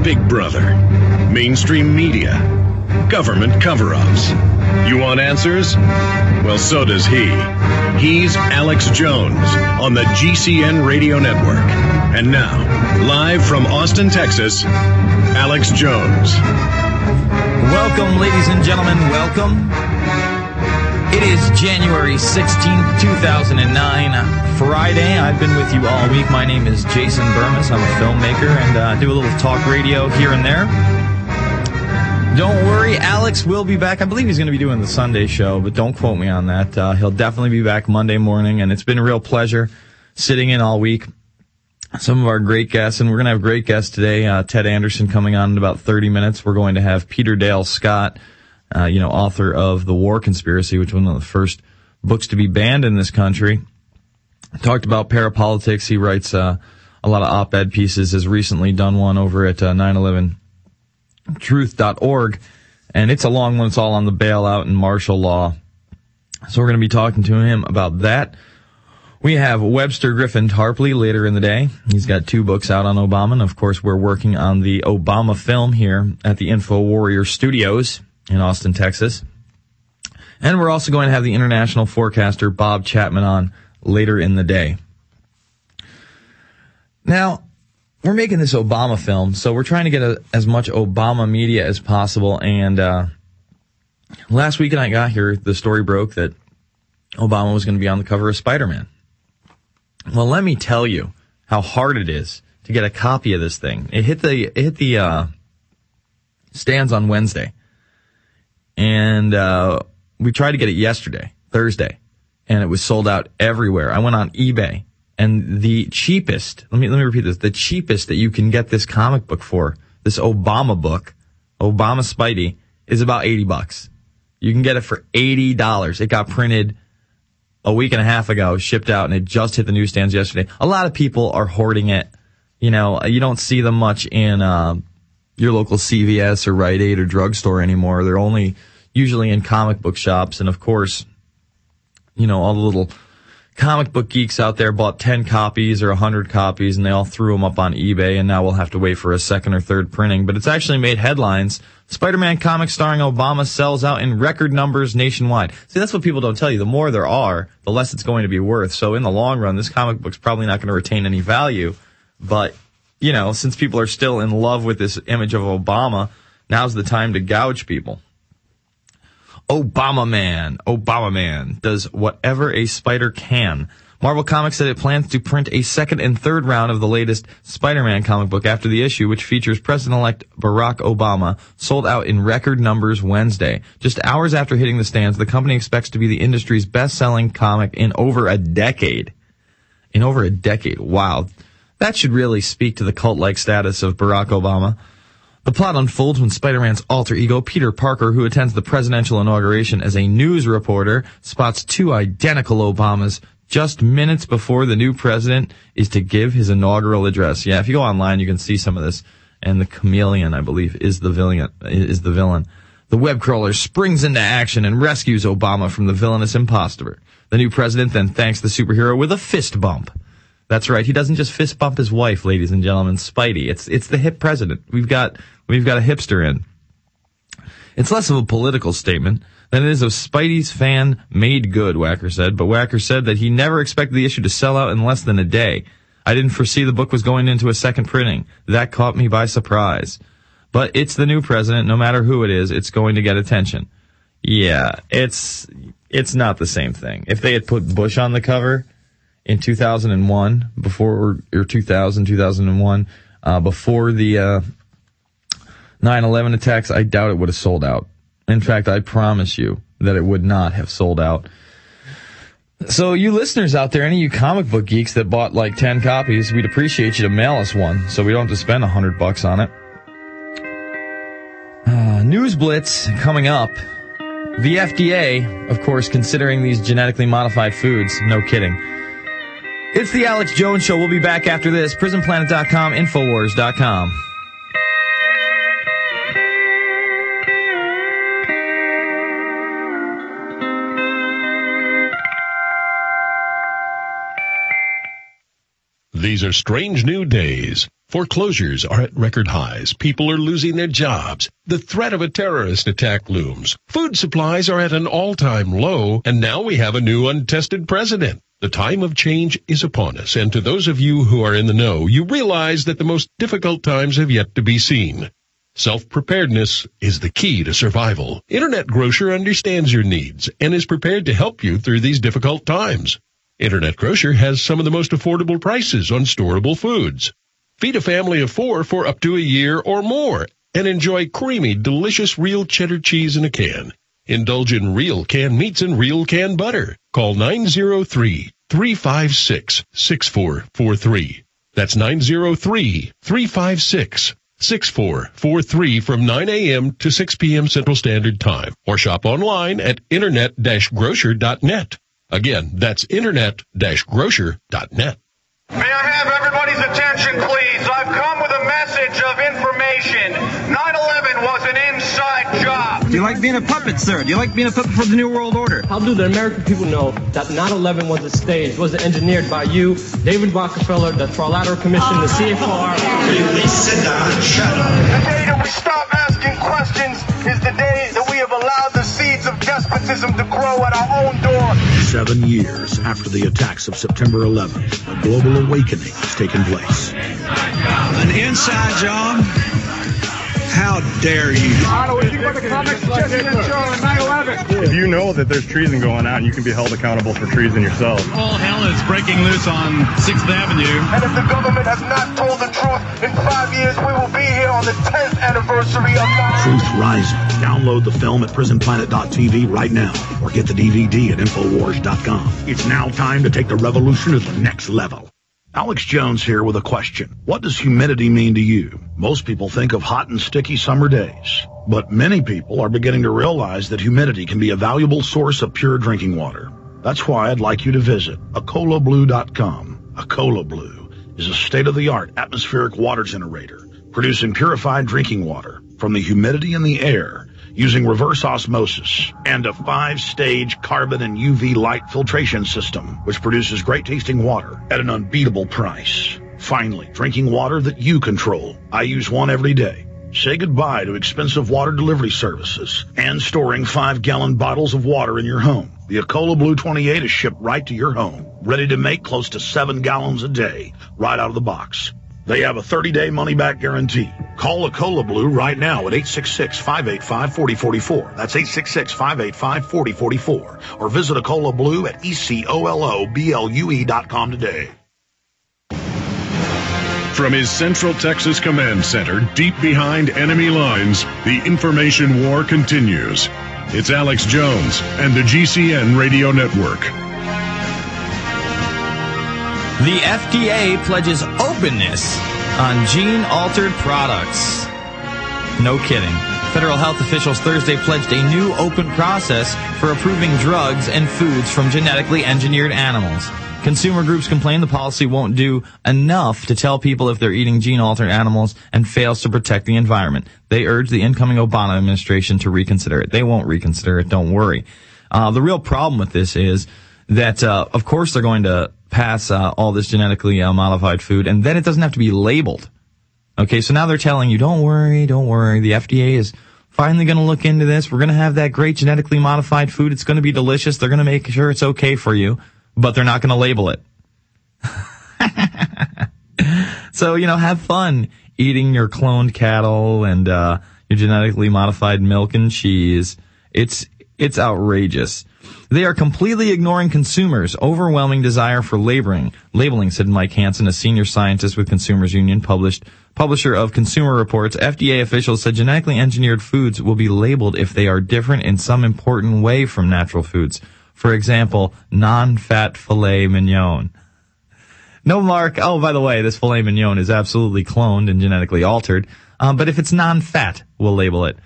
Big Brother, mainstream media, government cover-ups. You want answers? Well, so does he. He's Alex Jones on the GCN Radio Network. And now, live from Austin, Texas, Alex Jones. Welcome, ladies and gentlemen, welcome. It is January 16th, 2009, Friday. I've been with you all week. My name is Jason Burmis. I'm a filmmaker and do a little talk radio here and there. Don't worry, Alex will be back. I believe he's going to be doing the Sunday show, but don't quote me on that. He'll definitely be back Monday morning, and it's been a real pleasure sitting in all week. Some of our great guests, and we're going to have great guests today. Ted Anderson coming on in about 30 minutes. We're going to have Peter Dale Scott, author of The War Conspiracy, which was one of the first books to be banned in this country. Talked about parapolitics. He writes a lot of op-ed pieces, has recently done one over at 911truth.org, and it's a long one. It's all on the bailout and martial law. So we're going to be talking to him about that. We have Webster Griffin Tarpley later in the day. He's got 2 books out on Obama, and of course we're working on the Obama film here at the Info Warrior Studios in Austin, Texas. And we're also going to have the international forecaster Bob Chapman on later in the day. Now, we're making this Obama film, so we're trying to get as much Obama media as possible. And last week when I got here, the story broke that Obama was going to be on the cover of Spider-Man. Well, let me tell you how hard it is to get a copy of this thing. It hit the stands on Wednesday. And we tried to get it yesterday, Thursday, and it was sold out everywhere. I went on eBay, and the cheapest, let me repeat this, the cheapest that you can get this comic book for, this Obama book, Obama Spidey, is about $80. You can get it for $80. It got printed a week and a half ago, shipped out, and it just hit the newsstands yesterday. A lot of people are hoarding it. You know, you don't see them much in your local CVS or Rite Aid or drugstore anymore. They're only usually in comic book shops. And of course, you know, all the little comic book geeks out there bought 10 copies or 100 copies, and they all threw them up on eBay, and now we'll have to wait for a second or third printing. But it's actually made headlines. Spider-Man comic starring Obama sells out in record numbers nationwide. See, that's what people don't tell you. The more there are, the less it's going to be worth. So in the long run, this comic book's probably not going to retain any value. But, you know, since people are still in love with this image of Obama, now's the time to gouge people. Obama Man does whatever a spider can. Marvel Comics said it plans to print a second and third round of the latest Spider-Man comic book after the issue, which features President-elect Barack Obama, sold out in record numbers Wednesday. Just hours after hitting the stands, the company expects to be the industry's best-selling comic in over a decade. Wow. That should really speak to the cult-like status of Barack Obama. The plot unfolds when Spider-Man's alter ego, Peter Parker, who attends the presidential inauguration as a news reporter, spots 2 identical Obamas just minutes before the new president is to give his inaugural address. Yeah, if you go online, you can see some of this. And the chameleon, I believe, is the villain. The web crawler springs into action and rescues Obama from the villainous impostor. The new president then thanks the superhero with a fist bump. That's right. He doesn't just fist bump his wife, ladies and gentlemen. Spidey. It's the hip president. We've got a hipster in. It's less of a political statement than it is of Spidey's fan made good, Wacker said. But Wacker said that he never expected the issue to sell out in less than a day. I didn't foresee the book was going into a second printing. That caught me by surprise. But it's the new president. No matter who it is, it's going to get attention. Yeah, it's not the same thing. If they had put Bush on the cover in 2001, before the 9/11 attacks, I doubt it would have sold out. In fact, I promise you that it would not have sold out. So you listeners out there, any of you comic book geeks that bought like 10 copies, we'd appreciate you to mail us one so we don't have to spend $100 on it. News Blitz coming up. The FDA, of course, considering these genetically modified foods. No kidding. It's the Alex Jones Show. We'll be back after this. PrisonPlanet.com, Infowars.com. These are strange new days. Foreclosures are at record highs. People are losing their jobs. The threat of a terrorist attack looms. Food supplies are at an all-time low, and now we have a new untested president. The time of change is upon us, and to those of you who are in the know, you realize that the most difficult times have yet to be seen. Self-preparedness is the key to survival. Internet Grocer understands your needs and is prepared to help you through these difficult times. Internet Grocer has some of the most affordable prices on storable foods. Feed a family of 4 for up to a year or more and enjoy creamy, delicious real cheddar cheese in a can. Indulge in real canned meats and real canned butter. Call 903-356-6443. That's 903-356-6443 from 9 a.m. to 6 p.m. Central Standard Time. Or shop online at internet-grocer.net. Again, that's internet-grocer.net. May I have everybody's attention, please? I've come with a message of information. 9/11 was an inside job. Do you like being a puppet, sir? Do you like being a puppet for the New World Order? How do the American people know that 9/11 was a stage, was engineered by you, David Rockefeller, the Trilateral Commission, the CFR? Please sit down and shut up. The day that we stop asking questions is the day that we have allowed the seeds of despotism to grow at our own door. 7 years after the attacks of September 11th, a global awakening has taken place. An inside job? How dare you? If you know that there's treason going on, you can be held accountable for treason yourself. All hell is breaking loose on 6th Avenue. And if the government has not told the truth, in 5 years we will be here on the 10th anniversary of 9/11. Truth Rising. Download the film at prisonplanet.tv right now or get the DVD at Infowars.com. It's now time to take the revolution to the next level. Alex Jones here with a question. What does humidity mean to you? Most people think of hot and sticky summer days, but many people are beginning to realize that humidity can be a valuable source of pure drinking water. That's why I'd like you to visit AcolaBlue.com. Acola Blue is a state-of-the-art atmospheric water generator producing purified drinking water from the humidity in the air using reverse osmosis and a 5-stage carbon and UV light filtration system, which produces great-tasting water at an unbeatable price. Finally, drinking water that you control. I use one every day. Say goodbye to expensive water delivery services and storing 5-gallon bottles of water in your home. The Acola Blue 28 is shipped right to your home, ready to make close to 7 gallons a day, right out of the box. They have a 30-day money-back guarantee. Call Acola Blue right now at 866-585-4044. That's 866-585-4044. Or visit Acola Blue at ECOLOBLUE.com today. From his Central Texas Command Center, deep behind enemy lines, the information war continues. It's Alex Jones and the GCN Radio Network. The FDA pledges openness on gene-altered products. No kidding. Federal health officials Thursday pledged a new open process for approving drugs and foods from genetically engineered animals. Consumer groups complain the policy won't do enough to tell people if they're eating gene-altered animals and fails to protect the environment. They urge the incoming Obama administration to reconsider it. They won't reconsider it, don't worry. The real problem with this is that, of course, they're going to pass all this genetically modified food, and then it doesn't have to be labeled. Okay, so now they're telling you, don't worry. The FDA is finally going to look into this. We're going to have that great genetically modified food. It's going to be delicious. They're going to make sure it's okay for you, but they're not going to label it. So, have fun eating your cloned cattle and your genetically modified milk and cheese. It's outrageous. They are completely ignoring consumers' overwhelming desire for labeling, said Mike Hansen, a senior scientist with Consumers Union, publisher of Consumer Reports. FDA officials said genetically engineered foods will be labeled if they are different in some important way from natural foods. For example, non-fat filet mignon. No mark. Oh, by the way, this filet mignon is absolutely cloned and genetically altered. But if it's non-fat, we'll label it.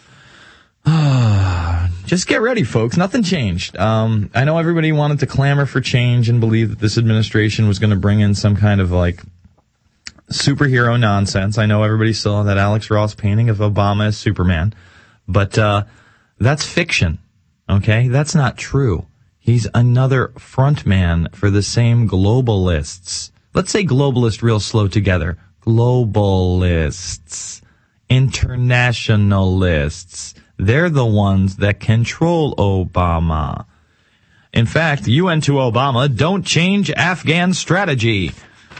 Just get ready, folks. Nothing changed. I know everybody wanted to clamor for change and believe that this administration was going to bring in some kind of superhero nonsense. I know everybody saw that Alex Ross painting of Obama as Superman, but that's fiction. Okay, that's not true. He's another front man for the same globalists let's say globalist real slow together. Globalists, internationalists, they're the ones that control Obama. In fact, the UN to Obama, don't change Afghan strategy.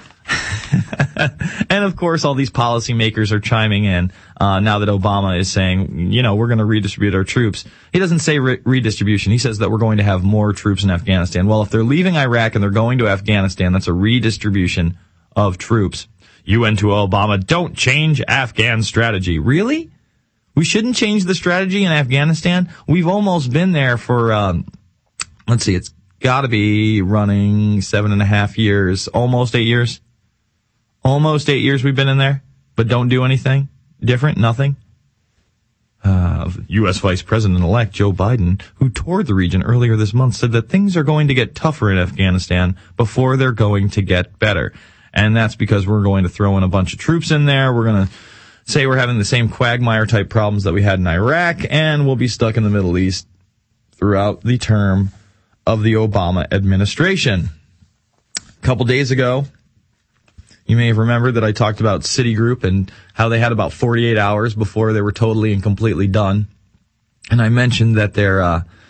And of course, all these policymakers are chiming in now that Obama is saying, we're going to redistribute our troops. He doesn't say redistribution. He says that we're going to have more troops in Afghanistan. Well, if they're leaving Iraq and they're going to Afghanistan, that's a redistribution of troops. UN to Obama, don't change Afghan strategy. Really? We shouldn't change the strategy in Afghanistan? We've almost been there for, it's got to be running 7.5 years, almost 8 years. Almost 8 years we've been in there, but don't do anything different, nothing. U.S. Vice President-elect Joe Biden, who toured the region earlier this month, said that things are going to get tougher in Afghanistan before they're going to get better. And that's because we're going to throw in a bunch of troops in there. We're going to say we're having the same quagmire-type problems that we had in Iraq, and we'll be stuck in the Middle East throughout the term of the Obama administration. A couple days ago, you may have remembered that I talked about Citigroup and how they had about 48 hours before they were totally and completely done. And I mentioned that their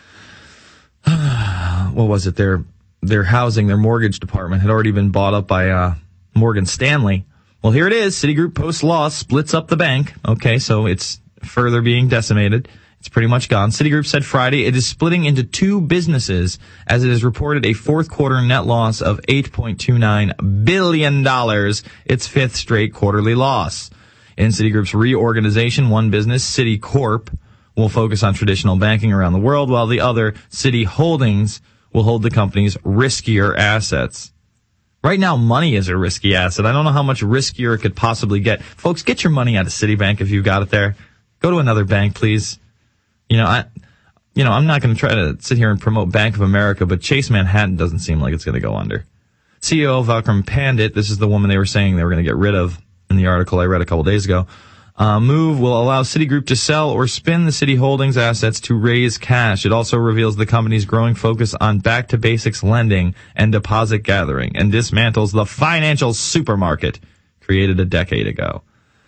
housing, their mortgage department had already been bought up by Morgan Stanley. Well, here it is. Citigroup posts loss, splits up the bank. Okay, so it's further being decimated. It's pretty much gone. Citigroup said Friday it is splitting into two businesses as it has reported a fourth quarter net loss of $8.29 billion, its fifth straight quarterly loss. In Citigroup's reorganization, one business, Citicorp, will focus on traditional banking around the world, while the other, Citi Holdings, will hold the company's riskier assets. Right now, money is a risky asset. I don't know how much riskier it could possibly get. Folks, get your money out of Citibank if you've got it there. Go to another bank, please. I'm not going to try to sit here and promote Bank of America, but Chase Manhattan doesn't seem like it's going to go under. CEO Vikram Pandit, this is the woman they were saying they were going to get rid of in the article I read a couple days ago. Move will allow Citigroup to sell or spin the Citi Holdings assets to raise cash. It also reveals the company's growing focus on back-to-basics lending and deposit gathering and dismantles the financial supermarket created a decade ago.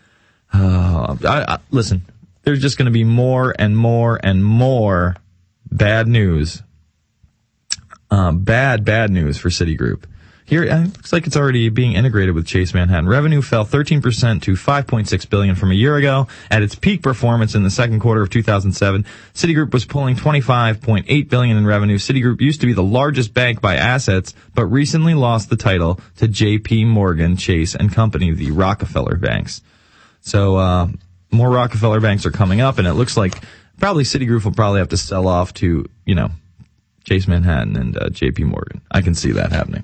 Listen. There's just going to be more and more and more bad news. Bad news for Citigroup. Here, it looks like it's already being integrated with Chase Manhattan. Revenue fell 13% to $5.6 billion from a year ago. At its peak performance in the second quarter of 2007, Citigroup was pulling $25.8 billion in revenue. Citigroup used to be the largest bank by assets, but recently lost the title to J.P. Morgan, Chase & Company, the Rockefeller banks. So, more Rockefeller banks are coming up, and it looks like probably Citigroup will probably have to sell off to, Chase Manhattan and J.P. Morgan. I can see that happening.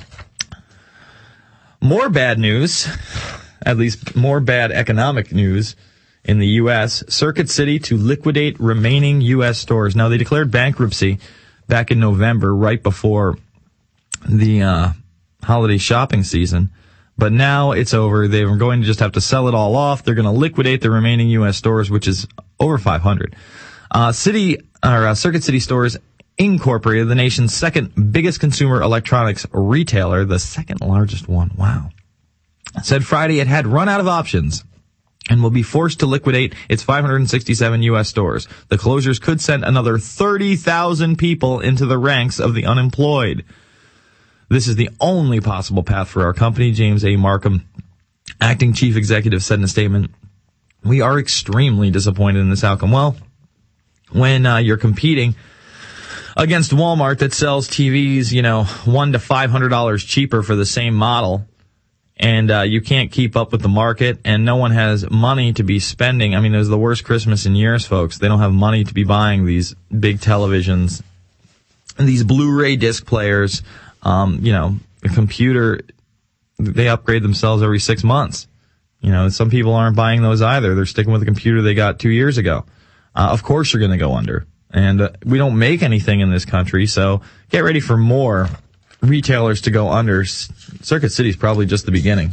More bad news, at least more bad economic news in the U.S. Circuit City to liquidate remaining U.S. stores. Now, they declared bankruptcy back in November, right before the holiday shopping season. But now it's over. They're going to just have to sell it all off. They're going to liquidate the remaining U.S. stores, which is over 500. Circuit City Stores Incorporated, the nation's second biggest consumer electronics retailer, the second largest one, wow, said Friday it had run out of options and will be forced to liquidate its 567 U.S. stores. The closures could send another 30,000 people into the ranks of the unemployed. This is the only possible path for our company, James A. Markham, acting chief executive, said in a statement. We are extremely disappointed in this outcome. Well, when you're competing against Walmart that sells TVs, $100 to $500 cheaper for the same model, and you can't keep up with the market, and no one has money to be spending. I mean, it was the worst Christmas in years, folks. They don't have money to be buying these big televisions and these Blu-ray disc players. The computer, they upgrade themselves every 6 months. Some people aren't buying those either. They're sticking with the computer they got 2 years ago. Of course you're going to go under. And we don't make anything in this country, so get ready for more retailers to go under. Circuit City's probably just the beginning.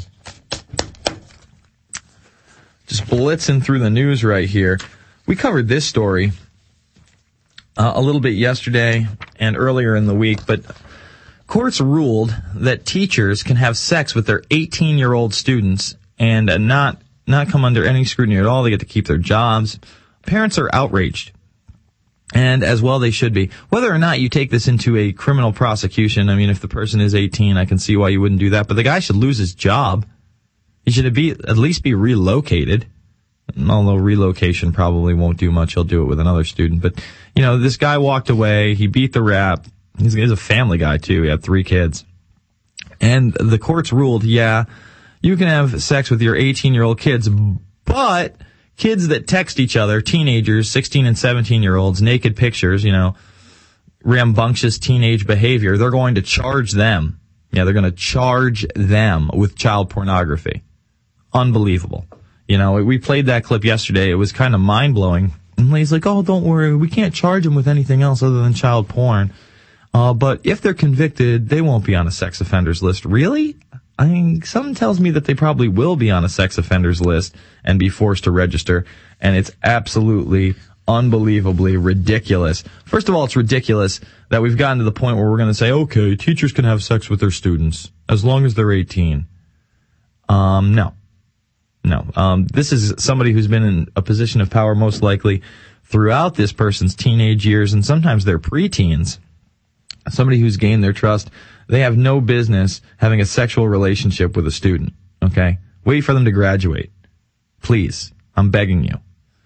Just blitzing through the news right here. We covered this story a little bit yesterday and earlier in the week, but courts ruled that teachers can have sex with their 18-year-old students and not come under any scrutiny at all. They get to keep their jobs. Parents are outraged. And as well they should be. Whether or not you take this into a criminal prosecution, I mean, if the person is 18, I can see why you wouldn't do that. But the guy should lose his job. He should at least be relocated. Although relocation probably won't do much. He'll do it with another student. But, you know, this guy walked away. He beat the rap. He's a family guy, too. He had 3 kids. And the courts ruled, yeah, you can have sex with your 18-year-old kids, but kids that text each other, teenagers, 16 and 17-year-olds, naked pictures, you know, rambunctious teenage behavior, they're going to charge them. Yeah, they're going to charge them with child pornography. Unbelievable. You know, we played that clip yesterday. It was kind of mind-blowing. And he's like, oh, don't worry, we can't charge them with anything else other than child porn. But if they're convicted, they won't be on a sex offenders list. Really? I mean, something tells me that they probably will be on a sex offenders list and be forced to register. And it's absolutely, unbelievably ridiculous. First of all, it's ridiculous that we've gotten to the point where we're going to say, okay, teachers can have sex with their students as long as they're 18. No. This is somebody who's been in a position of power most likely throughout this person's teenage years and sometimes their preteens. Somebody who's gained their trust. They have no business having a sexual relationship with a student, okay? Wait for them to graduate. Please. I'm begging you.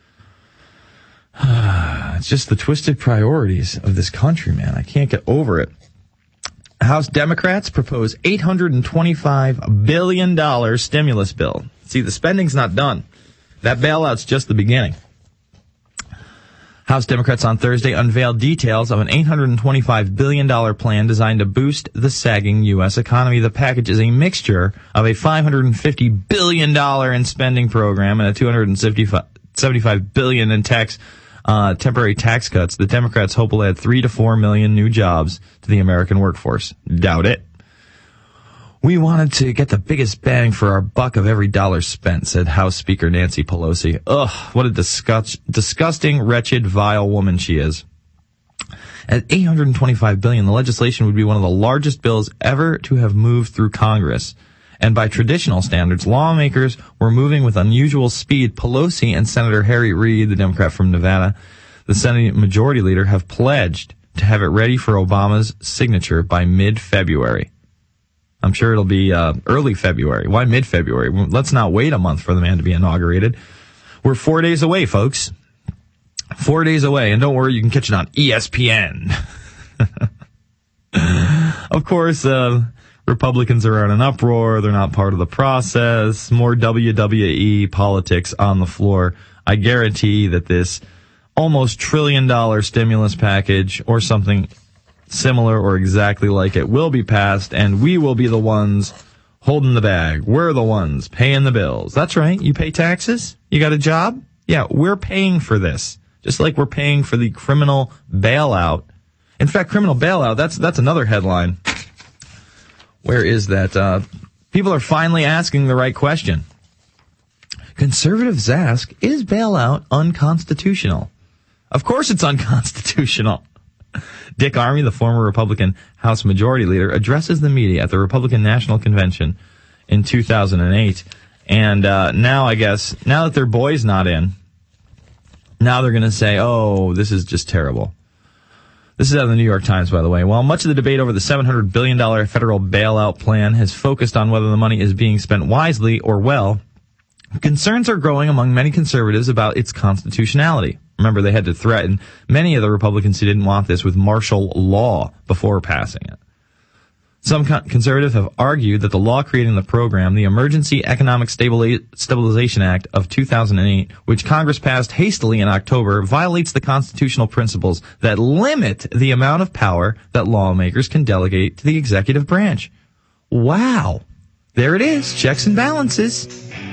It's just the twisted priorities of this country, man. I can't get over it. House Democrats propose $825 billion stimulus bill. See, the spending's not done. That bailout's just the beginning. House Democrats on Thursday unveiled details of an $825 billion plan designed to boost the sagging U.S. economy. The package is a mixture of a $550 billion in spending program and a $275 billion in temporary tax cuts. The Democrats hope will add 3 to 4 million new jobs to the American workforce. Doubt it. We wanted to get the biggest bang for our buck of every dollar spent, said House Speaker Nancy Pelosi. Ugh, what a disgusting, wretched, vile woman she is. At $825 billion, the legislation would be one of the largest bills ever to have moved through Congress. And by traditional standards, lawmakers were moving with unusual speed. Pelosi and Senator Harry Reid, the Democrat from Nevada, the Senate Majority Leader, have pledged to have it ready for Obama's signature by mid-February. I'm sure it'll be early February. Why mid-February? Let's not wait a month for the man to be inaugurated. We're 4 days away, folks. 4 days away. And don't worry, you can catch it on ESPN. Of course, Republicans are in an uproar. They're not part of the process. More WWE politics on the floor. I guarantee that this almost $1 trillion stimulus package or something similar or exactly like it will be passed, and we will be the ones holding the bag. We're the ones paying the bills. That's right. You pay taxes? You got a job? Yeah, we're paying for this. Just like we're paying for the criminal bailout. In fact, criminal bailout, that's another headline. Where is that? People are finally asking the right question. Conservatives ask, is bailout unconstitutional? Of course it's unconstitutional. Dick Armey, the former Republican House Majority Leader, addresses the media at the Republican National Convention in 2008. And now, I guess, now that their boy's not in, now they're going to say, oh, this is just terrible. This is out of the New York Times, by the way. While much of the debate over the $700 billion federal bailout plan has focused on whether the money is being spent wisely or well, concerns are growing among many conservatives about its constitutionality. Remember, they had to threaten many of the Republicans who didn't want this with martial law before passing it. Some conservatives have argued that the law creating the program, the Emergency Economic Stabilization Act of 2008, which Congress passed hastily in October, violates the constitutional principles that limit the amount of power that lawmakers can delegate to the executive branch. Wow. There it is. Checks and balances.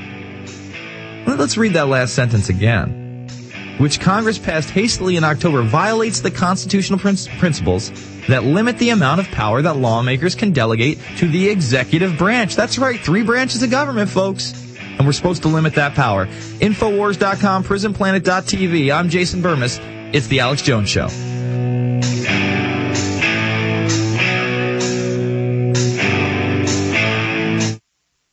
Let's read that last sentence again. Which Congress passed hastily in October violates the constitutional principles that limit the amount of power that lawmakers can delegate to the executive branch. That's right, 3 branches of government, folks. And we're supposed to limit that power. Infowars.com, PrisonPlanet.tv. I'm Jason Burmis. It's The Alex Jones Show.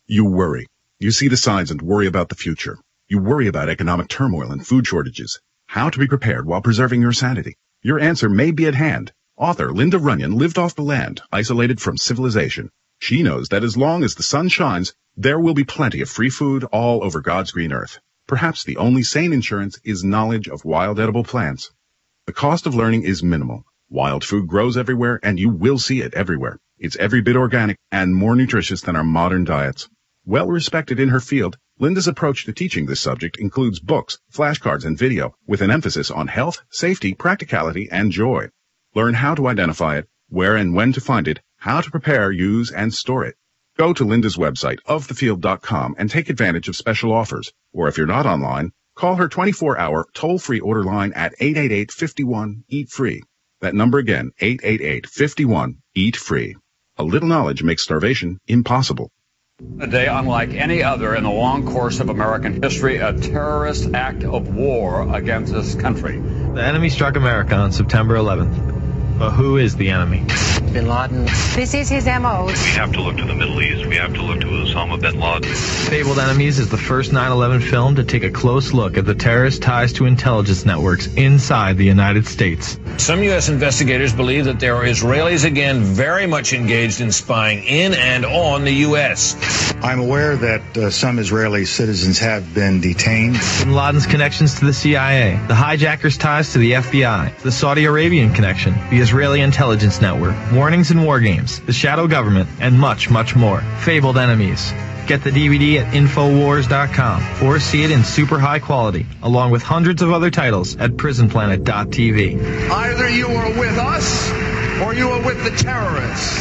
You worry. You see the signs and worry about the future. You worry about economic turmoil and food shortages. How to be prepared while preserving your sanity. Your answer may be at hand. Author Linda Runyon lived off the land, isolated from civilization. She knows that as long as the sun shines, there will be plenty of free food all over God's green earth. Perhaps the only sane insurance is knowledge of wild edible plants. The cost of learning is minimal. Wild food grows everywhere, and you will see it everywhere. It's every bit organic and more nutritious than our modern diets. Well respected in her field, Linda's approach to teaching this subject includes books, flashcards, and video, with an emphasis on health, safety, practicality, and joy. Learn how to identify it, where and when to find it, how to prepare, use, and store it. Go to Linda's website, ofthefield.com, and take advantage of special offers. Or if you're not online, call her 24-hour toll-free order line at 888-51-EAT-FREE. That number again, 888-51-EAT-FREE. A little knowledge makes starvation impossible. A day unlike any other in the long course of American history, a terrorist act of war against this country. The enemy struck America on September 11th. But who is the enemy? Bin Laden. This is his M.O. We have to look to the Middle East. We have to look to Osama bin Laden. Fabled Enemies is the first 9/11 film to take a close look at the terrorist ties to intelligence networks inside the United States. Some U.S. investigators believe that there are Israelis again very much engaged in spying in and on the U.S. I'm aware that some Israeli citizens have been detained. Bin Laden's connections to the CIA, the hijackers' ties to the FBI, the Saudi Arabian connection, the Israeli intelligence network, warnings and war games, the shadow government, and much, much more. Fabled Enemies. Get the DVD at Infowars.com or see it in super high quality, along with hundreds of other titles at PrisonPlanet.tv. Either you are with us or you are with the terrorists.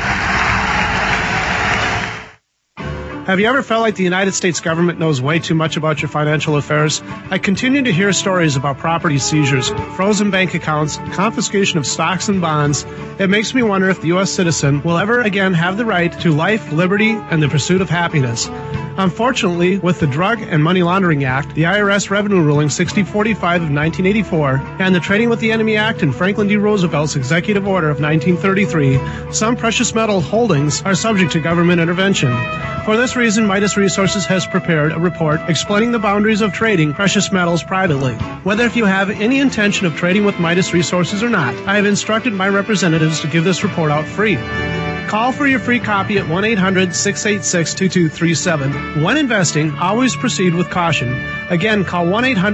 Have you ever felt like the United States government knows way too much about your financial affairs? I continue to hear stories about property seizures, frozen bank accounts, confiscation of stocks and bonds. It makes me wonder if the U.S. citizen will ever again have the right to life, liberty, and the pursuit of happiness. Unfortunately, with the Drug and Money Laundering Act, the IRS Revenue Ruling 6045 of 1984, and the Trading with the Enemy Act and Franklin D. Roosevelt's Executive Order of 1933, some precious metal holdings are subject to government intervention. For this reason, Midas Resources has prepared a report explaining the boundaries of trading precious metals privately. Whether if you have any intention of trading with Midas Resources or not, I have instructed my representatives to give this report out free. Call for your free copy at 1-800-686-2237. When investing, always proceed with caution. Again, call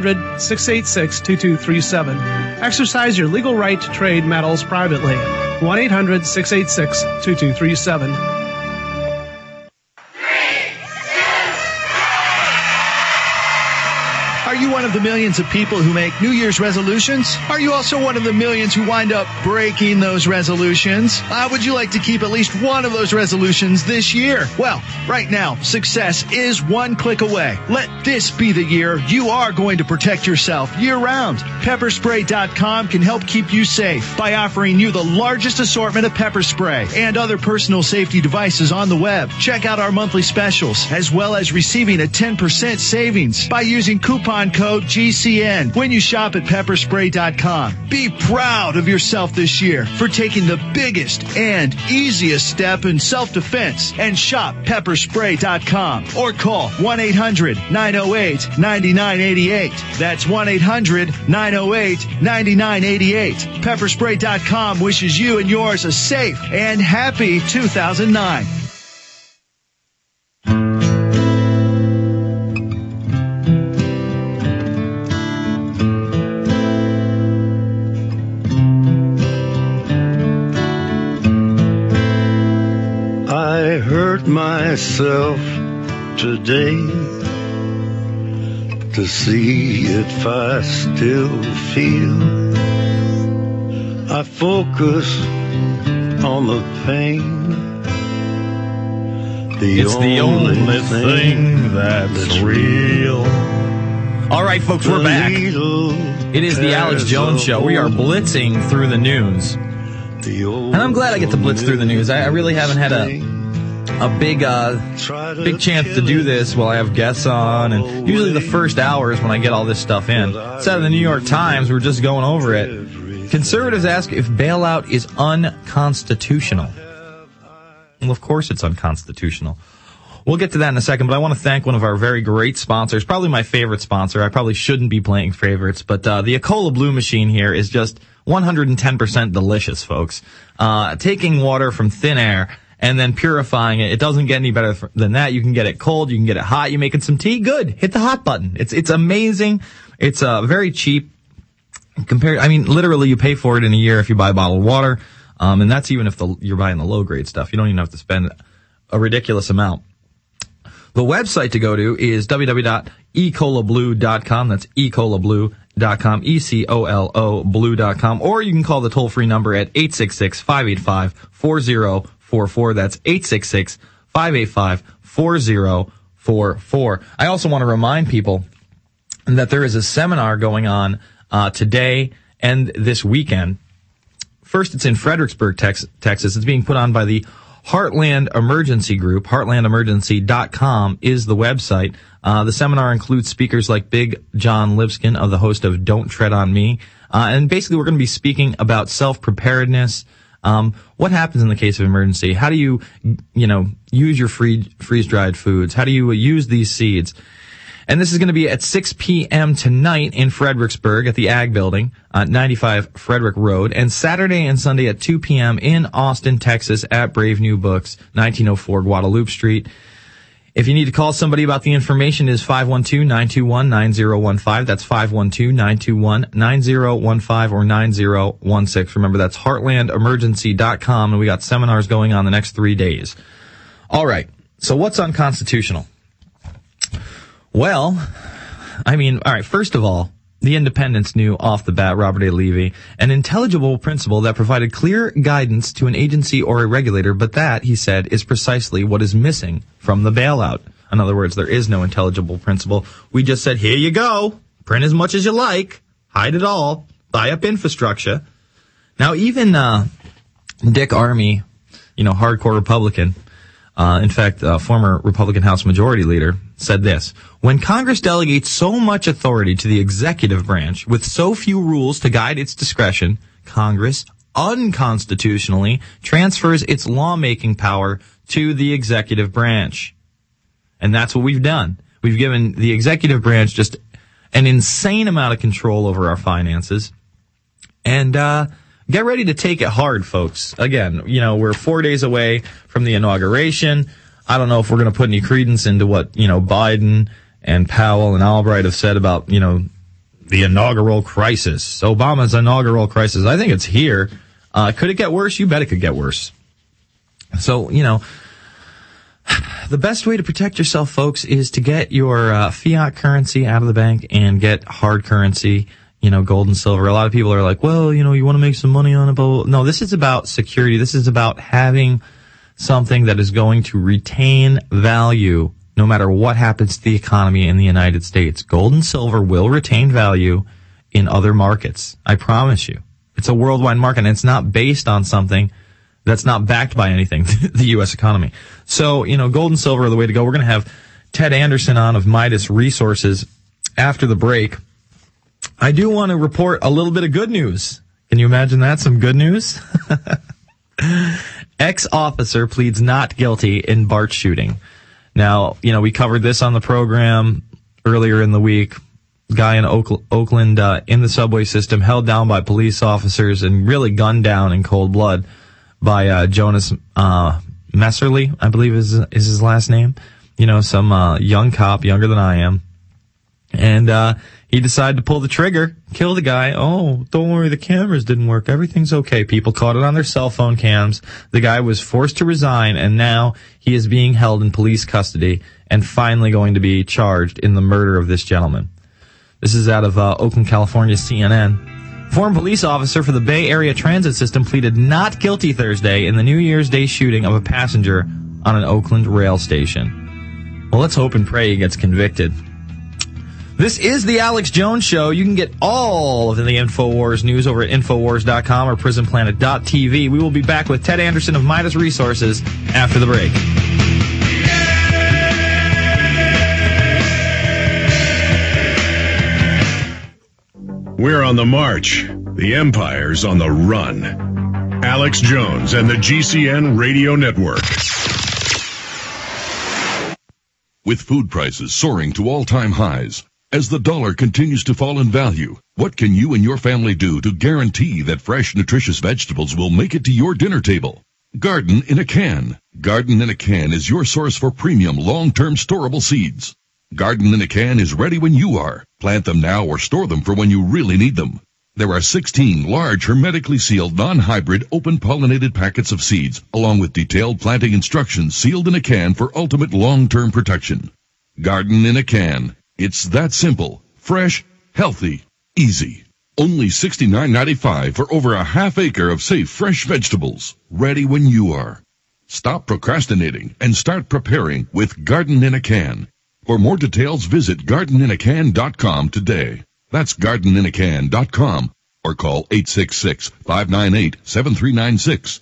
1-800-686-2237. Exercise your legal right to trade metals privately. 1-800-686-2237. Are you one of the millions of people who make New Year's resolutions? Are you also one of the millions who wind up breaking those resolutions? How would you like to keep at least one of those resolutions this year? Well, right now, success is one click away. Let this be the year you are going to protect yourself year-round. Pepperspray.com can help keep you safe by offering you the largest assortment of pepper spray and other personal safety devices on the web. Check out our monthly specials, as well as receiving a 10% savings by using coupon code GCN when you shop at pepperspray.com. Be proud of yourself this year for taking the biggest and easiest step in self-defense and shop pepperspray.com or call 1-800-908-9988. That's 1-800-908-9988. Pepperspray.com wishes you and yours a safe and happy 2009. I hurt myself today to see if I still feel. I focus on the pain. It's the only thing that's real. All right, folks, we're back. It is the Alex Jones Show. We are blitzing through the news. And I'm glad I get to blitz through the news. I really haven't had a big chance to do this while I have guests on. And usually the first hour is when I get all this stuff in. Instead of the New York Times, we're just going over it. Conservatives ask if bailout is unconstitutional. Well, of course it's unconstitutional. We'll get to that in a second, but I want to thank one of our very great sponsors, probably my favorite sponsor. I probably shouldn't be playing favorites, but the Ecola Blue machine here is just 110% delicious, folks. Taking water from thin air and then purifying it. It doesn't get any better than that. You can get it cold, you can get it hot, you're making some tea, good. Hit the hot button. It's amazing. It's very cheap. Literally you pay for it in a year if you buy bottled water. And that's even if you're buying the low grade stuff. You don't even have to spend a ridiculous amount. The website to go to is www.ecolablue.com. That's ecolablue.com, ECOLO blue.com. Or you can call the toll-free number at 866-585-4044. That's 866-585-4044. I also want to remind people that there is a seminar going on today and this weekend. First, it's in Fredericksburg, Texas. It's being put on by the Heartland Emergency Group. HeartlandEmergency.com is the website. The seminar includes speakers like Big John Lipskin, the host of Don't Tread on Me. And basically, we're going to be speaking about self-preparedness. What happens in the case of emergency? How do you use your freeze-dried foods? How do you use these seeds? And this is going to be at 6 p.m. tonight in Fredericksburg at the Ag Building, 95 Frederick Road, and Saturday and Sunday at 2 p.m. in Austin, Texas at Brave New Books, 1904 Guadalupe Street. If you need to call somebody about the information, it is 512-921-9015. That's 512-921-9015 or 9016. Remember, that's heartlandemergency.com, and we got seminars going on the next 3 days. All right, so what's unconstitutional? Well, all right, first of all, the independents knew off the bat, Robert A. Levy, an intelligible principle that provided clear guidance to an agency or a regulator, but that, he said, is precisely what is missing from the bailout. In other words, there is no intelligible principle. We just said, here you go, print as much as you like, hide it all, buy up infrastructure. Now, even Dick Armey, hardcore Republican, in fact, former Republican House Majority Leader, said this: when Congress delegates so much authority to the executive branch with so few rules to guide its discretion, Congress unconstitutionally transfers its lawmaking power to the executive branch. And that's what we've done. We've given the executive branch just an insane amount of control over our finances. And get ready to take it hard, folks. Again, we're 4 days away from the inauguration. I don't know if we're going to put any credence into what, Biden and Powell and Albright have said about, the inaugural crisis. Obama's inaugural crisis. I think it's here. Could it get worse? You bet it could get worse. So, the best way to protect yourself, folks, is to get your fiat currency out of the bank and get hard currency, gold and silver. A lot of people are like, well, you want to make some money on it. But no, this is about security. This is about having something that is going to retain value no matter what happens to the economy in the United States. Gold and silver will retain value in other markets. I promise you. It's a worldwide market, and it's not based on something that's not backed by anything, the U.S. economy. So, gold and silver are the way to go. We're going to have Ted Anderson on of Midas Resources after the break. I do want to report a little bit of good news. Can you imagine that? Some good news? Ex-officer pleads not guilty in BART shooting. Now, we covered this on the program earlier in the week. Guy in Oakland in the subway system held down by police officers and really gunned down in cold blood by Jonas Messerly, I believe is his last name. Some young cop, younger than I am. And he decided to pull the trigger, kill the guy. Oh, don't worry, the cameras didn't work. Everything's okay. People caught it on their cell phone cams. The guy was forced to resign, and now he is being held in police custody and finally going to be charged in the murder of this gentleman. This is out of Oakland, California, CNN. Former police officer for the Bay Area Transit System pleaded not guilty Thursday in the New Year's Day shooting of a passenger on an Oakland rail station. Well, let's hope and pray he gets convicted. This is the Alex Jones Show. You can get all of the InfoWars news over at Infowars.com or PrisonPlanet.tv. We will be back with Ted Anderson of Midas Resources after the break. We're on the march. The Empire's on the run. Alex Jones and the GCN Radio Network. With food prices soaring to all-time highs, as the dollar continues to fall in value, what can you and your family do to guarantee that fresh, nutritious vegetables will make it to your dinner table? Garden in a Can. Garden in a Can is your source for premium, long-term storable seeds. Garden in a Can is ready when you are. Plant them now or store them for when you really need them. There are 16 large, hermetically sealed, non-hybrid, open-pollinated packets of seeds, along with detailed planting instructions sealed in a can for ultimate long-term protection. Garden in a Can. It's that simple, fresh, healthy, easy. Only $69.95 for over a half acre of safe, fresh vegetables, ready when you are. Stop procrastinating and start preparing with Garden in a Can. For more details, visit gardeninacan.com today. That's gardeninacan.com or call 866-598-7396,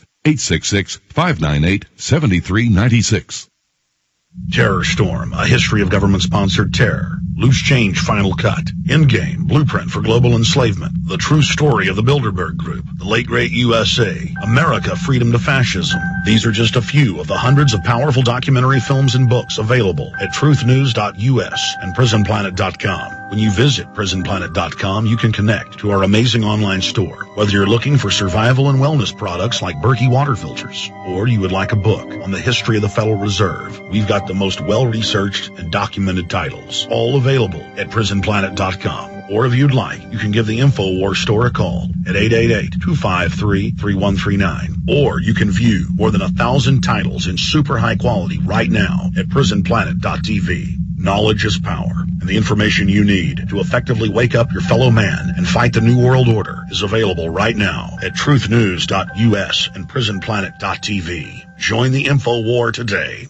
866-598-7396. Terror Storm, a history of government-sponsored terror. Loose Change Final Cut. Endgame, Blueprint for Global Enslavement. The True Story of the Bilderberg Group. The Late Great USA. America, Freedom to Fascism. These are just a few of the hundreds of powerful documentary films and books available at truthnews.us and prisonplanet.com. When you visit prisonplanet.com, you can connect to our amazing online store. Whether you're looking for survival and wellness products like Berkey water filters, or you would like a book on the history of the Federal Reserve, we've got the most well-researched and documented titles, all available at prisonplanet.com. Or if you'd like, you can give the InfoWars store a call at 888-253-3139. Or you can view more than 1,000 titles in super high quality right now at prisonplanet.tv. Knowledge is power, and the information you need to effectively wake up your fellow man and fight the New World Order is available right now at truthnews.us and prisonplanet.tv. Join the InfoWar today.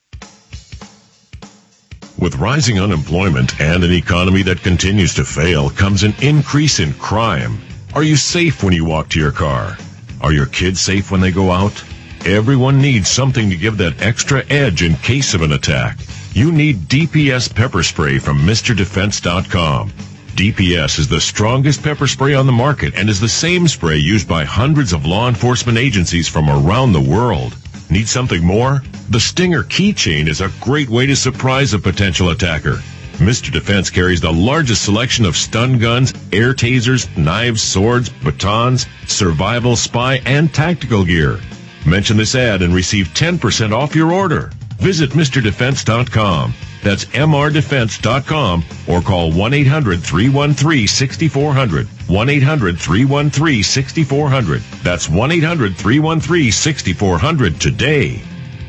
With rising unemployment and an economy that continues to fail comes an increase in crime. Are you safe when you walk to your car? Are your kids safe when they go out? Everyone needs something to give that extra edge in case of an attack. You need DPS pepper spray from MrDefense.com. DPS is the strongest pepper spray on the market and is the same spray used by hundreds of law enforcement agencies from around the world. Need something more? The Stinger keychain is a great way to surprise a potential attacker. Mr. Defense carries the largest selection of stun guns, air tasers, knives, swords, batons, survival, spy, and tactical gear. Mention this ad and receive 10% off your order. Visit MrDefense.com. That's MRDefense.com or call 1-800-313-6400. 1-800-313-6400. That's 1-800-313-6400 today.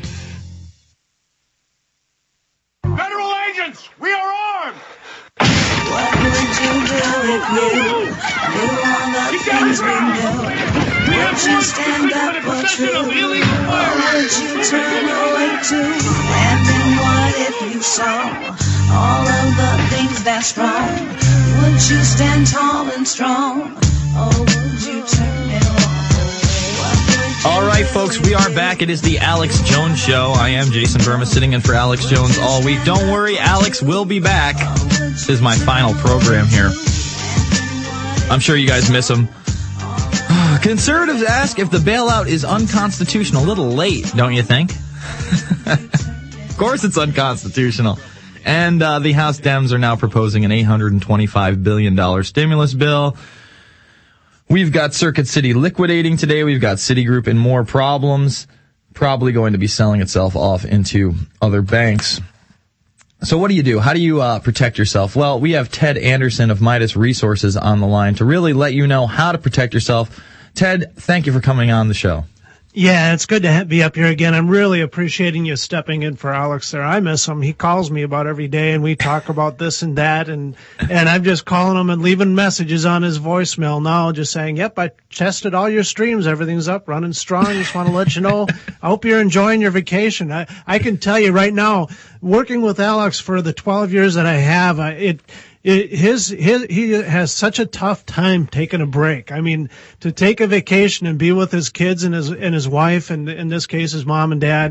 Federal agents, we are armed! What would you do if you knew all the things we know? Would you stand up for truth? Or would you turn away too? And then what if you saw all of the things that's wrong? Would you stand tall and strong? Or would you turn and walk away? All right, folks, we are back. It is the Alex Jones Show. I am Jason Burma, sitting in for Alex Jones all week. Don't worry, Alex will be back. This is my final program here. I'm sure you guys miss him. Conservatives ask if the bailout is unconstitutional. A little late, don't you think? Of course it's unconstitutional. And the House Dems are now proposing an $825 billion stimulus bill. We've got Circuit City liquidating today. We've got Citigroup in more problems. Probably going to be selling itself off into other banks. So what do you do? How do you protect yourself? Well, we have Ted Anderson of Midas Resources on the line to really let you know how to protect yourself. Ted, thank you for coming on the show. Yeah, it's good to be up here again. I'm really appreciating you stepping in for Alex there. I miss him. He calls me about every day, and we talk about this and that, and I'm just calling him and leaving messages on his voicemail now, just saying, yep, I tested all your streams. Everything's up, running strong. Just want to let you know. I hope you're enjoying your vacation. I can tell you right now, working with Alex for the 12 years that I have, he has such a tough time taking a break. I mean, to take a vacation and be with his kids and his wife, and in this case, his mom and dad,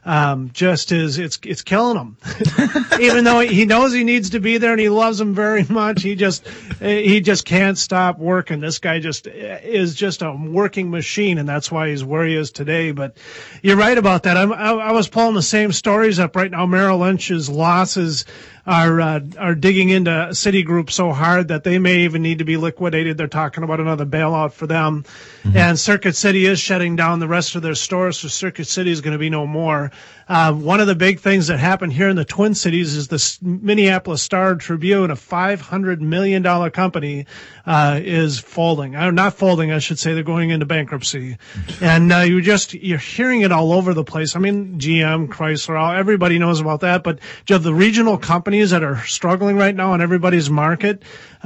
it's killing him. Even though he knows he needs to be there and he loves him very much, he just can't stop working. This guy is just a working machine, and that's why he's where he is today. But you're right about that. I was pulling the same stories up right now. Merrill Lynch's losses are digging into Citigroup so hard that they may even need to be liquidated. They're talking about another bailout for them. Mm-hmm. And Circuit City is shutting down the rest of their stores, so Circuit City is going to be no more. One of the big things that happened here in the Twin Cities is the Minneapolis Star Tribune, a $500 million company, is folding. Not folding, I should say. They're going into bankruptcy. And you're hearing it all over the place. I mean, GM, Chrysler, everybody knows about that. But just the regional companies that are struggling right now in everybody's market,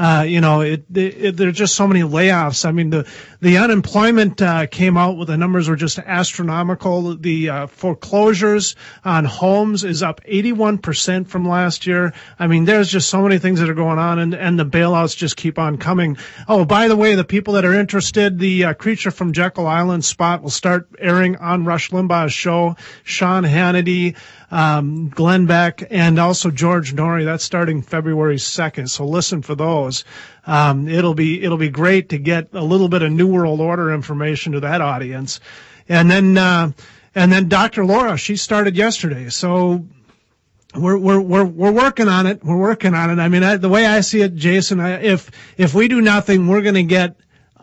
there's just so many layoffs. I mean, the unemployment came out with the numbers were just astronomical. The foreclosures on homes is up 81% from last year. I mean, there's just so many things that are going on, and the bailouts just keep on coming. Oh, by the way, the people that are interested, the Creature from Jekyll Island spot will start airing on Rush Limbaugh's show. Sean Hannity, Glenn Beck, and also George Norrie. That's starting February 2nd. So listen for those. It'll be great to get a little bit of New World Order information to that audience. And then Dr. Laura, she started yesterday. So we're working on it. We're working on it. I mean, the way I see it, Jason, if we do nothing, we're going to get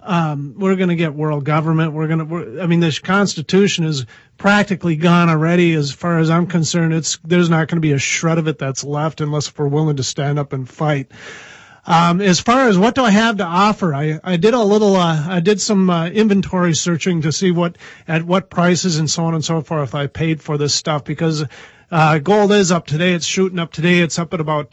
world government. The Constitution is practically gone already. As far as I'm concerned, there's not going to be a shred of it that's left unless we're willing to stand up and fight. As far as what do I have to offer, I did some inventory searching to see at what prices and so on and so forth I paid for this stuff, because gold is up today. It's shooting up today. It's up at about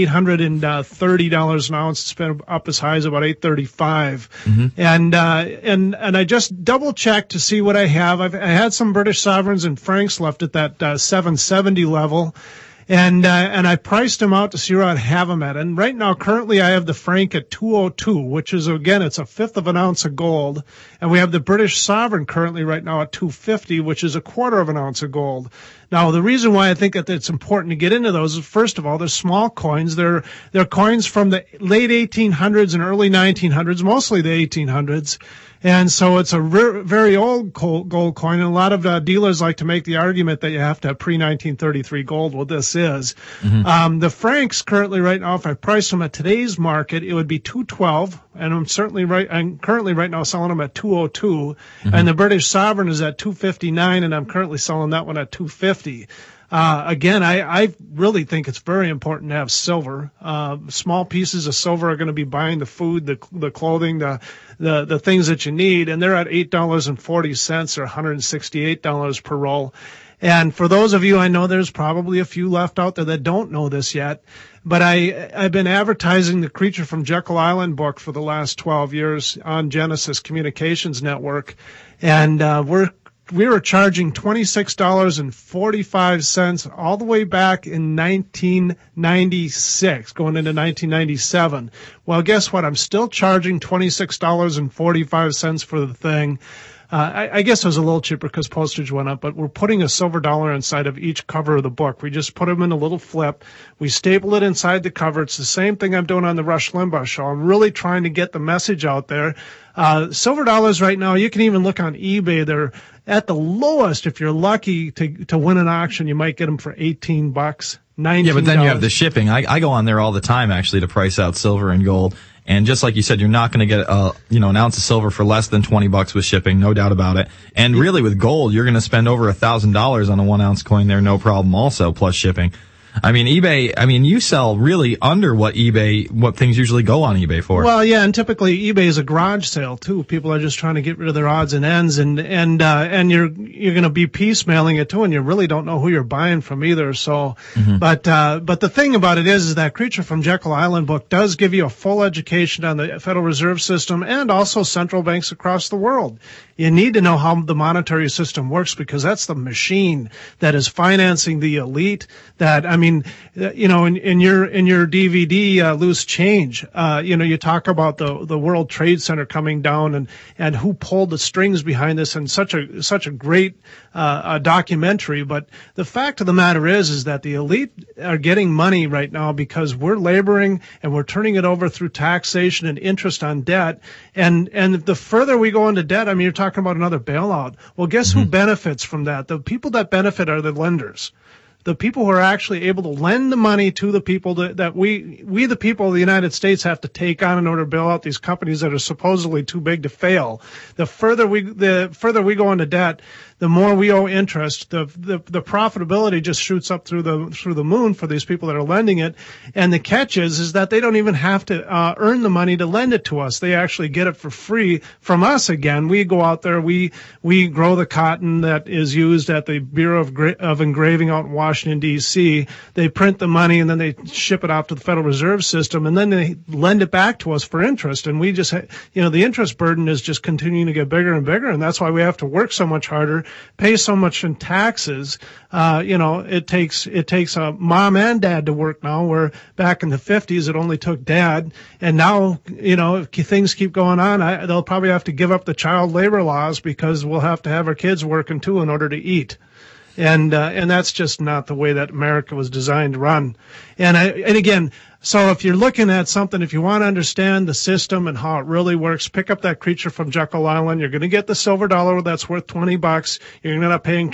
$830 an ounce. It's been up as high as about $835. Mm-hmm. And I just double checked to see what I have. I had some British sovereigns and francs left at that 770 level. And I priced them out to see where I'd have them at. And right now, currently, I have the franc at 202, which is, again, it's a fifth of an ounce of gold. And we have the British sovereign currently right now at 250, which is a quarter of an ounce of gold. Now, the reason why I think that it's important to get into those is, first of all, they're small coins. They're coins from the late 1800s and early 1900s, mostly the 1800s. And so it's a very old gold coin, and a lot of dealers like to make the argument that you have to have pre-1933 gold. Well, this is. Mm-hmm. The francs currently right now, if I price them at today's market, it would be 212, and I'm currently right now selling them at 202, mm-hmm. and the British sovereign is at 259, and I'm currently selling that one at 250. Again, I really think it's very important to have silver. Small pieces of silver are going to be buying the food, the clothing, the things that you need, and they're at $8.40 or $168 per roll. And for those of you, I know there's probably a few left out there that don't know this yet, but I've been advertising the Creature from Jekyll Island book for the last 12 years on Genesis Communications Network, and we were charging $26.45 all the way back in 1996, going into 1997. Well, guess what? I'm still charging $26.45 for the thing. I guess it was a little cheaper because postage went up, but we're putting a silver dollar inside of each cover of the book. We just put them in a little flip. We staple it inside the cover. It's the same thing I'm doing on the Rush Limbaugh show. I'm really trying to get the message out there. Silver dollars right now, you can even look on eBay. They're at the lowest. If you're lucky to win an auction, you might get them for $18, $19. Yeah, but then you have the shipping. I go on there all the time actually to price out silver and gold. And just like you said, you're not going to get an ounce of silver for less than $20 with shipping, no doubt about it. And really with gold, you're going to spend over $1,000 on a 1 ounce coin there, no problem also, plus shipping. I mean, eBay, you sell really under what things usually go on eBay for. Well, yeah, and typically eBay is a garage sale too. People are just trying to get rid of their odds and ends, and you're going to be piecemealing it too, and you really don't know who you're buying from either. So, mm-hmm. But the thing about it is that Creature from Jekyll Island book does give you a full education on the Federal Reserve System and also central banks across the world. You need to know how the monetary system works because that's the machine that is financing the elite. mean, in your DVD, Loose Change, you talk about the World Trade Center coming down and who pulled the strings behind this, and such a great documentary. But the fact of the matter is that the elite are getting money right now because we're laboring and we're turning it over through taxation and interest on debt. And the further we go into debt, I mean, you're talking about another bailout. Well, guess who benefits from that? The people that benefit are the lenders. The people who are actually able to lend the money to the people that we the people of the United States have to take on in order to bail out these companies that are supposedly too big to fail. The further we go into debt, the more we owe interest. The profitability just shoots up through the moon for these people that are lending it. And the catch is that they don't even have to earn the money to lend it to us. They actually get it for free from us again. We go out there, we grow the cotton that is used at the Bureau of Engraving out in Washington, D.C. They print the money and then they ship it off to the Federal Reserve System, and then they lend it back to us for interest. And we just, the interest burden is just continuing to get bigger and bigger, and that's why we have to work so much harder, pay so much in taxes. It takes a mom and dad to work now, where back in the 50s it only took dad. And now, if things keep going on, they'll probably have to give up the child labor laws because we'll have to have our kids working too in order to eat. And that's just not the way that America was designed to run. And again, so if you're looking at something, if you want to understand the system and how it really works, pick up that Creature from Jekyll Island. You're going to get the silver dollar that's worth $20. You're going to end up paying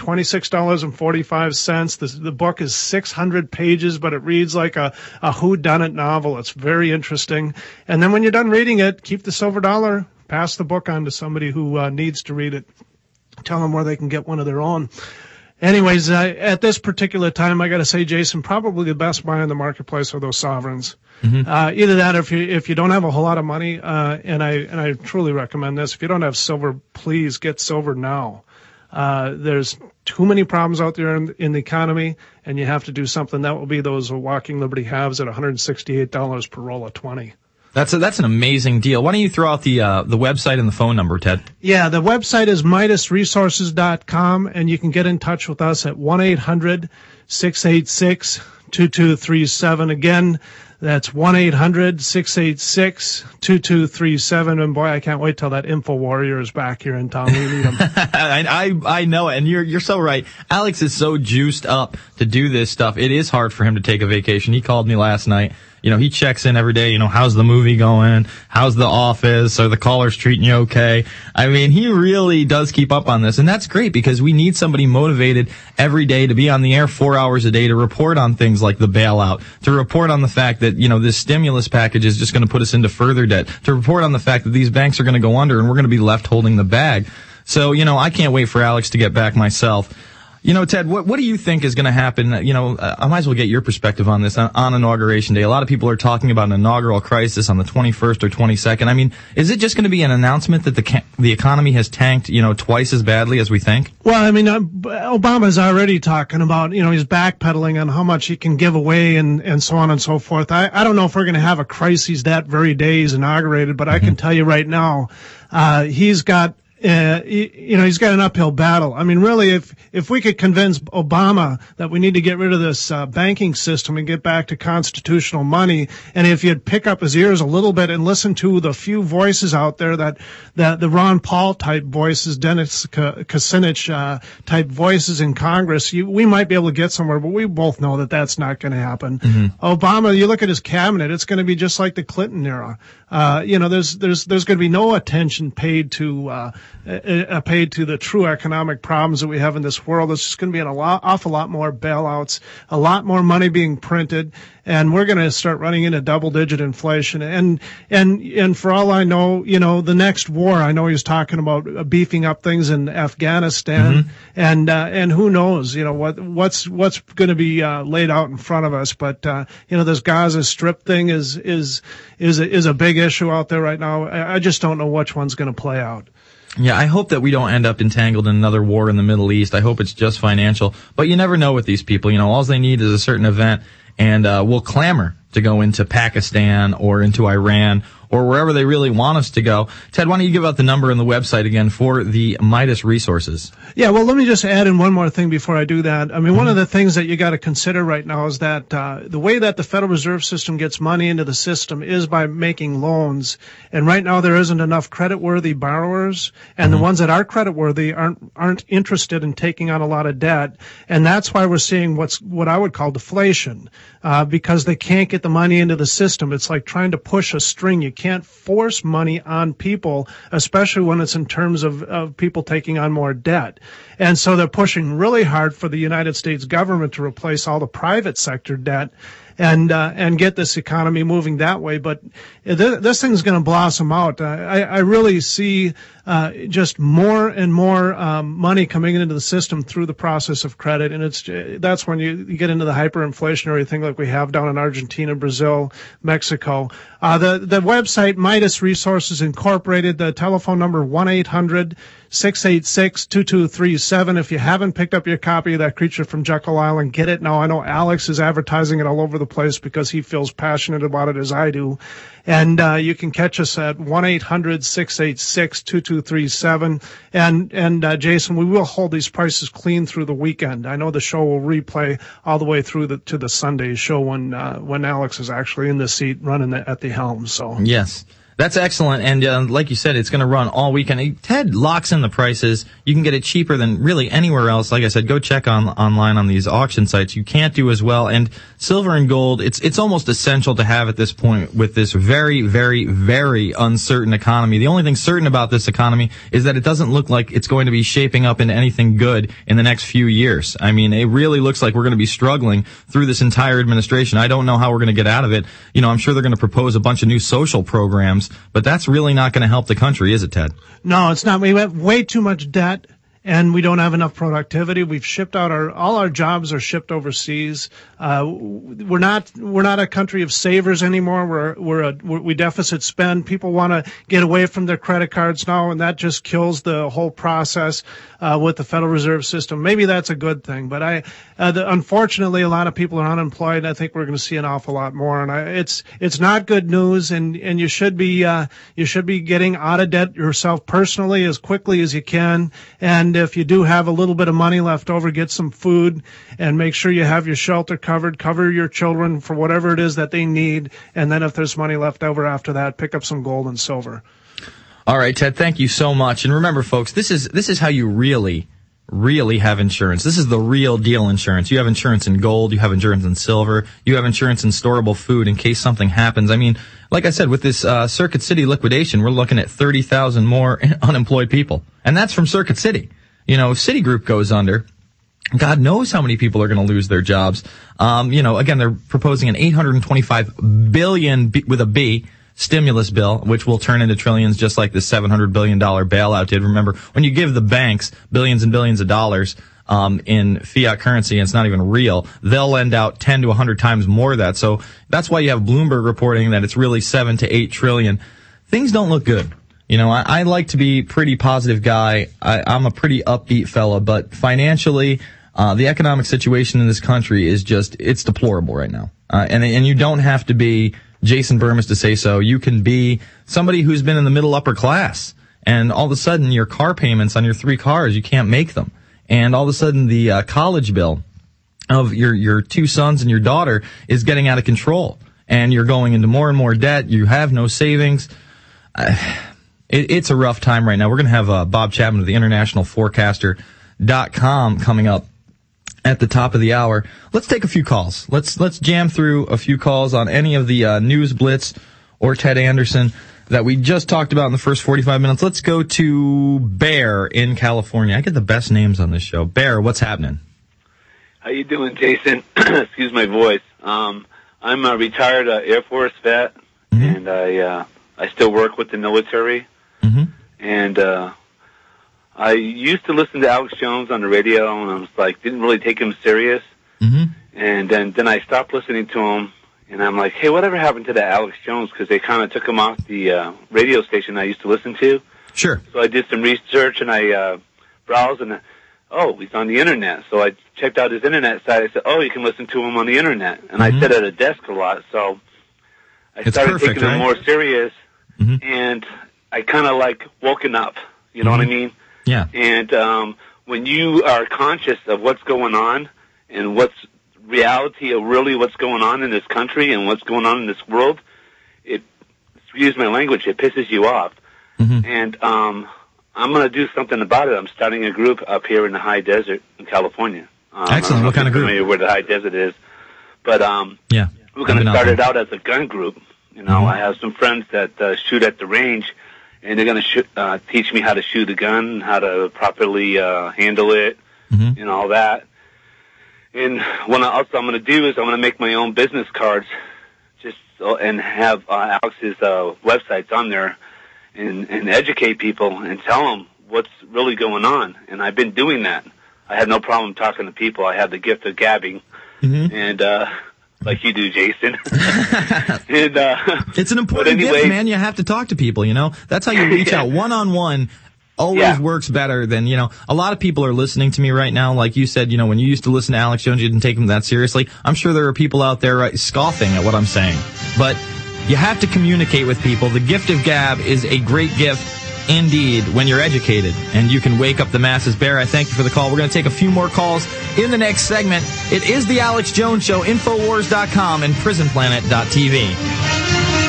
$26.45. The book is 600 pages, but it reads like a whodunit novel. It's very interesting. And then when you're done reading it, keep the silver dollar, pass the book on to somebody who needs to read it. Tell them where they can get one of their own. Anyways, at this particular time, I got to say, Jason, probably the best buy in the marketplace are those sovereigns. Mm-hmm. Either that, or if you don't have a whole lot of money, and I truly recommend this. If you don't have silver, please get silver now. There's too many problems out there in the economy, and you have to do something. That will be those Walking Liberty halves at $168 per roll of 20. That's an amazing deal. Why don't you throw out the website and the phone number, Ted? Yeah, the website is MidasResources.com, and you can get in touch with us at 1-800-686-2237. Again, that's 1-800-686-2237. And boy, I can't wait till that Info Warrior is back here in town. We need him. I know it, and you're so right. Alex is so juiced up to do this stuff. It is hard for him to take a vacation. He called me last night. He checks in every day. How's the movie going? How's the office? Are the callers treating you okay? I mean, he really does keep up on this. And that's great because we need somebody motivated every day to be on the air 4 hours a day to report on things like the bailout, to report on the fact that, this stimulus package is just going to put us into further debt, to report on the fact that these banks are going to go under and we're going to be left holding the bag. So, I can't wait for Alex to get back myself. Ted, what do you think is going to happen? I might as well get your perspective on this on Inauguration Day. A lot of people are talking about an inaugural crisis on the 21st or 22nd. I mean, is it just going to be an announcement that the economy has tanked, twice as badly as we think? Well, I mean, Obama's already talking about, he's backpedaling on how much he can give away and so on and so forth. I don't know if we're going to have a crisis that very day he's inaugurated, but I can tell you right now, he's got he's got an uphill battle. I mean, really, if we could convince Obama that we need to get rid of this banking system and get back to constitutional money, and if you'd pick up his ears a little bit and listen to the few voices out there that the Ron Paul type voices, Dennis Kucinich type voices in Congress, we might be able to get somewhere, but we both know that that's not going to happen. Mm-hmm. Obama, you look at his cabinet, it's going to be just like the Clinton era. There's going to be no attention paid to the true economic problems that we have in this world. There's just going to be an awful lot more bailouts, a lot more money being printed, and we're going to start running into double-digit inflation. And for all I know, the next war, I know he was talking about beefing up things in Afghanistan, mm-hmm. and who knows, what's going to be laid out in front of us. But this Gaza Strip thing is a big issue out there right now. I just don't know which one's going to play out. Yeah, I hope that we don't end up entangled in another war in the Middle East. I hope it's just financial. But you never know with these people. All they need is a certain event, and we'll clamor to go into Pakistan or into Iran or wherever they really want us to go. Ted, why don't you give out the number and the website again for the Midas resources? Yeah, well, let me just add in one more thing before I do that. I mean, one of the things that you got to consider right now is that the way that the Federal Reserve System gets money into the system is by making loans. And right now there isn't enough credit-worthy borrowers, and the ones that are credit-worthy aren't interested in taking on a lot of debt. And that's why we're seeing what I would call deflation, because they can't get the money into the system. It's like trying to push a string. You can't force money on people, especially when it's in terms of people taking on more debt. And so they're pushing really hard for the United States government to replace all the private sector debt and get this economy moving that way. But this thing's going to blossom out. I really see just more and more money coming into the system through the process of credit, and that's when you get into the hyperinflationary thing like we have down in Argentina, Brazil, Mexico. The website Midas Resources Incorporated, the telephone number 1-800-686-2237. If you haven't picked up your copy of that Creature from Jekyll Island, get it now. I know Alex is advertising it all over the place because he feels passionate about it as I do. And you can catch us at 1-800-686-2237. And Jason, we will hold these prices clean through the weekend. I know the show will replay all the way through to the Sunday show when Alex is actually in the seat running at the helm. So yes. That's excellent, and like you said, it's going to run all weekend. Ted locks in the prices. You can get it cheaper than really anywhere else. Like I said, go check online on these auction sites. You can't do as well. And silver and gold, it's almost essential to have at this point with this very, very, very uncertain economy. The only thing certain about this economy is that it doesn't look like it's going to be shaping up into anything good in the next few years. I mean, it really looks like we're going to be struggling through this entire administration. I don't know how we're going to get out of it. You know, I'm sure they're going to propose a bunch of new social programs, but that's really not going to help the country, is it, Ted? No, it's not. We have way too much debt, and we don't have enough productivity. We've shipped out all our jobs are shipped overseas. We're not a country of savers anymore. We deficit spend. People want to get away from their credit cards now, and that just kills the whole process with the Federal Reserve System. Maybe that's a good thing, but unfortunately, a lot of people are unemployed. I think we're going to see an awful lot more, and it's not good news. And you should be getting out of debt yourself personally as quickly as you can. And if you do have a little bit of money left over, get some food and make sure you have your shelter covered. Cover your children for whatever it is that they need. And then if there's money left over after that, pick up some gold and silver. All right, Ted, thank you so much. And remember, folks, this is how you really have insurance. This is the real deal insurance. You have insurance in gold, you have insurance in silver, you have insurance in storable food in case something happens. I mean, like I said, with this Circuit City liquidation, we're looking at 30,000 more unemployed people. And that's from Circuit City. You know, if Citigroup goes under, God knows how many people are going to lose their jobs. Again, they're proposing an $825 billion with a B stimulus bill, which will turn into trillions just like the $700 billion bailout did. Remember, when you give the banks billions and billions of dollars in fiat currency, and it's not even real, they'll lend out 10 to 100 times more of that. So that's why you have Bloomberg reporting that it's really 7 to 8 trillion. Things don't look good. You know, I like to be a pretty positive guy. I'm a pretty upbeat fella, but financially, the economic situation in this country is it's deplorable right now. And you don't have to be Jason Burmis to say so. You can be somebody who's been in the middle upper class, and all of a sudden your car payments on your 3 cars, you can't make them. And all of a sudden the college bill of your 2 sons and your daughter is getting out of control, and you're going into more and more debt. You have no savings. It's a rough time right now. We're going to have Bob Chapman of the internationalforecaster.com coming up at the top of the hour. Let's take a few calls. Let's jam through a few calls on any of the News Blitz or Ted Anderson that we just talked about in the first 45 minutes. Let's go to Bear in California. I get the best names on this show. Bear, what's happening? How you doing, Jason? Excuse my voice. I'm a retired Air Force vet, and I still work with the military. And I used to listen to Alex Jones on the radio, and I was like, didn't really take him serious. And then I stopped listening to him, and I'm like, hey, whatever happened to that Alex Jones? Because they kind of took him off the radio station I used to listen to. Sure. So I did some research, and I browsed, and he's on the internet. So I checked out his internet site. I said, you can listen to him on the internet. And I sit at a desk a lot, so I started taking him more serious. and I kind of like woken up. You know what I mean? Yeah. And when you are conscious of what's going on and what's reality of really what's going on in this country and what's going on in this world, it, excuse my language, it pisses you off. And I'm going to do something about it. I'm starting a group up here in the high desert in California. Excellent. What kind of group? I'm familiar where the high desert is. But yeah, we're going to start it out as a gun group. You know, I have some friends that shoot at the range, and they're going to teach me how to shoot a gun, how to properly handle it, and all that. And what I'm going to do is I'm going to make my own business cards, and have Alex's websites on there, and educate people and tell them what's really going on. And I've been doing that. I have no problem talking to people. I have the gift of gabbing, and like you do, Jason. And, it's an important gift, man. You have to talk to people, you know? That's how you reach out. One-on-one always works better than, you know, a lot of people are listening to me right now. Like you said, you know, when you used to listen to Alex Jones, you didn't take him that seriously. I'm sure there are people out there scoffing at what I'm saying. But you have to communicate with people. The gift of gab is a great gift indeed when you're educated, and you can wake up the masses. Bear, I thank you for the call. We're going to take a few more calls in the next segment. It is the Alex Jones Show, Infowars.com and PrisonPlanet.tv.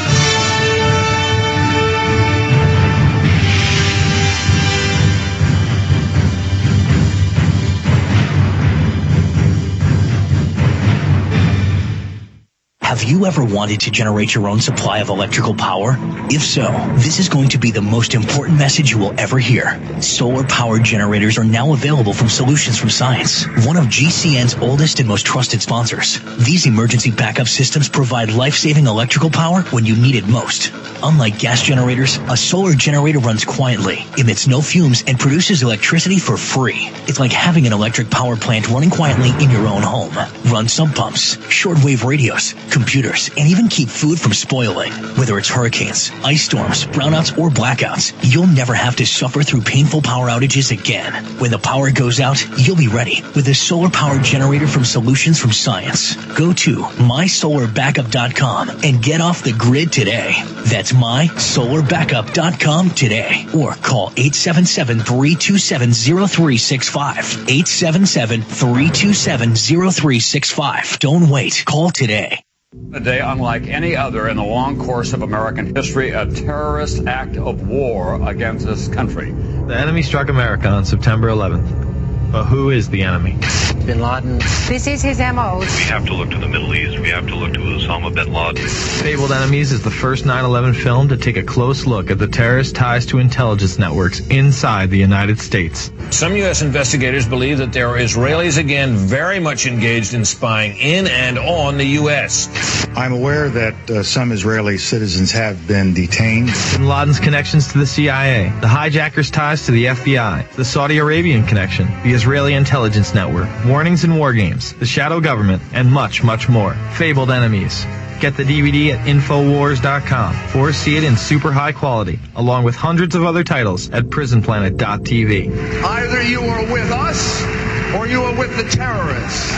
Have you ever wanted to generate your own supply of electrical power? If so, this is going to be the most important message you will ever hear. Solar-powered generators are now available from Solutions from Science, one of GCN's oldest and most trusted sponsors. These emergency backup systems provide life-saving electrical power when you need it most. Unlike gas generators, a solar generator runs quietly, emits no fumes, and produces electricity for free. It's like having an electric power plant running quietly in your own home. Run sump pumps, shortwave radios, computers, and even keep food from spoiling. Whether it's hurricanes, ice storms, brownouts, or blackouts, you'll never have to suffer through painful power outages again. When the power goes out, you'll be ready with a solar-powered generator from Solutions from Science. Go to mysolarbackup.com and get off the grid today. That's mysolarbackup.com today. Or call 877-327-0365. 877-327-0365. Don't wait. Call today. A day unlike any other in the long course of American history, a terrorist act of war against this country. The enemy struck America on September 11th. But who is the enemy? Bin Laden. This is his MO. We have to look to the Middle East. We have to look to Osama bin Laden. Fabled Enemies is the first 9/11 film to take a close look at the terrorist ties to intelligence networks inside the United States. Some U.S. investigators believe that there are Israelis again very much engaged in spying in and on the U.S. I'm aware that some Israeli citizens have been detained. Bin Laden's connections to the CIA, the hijackers' ties to the FBI, the Saudi Arabian connection, the Israeli intelligence network, warnings and war games, the shadow government, and much, much more. Fabled Enemies. Get the DVD at Infowars.com or see it in super high quality, along with hundreds of other titles at PrisonPlanet.tv. Either you are with us or you are with the terrorists.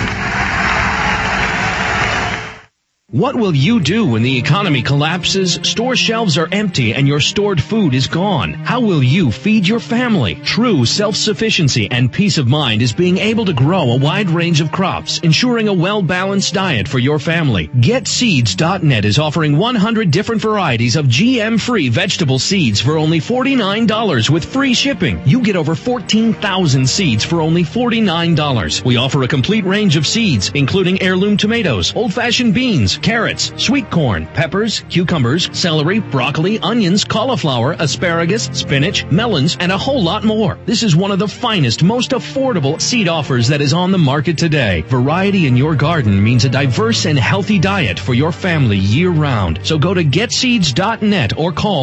What will you do when the economy collapses, store shelves are empty, and your stored food is gone? How will you feed your family? True self-sufficiency and peace of mind is being able to grow a wide range of crops, ensuring a well-balanced diet for your family. GetSeeds.net is offering 100 different varieties of GM-free vegetable seeds for only $49 with free shipping. You get over 14,000 seeds for only $49. We offer a complete range of seeds, including heirloom tomatoes, old-fashioned beans, carrots, sweet corn, peppers, cucumbers, celery, broccoli, onions, cauliflower, asparagus, spinach, melons, and a whole lot more. This is one of the finest, most affordable seed offers that is on the market today. Variety in your garden means a diverse and healthy diet for your family year-round. So go to GetSeeds.net or call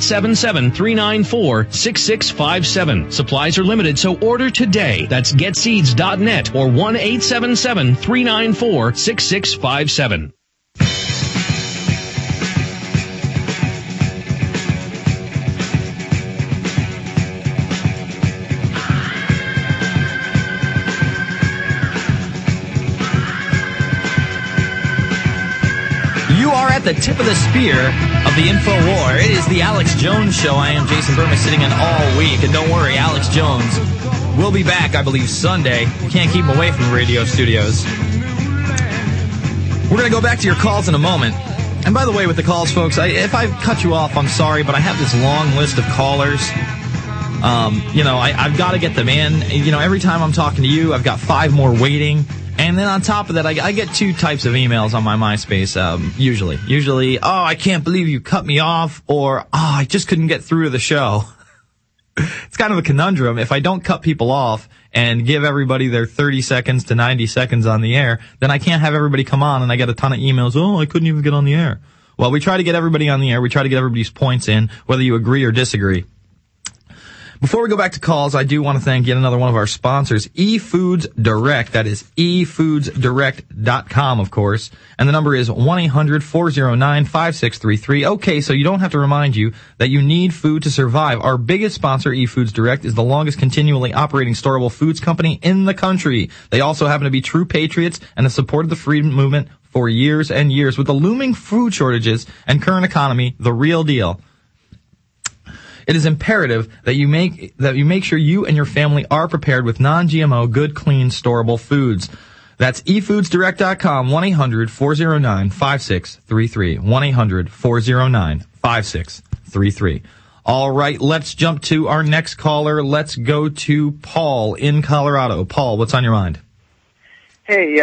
1-877-394-6657. Supplies are limited, so order today. That's GetSeeds.net or 1-877-394-6657. You are at the tip of the spear of the info war. It is the Alex Jones Show. I am Jason Burma, sitting in all week. And don't worry, Alex Jones will be back, I believe, Sunday. You can't keep him away from the radio studios. We're going to go back to your calls in a moment. And by the way, with the calls, folks, if I cut you off, I'm sorry, but I have this long list of callers. I've got to get them in. Every time I'm talking to you, I've got 5 more waiting. And then on top of that, I get 2 types of emails on my MySpace, usually. Usually, oh, I can't believe you cut me off, or, oh, I just couldn't get through to the show. It's kind of a conundrum. If I don't cut people off and give everybody their 30 seconds to 90 seconds on the air, then I can't have everybody come on, and I get a ton of emails, oh, I couldn't even get on the air. Well, we try to get everybody on the air. We try to get everybody's points in, whether you agree or disagree. Before we go back to calls, I do want to thank yet another one of our sponsors, eFoods Direct. That is efoodsdirect.com, of course. And the number is 1-800-409-5633. Okay, so you don't have to remind you that you need food to survive. Our biggest sponsor, eFoods Direct, is the longest continually operating storable foods company in the country. They also happen to be true patriots and have supported the freedom movement for years and years. With the looming food shortages and current economy, the real deal. It is imperative that you make sure you and your family are prepared with non-GMO, good, clean, storable foods. That's efoodsdirect.com, 1-800-409-5633, 1-800-409-5633. All right, let's jump to our next caller. Let's go to Paul in Colorado. Paul, what's on your mind? Hey,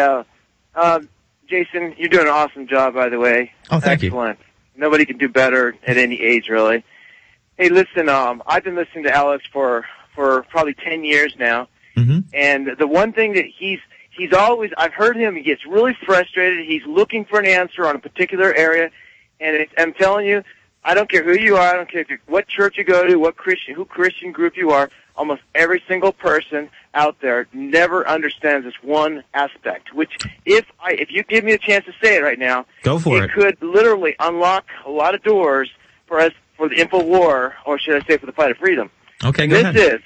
Jason, you're doing an awesome job, by the way. Oh, thank you. Excellent. Nobody can do better at any age, really. Hey, listen, I've been listening to Alex for probably 10 years now, and the one thing that he's always, I've heard him, he gets really frustrated, he's looking for an answer on a particular area, and I'm telling you, I don't care who you are, I don't care what church you go to, who Christian group you are, almost every single person out there never understands this one aspect, which if you give me a chance to say it right now, go for it. It could literally unlock a lot of doors for us, for the info war, or should I say for the fight of freedom. Okay, go ahead. This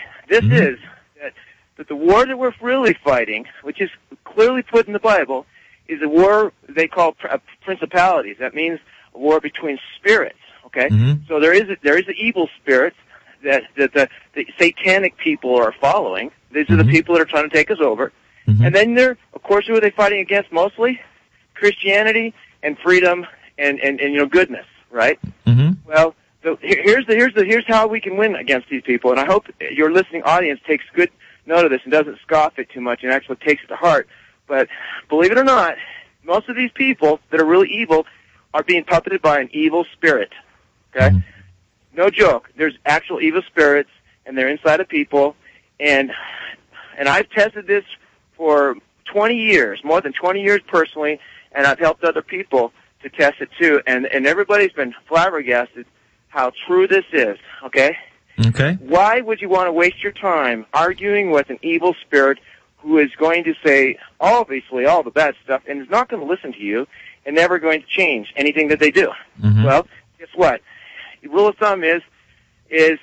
is that the war that we're really fighting, which is clearly put in the Bible, is a war they call principalities. That means a war between spirits, okay? So there is the evil spirits that the satanic people are following. These are the people that are trying to take us over. And then of course, who are they fighting against mostly? Christianity and freedom and goodness. Right? Well, here's how we can win against these people, and I hope your listening audience takes good note of this and doesn't scoff it too much and actually takes it to heart. But believe it or not, most of these people that are really evil are being puppeted by an evil spirit. Okay? No joke. There's actual evil spirits, and they're inside of people, and I've tested this for 20 years, more than 20 years personally, and I've helped other people to test it too, and everybody's been flabbergasted how true this is, okay? Okay. Why would you want to waste your time arguing with an evil spirit who is going to say, obviously, all the bad stuff, and is not going to listen to you, and never going to change anything that they do? Well, guess what? The rule of thumb is here's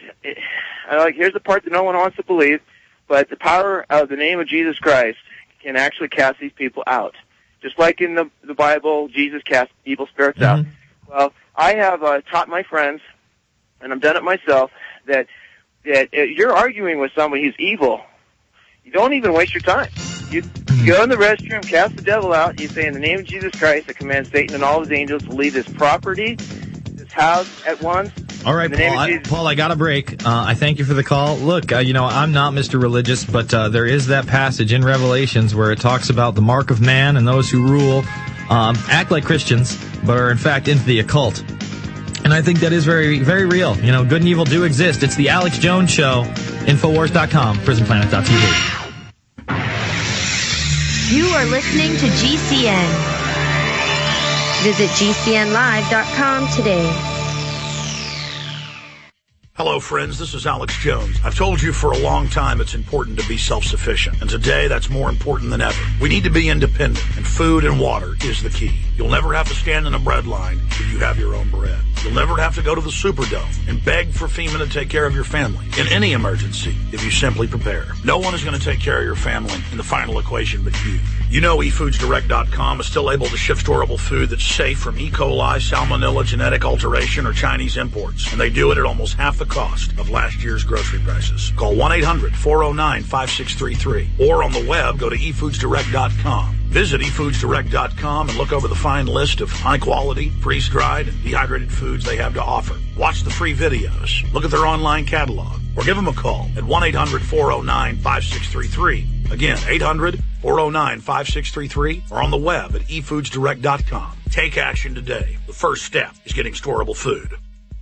the part that no one wants to believe, but the power of the name of Jesus Christ can actually cast these people out. Just like in the Bible, Jesus cast evil spirits out. Well, I have taught my friends, and I've done it myself, that you're arguing with somebody who's evil. You don't even waste your time. You go in the restroom, cast the devil out, you say, in the name of Jesus Christ, I command Satan and all his angels to leave this property, this house at once. All right, Paul, I got a break. I thank you for the call. Look, I'm not Mr. Religious, but there is that passage in Revelations where it talks about the mark of man and those who rule act like Christians, but are in fact into the occult. And I think that is very, very real. Good and evil do exist. It's the Alex Jones Show, Infowars.com, PrisonPlanet.tv. You are listening to GCN. Visit GCNlive.com today. Hello, friends. This is Alex Jones. I've told you for a long time it's important to be self-sufficient, and today that's more important than ever. We need to be independent, and food and water is the key. You'll never have to stand in a bread line if you have your own bread. You'll never have to go to the Superdome and beg for FEMA to take care of your family in any emergency if you simply prepare. No one is going to take care of your family in the final equation but you. You know eFoodsDirect.com is still able to ship storable food that's safe from E. coli, salmonella, genetic alteration, or Chinese imports. And they do it at almost half the cost of last year's grocery prices. Call 1-800-409-5633. Or on the web, go to eFoodsDirect.com. Visit eFoodsDirect.com and look over the fine list of high-quality, freeze-dried, and dehydrated foods they have to offer. Watch the free videos, look at their online catalog, or give them a call at 1-800-409-5633. Again, 800-409-5633, or on the web at eFoodsDirect.com. Take action today. The first step is getting storable food.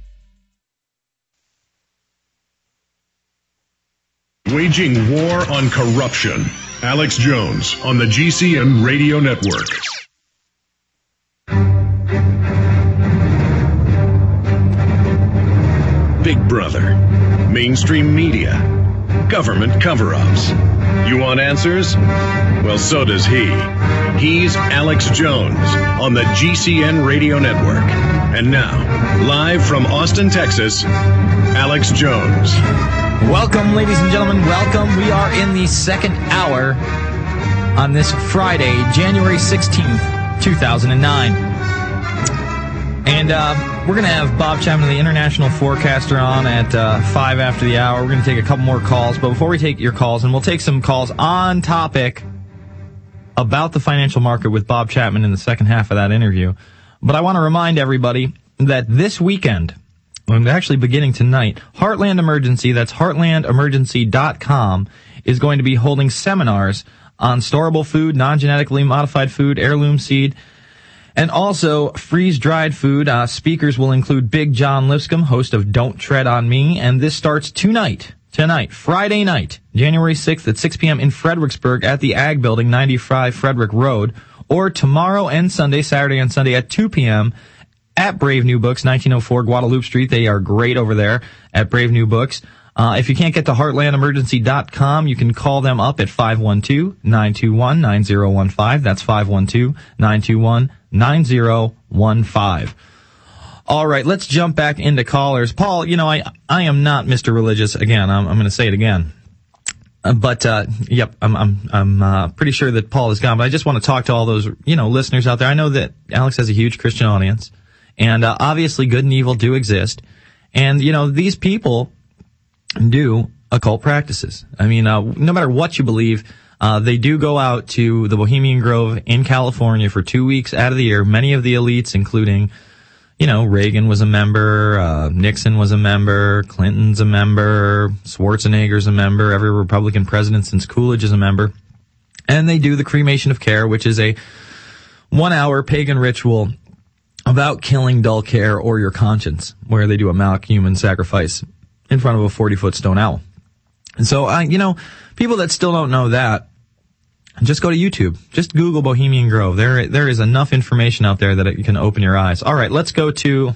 Waging war on corruption. Alex Jones on the GCN Radio Network. Big Brother, mainstream media, government cover-ups. You want answers? Well, so does he. He's Alex Jones on the GCN Radio Network. And now, live from Austin, Texas, Alex Jones. Welcome, ladies and gentlemen. Welcome. We are in the second hour on this Friday, January 16th, 2009. And we're going to have Bob Chapman, the international forecaster, on at 5 after the hour. We're going to take a couple more calls. But before we take your calls, and we'll take some calls on topic about the financial market with Bob Chapman in the second half of that interview. But I want to remind everybody that this weekend, actually beginning tonight, Heartland Emergency, that's heartlandemergency.com, is going to be holding seminars on storable food, non-genetically modified food, heirloom seed, and also freeze-dried food. Speakers will include Big John Lipscomb, host of Don't Tread on Me, and this starts tonight, Friday night, January 6th at 6 p.m. in Fredericksburg at the Ag Building, 95 Frederick Road, or tomorrow and Sunday, Saturday and Sunday at 2 p.m. at Brave New Books, 1904 Guadalupe Street. They are great over there at Brave New Books. If you can't get to heartlandemergency.com, you can call them up at 512-921-9015. That's 512-921-9015. All right, let's jump back into callers. Paul, you know, I am not Mr. Religious again. I'm going to say it again. But I'm pretty sure that Paul is gone. But I just want to talk to all those, listeners out there. I know that Alex has a huge Christian audience, and obviously good and evil do exist. And these people do occult practices. I mean, no matter what you believe, they do go out to the Bohemian Grove in California for 2 weeks out of the year. Many of the elites, including, Reagan was a member, Nixon was a member, Clinton's a member, Schwarzenegger's a member, every Republican president since Coolidge is a member. And they do the cremation of care, which is a 1-hour pagan ritual about killing dull care or your conscience, where they do a mock human sacrifice in front of a 40-foot stone owl. And so, people that still don't know that, just go to YouTube. Just Google Bohemian Grove. There is enough information out there that it can open your eyes. All right, let's go to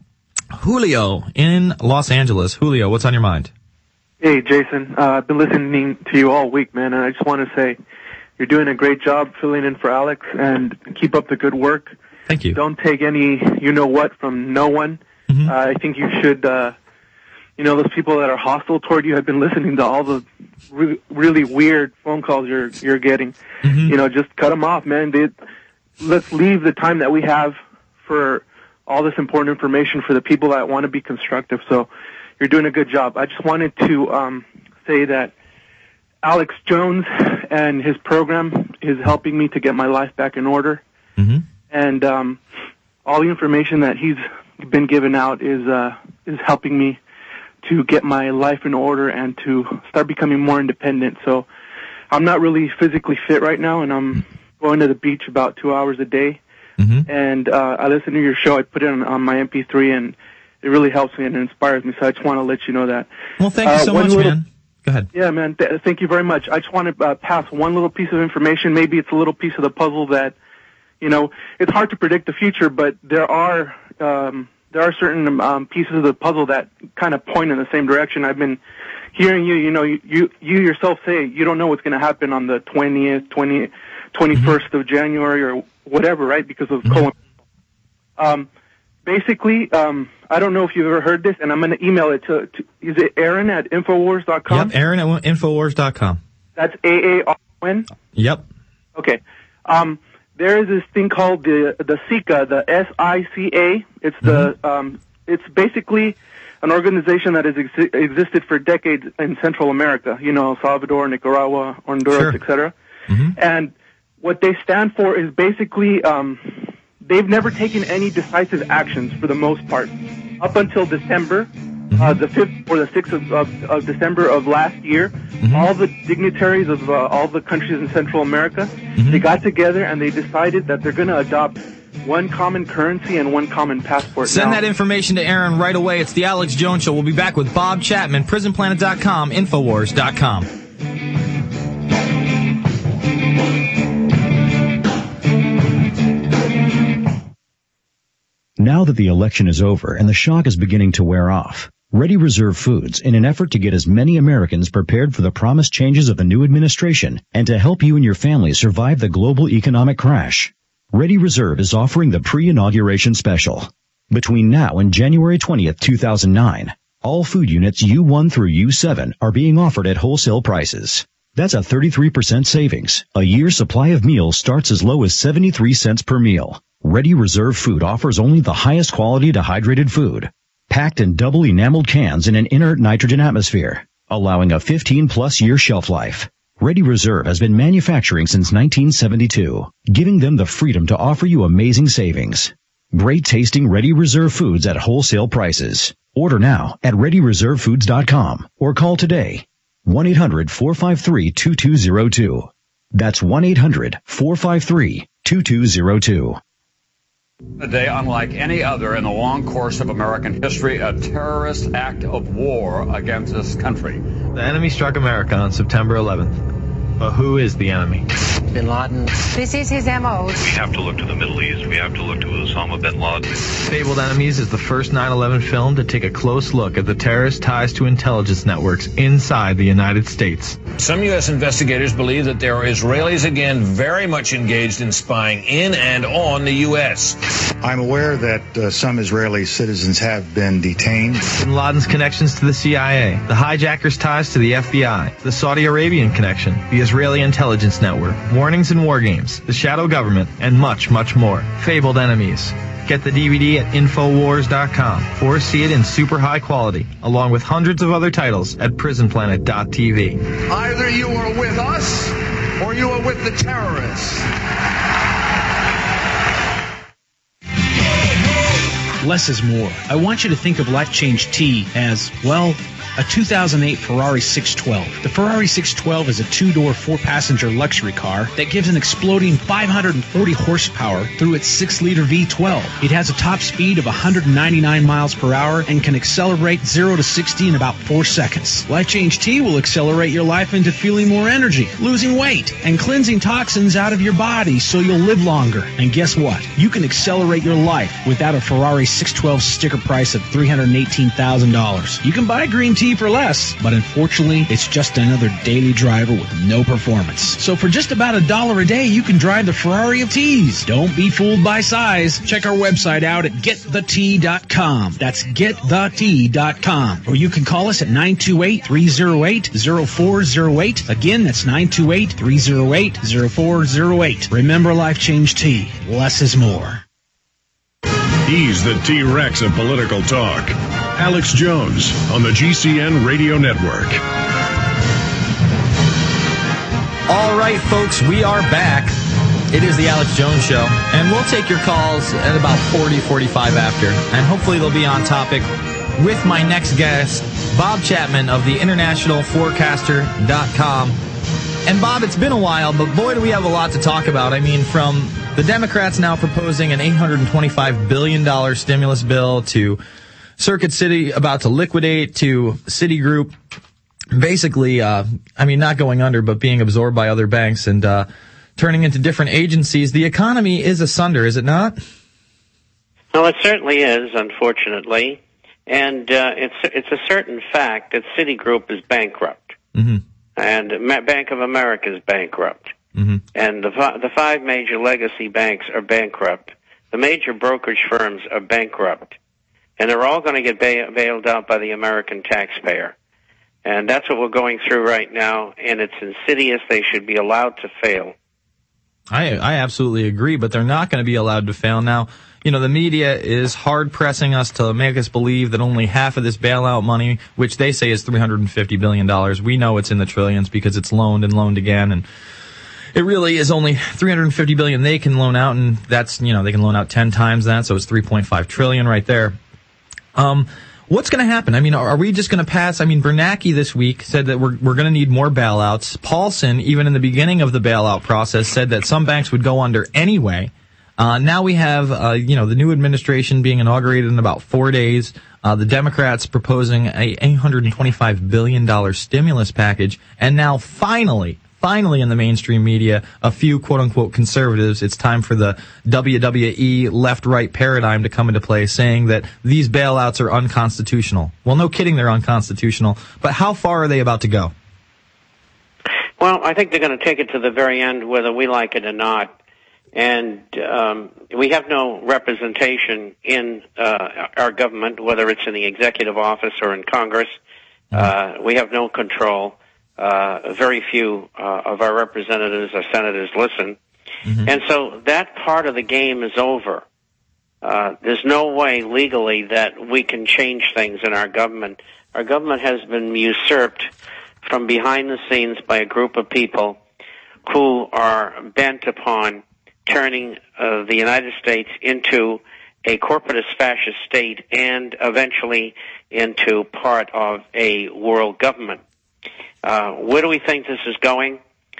Julio in Los Angeles. Julio, what's on your mind? Hey, Jason. I've been listening to you all week, man, and I just want to say you're doing a great job filling in for Alex, and keep up the good work. Thank you. Don't take any you-know-what from no one. Mm-hmm. I think you should... those people that are hostile toward you have been listening to all the really weird phone calls you're getting. Mm-hmm. Just cut them off, man. Let's leave the time that we have for all this important information for the people that want to be constructive. So you're doing a good job. I just wanted to say that Alex Jones and his program is helping me to get my life back in order. Mm-hmm. And all the information that he's been giving out is helping me to get my life in order and to start becoming more independent. So I'm not really physically fit right now, and I'm going to the beach about 2 hours a day. Mm-hmm. And I listen to your show. I put it on my MP3, and it really helps me and it inspires me. So I just want to let you know that. Well, thank you so much, man. Go ahead. Yeah, man. Thank you very much. I just want to pass one little piece of information. Maybe it's a little piece of the puzzle that, it's hard to predict the future, but there are certain pieces of the puzzle that kind of point in the same direction. I've been hearing you yourself say you don't know what's going to happen on the 21st mm-hmm. of January or whatever, right? Because of mm-hmm. Basically, I don't know if you've ever heard this, and I'm going to email it to is it Aaron at Infowars.com? Yep, Aaron at Infowars.com. That's AARN? Yep. Okay. There is this thing called the SICA, the SICA. It's the it's basically an organization that has existed for decades in Central America. You know, El Salvador, Nicaragua, Honduras, etc. And what they stand for is basically they've never taken any decisive actions for the most part up until December. The 5th or the 6th of December of last year, all the dignitaries of all the countries in Central America, they got together and they decided that they're going to adopt one common currency and one common passport. Send that information to Aaron right away. It's the Alex Jones Show. We'll be back with Bob Chapman, PrisonPlanet.com, Infowars.com. Now that the election is over and the shock is beginning to wear off, Ready Reserve Foods, in an effort to get as many Americans prepared for the promised changes of the new administration and to help you and your family survive the global economic crash, Ready Reserve is offering the pre-inauguration special. Between now and January 20th, 2009, all food units U1 through U7 are being offered at wholesale prices. That's a 33% savings. A year's supply of meals starts as low as 73 cents per meal. Ready Reserve Food offers only the highest quality dehydrated food, packed in double enameled cans in an inert nitrogen atmosphere, allowing a 15-plus year shelf life. Ready Reserve has been manufacturing since 1972, giving them the freedom to offer you amazing savings. Great tasting Ready Reserve Foods at wholesale prices. Order now at ReadyReserveFoods.com or call today. 1-800-453-2202. That's 1-800-453-2202. A day unlike any other in the long course of American history, a terrorist act of war against this country. The enemy struck America on September 11th. But who is the enemy? Bin Laden. This is his MO. We have to look to the Middle East. We have to look to Osama bin Laden. Fabled Enemies is the first 9/11 film to take a close look at the terrorist ties to intelligence networks inside the United States. Some U.S. investigators believe that there are Israelis again very much engaged in spying in and on the U.S. I'm aware that some Israeli citizens have been detained. Bin Laden's connections to the CIA, the hijackers' ties to the FBI, the Saudi Arabian connection, the Israeli intelligence network, warnings and war games, the shadow government, and much, much more. Fabled Enemies. Get the DVD at Infowars.com or see it in super high quality, along with hundreds of other titles at PrisonPlanet.tv. Either you are with us or you are with the terrorists. Less is more. I want you to think of Life Change T as, well, a 2008 Ferrari 612. The Ferrari 612 is a two-door, four-passenger luxury car that gives an exploding 540 horsepower through its 6-liter V12. It has a top speed of 199 miles per hour and can accelerate 0 to 60 in about 4 seconds. Life Change T will accelerate your life into feeling more energy, losing weight, and cleansing toxins out of your body so you'll live longer. And guess what? You can accelerate your life without a Ferrari 612 sticker price of $318,000. You can buy green tea for less, but unfortunately, it's just another daily driver with no performance. So for just about $1 a day, you can drive the Ferrari of teas. Don't be fooled by size. Check our website out at GetTheT.com. That's GetTheT.com. Or you can call us at 928-308-0408. Again, that's 928-308-0408. Remember, Life Change Tea. Less is more. He's the T-Rex of political talk. Alex Jones on the GCN Radio Network. All right, folks, we are back. It is the Alex Jones Show, and we'll take your calls at about 45 after, and hopefully they'll be on topic with my next guest, Bob Chapman of the InternationalForecaster.com. And Bob, it's been a while, but boy, do we have a lot to talk about. I mean, from the Democrats now proposing an $825 billion stimulus bill to Circuit City about to liquidate to Citigroup, basically, not going under, but being absorbed by other banks and turning into different agencies. The economy is asunder, is it not? Well, it certainly is, unfortunately. And it's a certain fact that Citigroup is bankrupt. Mm-hmm. And Bank of America is bankrupt. Mm-hmm. And the 5 major legacy banks are bankrupt. The major brokerage firms are bankrupt. And they're all going to get bailed out by the American taxpayer. And that's what we're going through right now, and it's insidious. They should be allowed to fail. I absolutely agree, but they're not going to be allowed to fail. Now, the media is hard pressing us to make us believe that only half of this bailout money, which they say is $350 billion, we know it's in the trillions because it's loaned and loaned again, and it really is only $350 billion they can loan out, and that's, they can loan out 10 times that, so it's $3.5 trillion right there. What's going to happen? I mean, are we just going to pass? I mean, Bernanke this week said that we're going to need more bailouts. Paulson, even in the beginning of the bailout process, said that some banks would go under anyway. Now we have, the new administration being inaugurated in about 4 days. The Democrats proposing a $825 billion stimulus package. And now finally in the mainstream media, a few quote-unquote conservatives, it's time for the WWE left-right paradigm to come into play, saying that these bailouts are unconstitutional. Well, no kidding, they're unconstitutional. But how far are they about to go? Well, I think they're going to take it to the very end, whether we like it or not. And we have no representation in our government, whether it's in the executive office or in Congress. We have no control. Very few of our representatives or senators listen. Mm-hmm. And so that part of the game is over. There's no way legally that we can change things in our government. Our government has been usurped from behind the scenes by a group of people who are bent upon turning the United States into a corporatist fascist state and eventually into part of a world government. Where do we think this is going?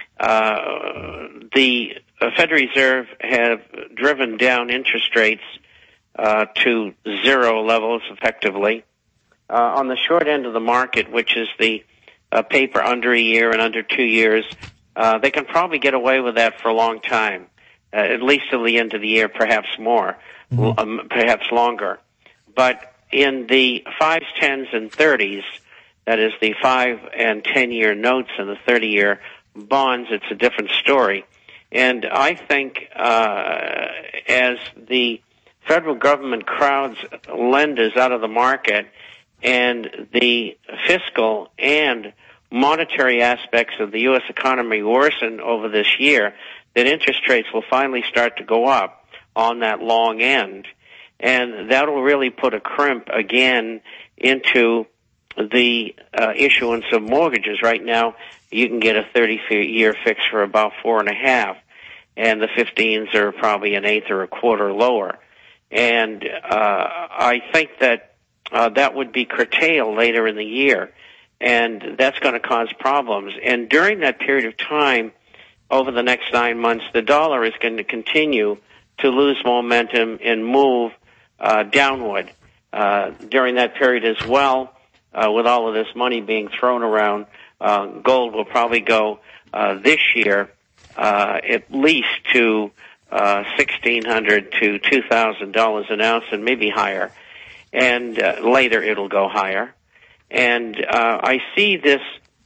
The Federal Reserve have driven down interest rates to zero levels effectively. On the short end of the market, which is the paper under a year and under 2 years, they can probably get away with that for a long time, at least till the end of the year, perhaps more, perhaps longer. But in the 5s, 10s, and 30s, that is the 5 and 10-year notes and the 30-year bonds, it's a different story. And I think as the federal government crowds lenders out of the market and the fiscal and monetary aspects of the U.S. economy worsen over this year, that interest rates will finally start to go up on that long end. And that will really put a crimp again into the issuance of mortgages. Right now, you can get a 30-year fix for about 4.5%, and the 15s are probably an eighth or a quarter lower. And I think that that would be curtailed later in the year, and that's going to cause problems. And during that period of time, over the next 9 months, the dollar is going to continue to lose momentum and move downward. During that period as well, with all of this money being thrown around, gold will probably go this year at least to $1,600 to $2,000 an ounce, and maybe higher. And later it'll go higher. And I see this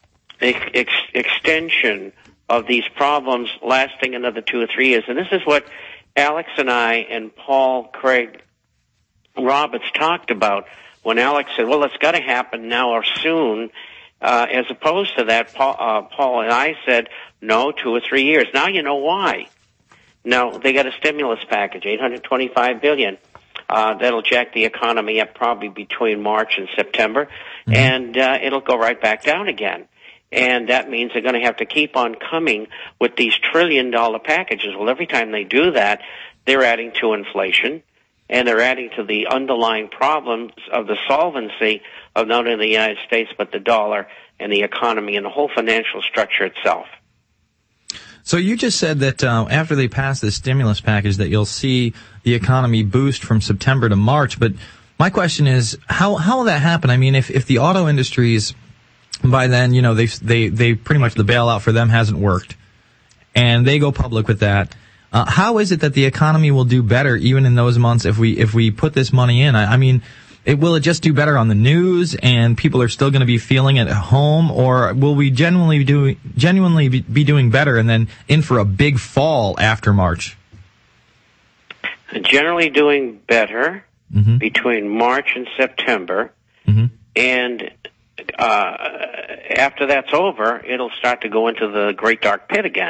extension of these problems lasting another 2 or 3 years. And this is what Alex and I and Paul Craig Roberts talked about when Alex said, well, it's got to happen now or soon, as opposed to that, Paul and I said, no, 2 or 3 years. Now you know why. No, they got a stimulus package, $825 billion. That'll jack the economy up probably between March and September, and it'll go right back down again. And that means they're going to have to keep on coming with these trillion-dollar packages. Well, every time they do that, they're adding to inflation, and they're adding to the underlying problems of the solvency of not only the United States, but the dollar and the economy and the whole financial structure itself. So you just said that after they pass this stimulus package that you'll see the economy boost from September to March. But my question is, how will that happen? I mean, if the auto industries, by then, you know, they pretty much the bailout for them hasn't worked, and they go public with that. How is it that the economy will do better even in those months if we put this money in? I mean, will it just do better on the news and people are still going to be feeling it at home, or will we genuinely be doing better and then in for a big fall after March? Generally doing better between March and September, and after that's over, it'll start to go into the great dark pit again.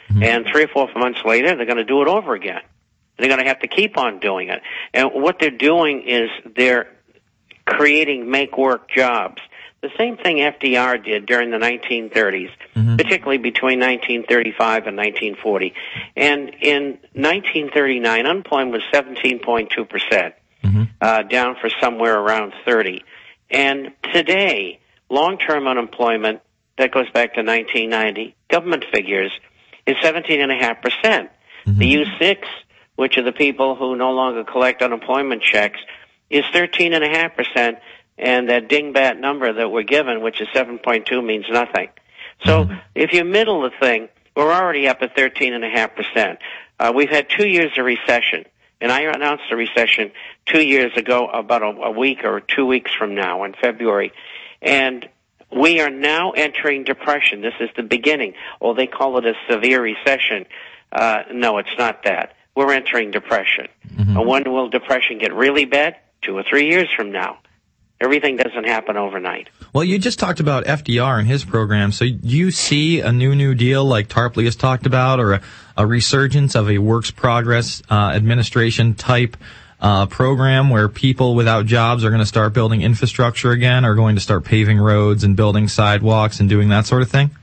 And 3 or 4 months later, they're going to do it over again. They're going to have to keep on doing it. And what they're doing is they're creating make-work jobs. The same thing FDR did during the 1930s, particularly between 1935 and 1940. And in 1939, unemployment was 17.2%, down for somewhere around 30. And today, long-term unemployment, that goes back to 1990, government figures, is 17.5%. The U6, which are the people who no longer collect unemployment checks, is 13.5%, and that dingbat number that we're given, which is 7.2, means nothing. So if you middle the thing, we're already up at 13.5%. We've had 2 years of recession, and I announced a recession 2 years ago, about a week or 2 weeks from now in February, and we are now entering depression. This is the beginning. Oh, they call it a severe recession. No, it's not that. We're entering depression. When will depression get really bad? 2 or 3 years from now. Everything doesn't happen overnight. Well, you just talked about FDR and his program. So do you see a New Deal like Tarpley has talked about, or a resurgence of a works progress administration type program where people without jobs are going to start building infrastructure again, or going to start paving roads and building sidewalks and doing that sort of thing?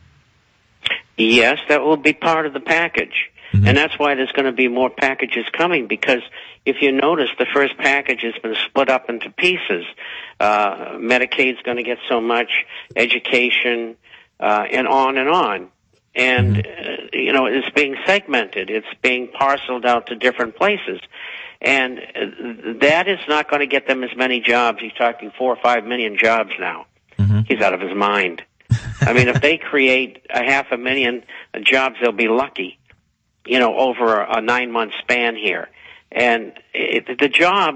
Yes, that will be part of the package. And that's why there's going to be more packages coming, because if you notice, the first package has been split up into pieces. Medicaid's going to get so much, education, and on and on. And, it's being segmented. It's being parceled out to different places. And that is not going to get them as many jobs. He's talking 4 or 5 million jobs now. He's out of his mind. I mean, if they create 500,000 jobs, they'll be lucky. Over a 9-month span here. And the jobs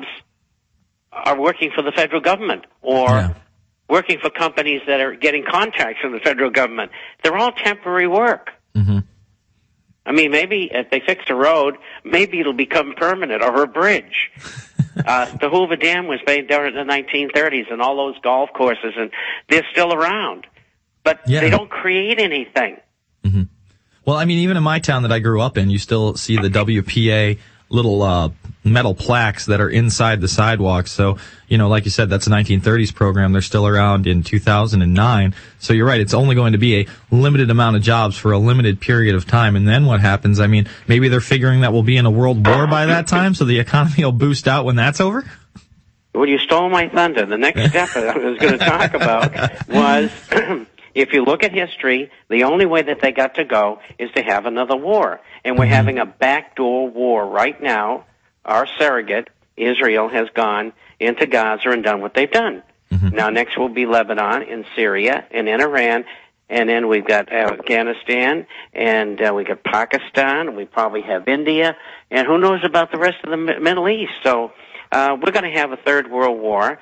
are working for the federal government or working for companies that are getting contracts from the federal government. They're all temporary work. I mean, maybe if they fix a road, maybe it'll become permanent, or a bridge. The Hoover Dam was made during the 1930s, and all those golf courses, and they're still around. But they don't create anything. Well, I mean, even in my town that I grew up in, you still see the WPA little metal plaques that are inside the sidewalks. So, like you said, that's a 1930s program. They're still around in 2009. So you're right. It's only going to be a limited amount of jobs for a limited period of time. And then what happens? I mean, maybe they're figuring that we'll be in a world war by that time, so the economy will boost out when that's over? Well, you stole my thunder. The next step I was going to talk about was... If you look at history, the only way that they got to go is to have another war. And we're having a backdoor war right now. Our surrogate, Israel, has gone into Gaza and done what they've done. Now next will be Lebanon and Syria and then Iran. And then we've got Afghanistan and we got Pakistan. We probably have India. And who knows about the rest of the Middle East. So we're going to have a third world war.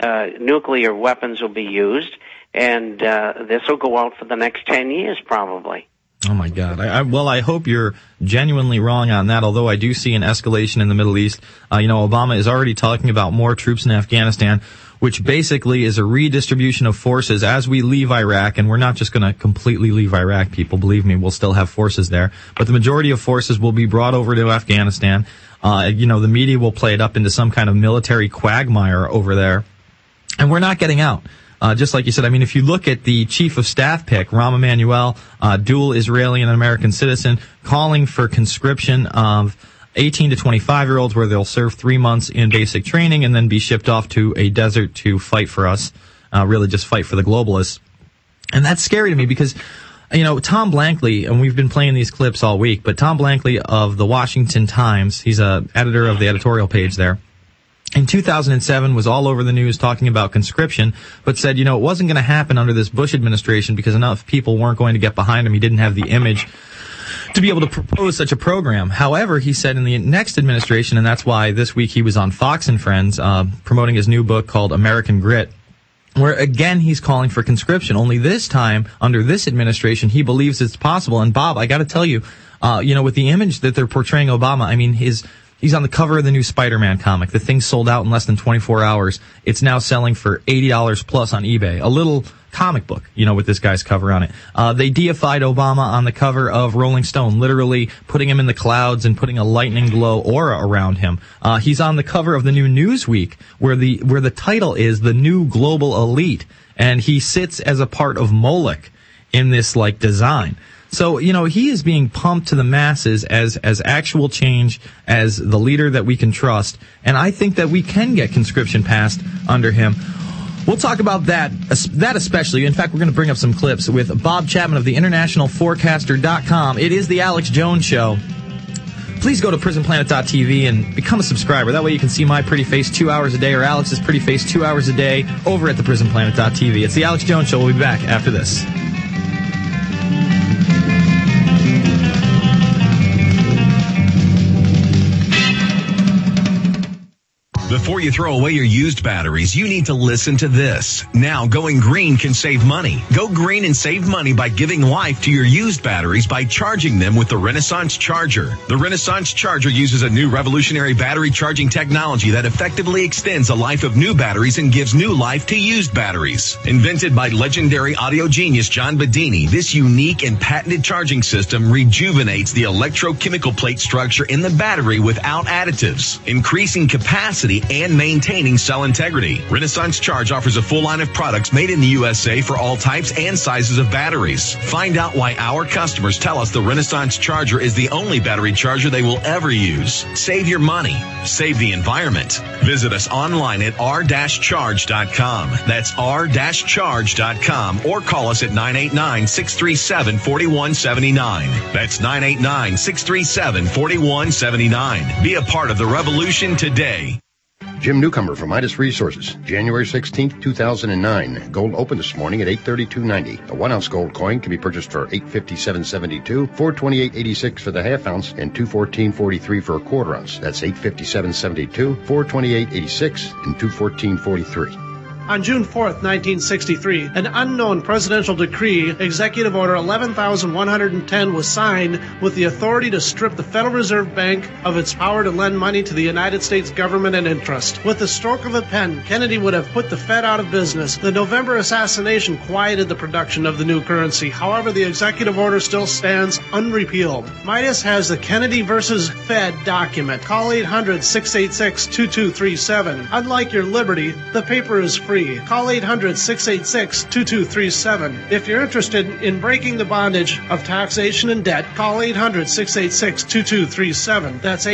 Nuclear weapons will be used. And this will go out for the next 10 years, probably. Oh, my God. I hope you're genuinely wrong on that, although I do see an escalation in the Middle East. Obama is already talking about more troops in Afghanistan, which basically is a redistribution of forces as we leave Iraq. And we're not just going to completely leave Iraq, people. Believe me, we'll still have forces there. But the majority of forces will be brought over to Afghanistan. The media will play it up into some kind of military quagmire over there. And we're not getting out. Just like you said, I mean, if you look at the chief of staff pick, Rahm Emanuel, dual Israeli and American citizen, calling for conscription of 18 to 25-year-olds where they'll serve 3 months in basic training and then be shipped off to a desert to fight for us, really just fight for the globalists. And that's scary to me because, Tom Blankley, and we've been playing these clips all week, but Tom Blankley of the Washington Times, he's a editor of the editorial page there, in 2007 was all over the news talking about conscription, but said, it wasn't going to happen under this Bush administration because enough people weren't going to get behind him. He didn't have the image to be able to propose such a program. However, he said in the next administration, and that's why this week he was on Fox and Friends, promoting his new book called American Grit, where again he's calling for conscription. Only this time, under this administration, he believes it's possible. And Bob, I got to tell you, with the image that they're portraying Obama, I mean, his He's on the cover of the new Spider-Man comic. The thing sold out in less than 24 hours. It's now selling for $80 plus on eBay. A little comic book, with this guy's cover on it. They deified Obama on the cover of Rolling Stone, literally putting him in the clouds and putting a lightning glow aura around him. He's on the cover of the new Newsweek, where the title is The New Global Elite, and he sits as a part of Moloch in this design. So, he is being pumped to the masses as actual change, as the leader that we can trust. And I think that we can get conscription passed under him. We'll talk about that especially. In fact, we're going to bring up some clips with Bob Chapman of the internationalforecaster.com. It is the Alex Jones Show. Please go to prisonplanet.tv and become a subscriber. That way you can see my pretty face 2 hours a day, or Alex's pretty face 2 hours a day over at the prisonplanet.tv. It's the Alex Jones Show. We'll be back after this. Before you throw away your used batteries, you need to listen to this. Now, going green can save money. Go green and save money by giving life to your used batteries by charging them with the Renaissance Charger. The Renaissance Charger uses a new revolutionary battery charging technology that effectively extends the life of new batteries and gives new life to used batteries. Invented by legendary audio genius John Bedini, this unique and patented charging system rejuvenates the electrochemical plate structure in the battery without additives, increasing capacity and maintaining cell integrity. Renaissance Charge offers a full line of products made in the USA for all types and sizes of batteries. Find out why our customers tell us the Renaissance Charger is the only battery charger they will ever use. Save your money. Save the environment. Visit us online at r-charge.com. That's r-charge.com, or call us at 989-637-4179. That's 989-637-4179. Be a part of the revolution today. Jim Newcomer from Midas Resources. January 16th, 2009. Gold opened this morning at $832.90. A 1-ounce gold coin can be purchased for $857.72, $428.86 for the half ounce, and $214.43 for a quarter ounce. That's $857.72, $428.86, and $214.43. On June 4th, 1963, an unknown presidential decree, Executive Order 11,110, was signed with the authority to strip the Federal Reserve Bank of its power to lend money to the United States government and interest. With the stroke of a pen, Kennedy would have put the Fed out of business. The November assassination quieted the production of the new currency. However, the executive order still stands unrepealed. Midas has the Kennedy versus Fed document. Call 800-686-2237. Unlike your Liberty, the paper is free. Call 800-686-2237. If you're interested in breaking the bondage of taxation and debt, call 800-686-2237. That's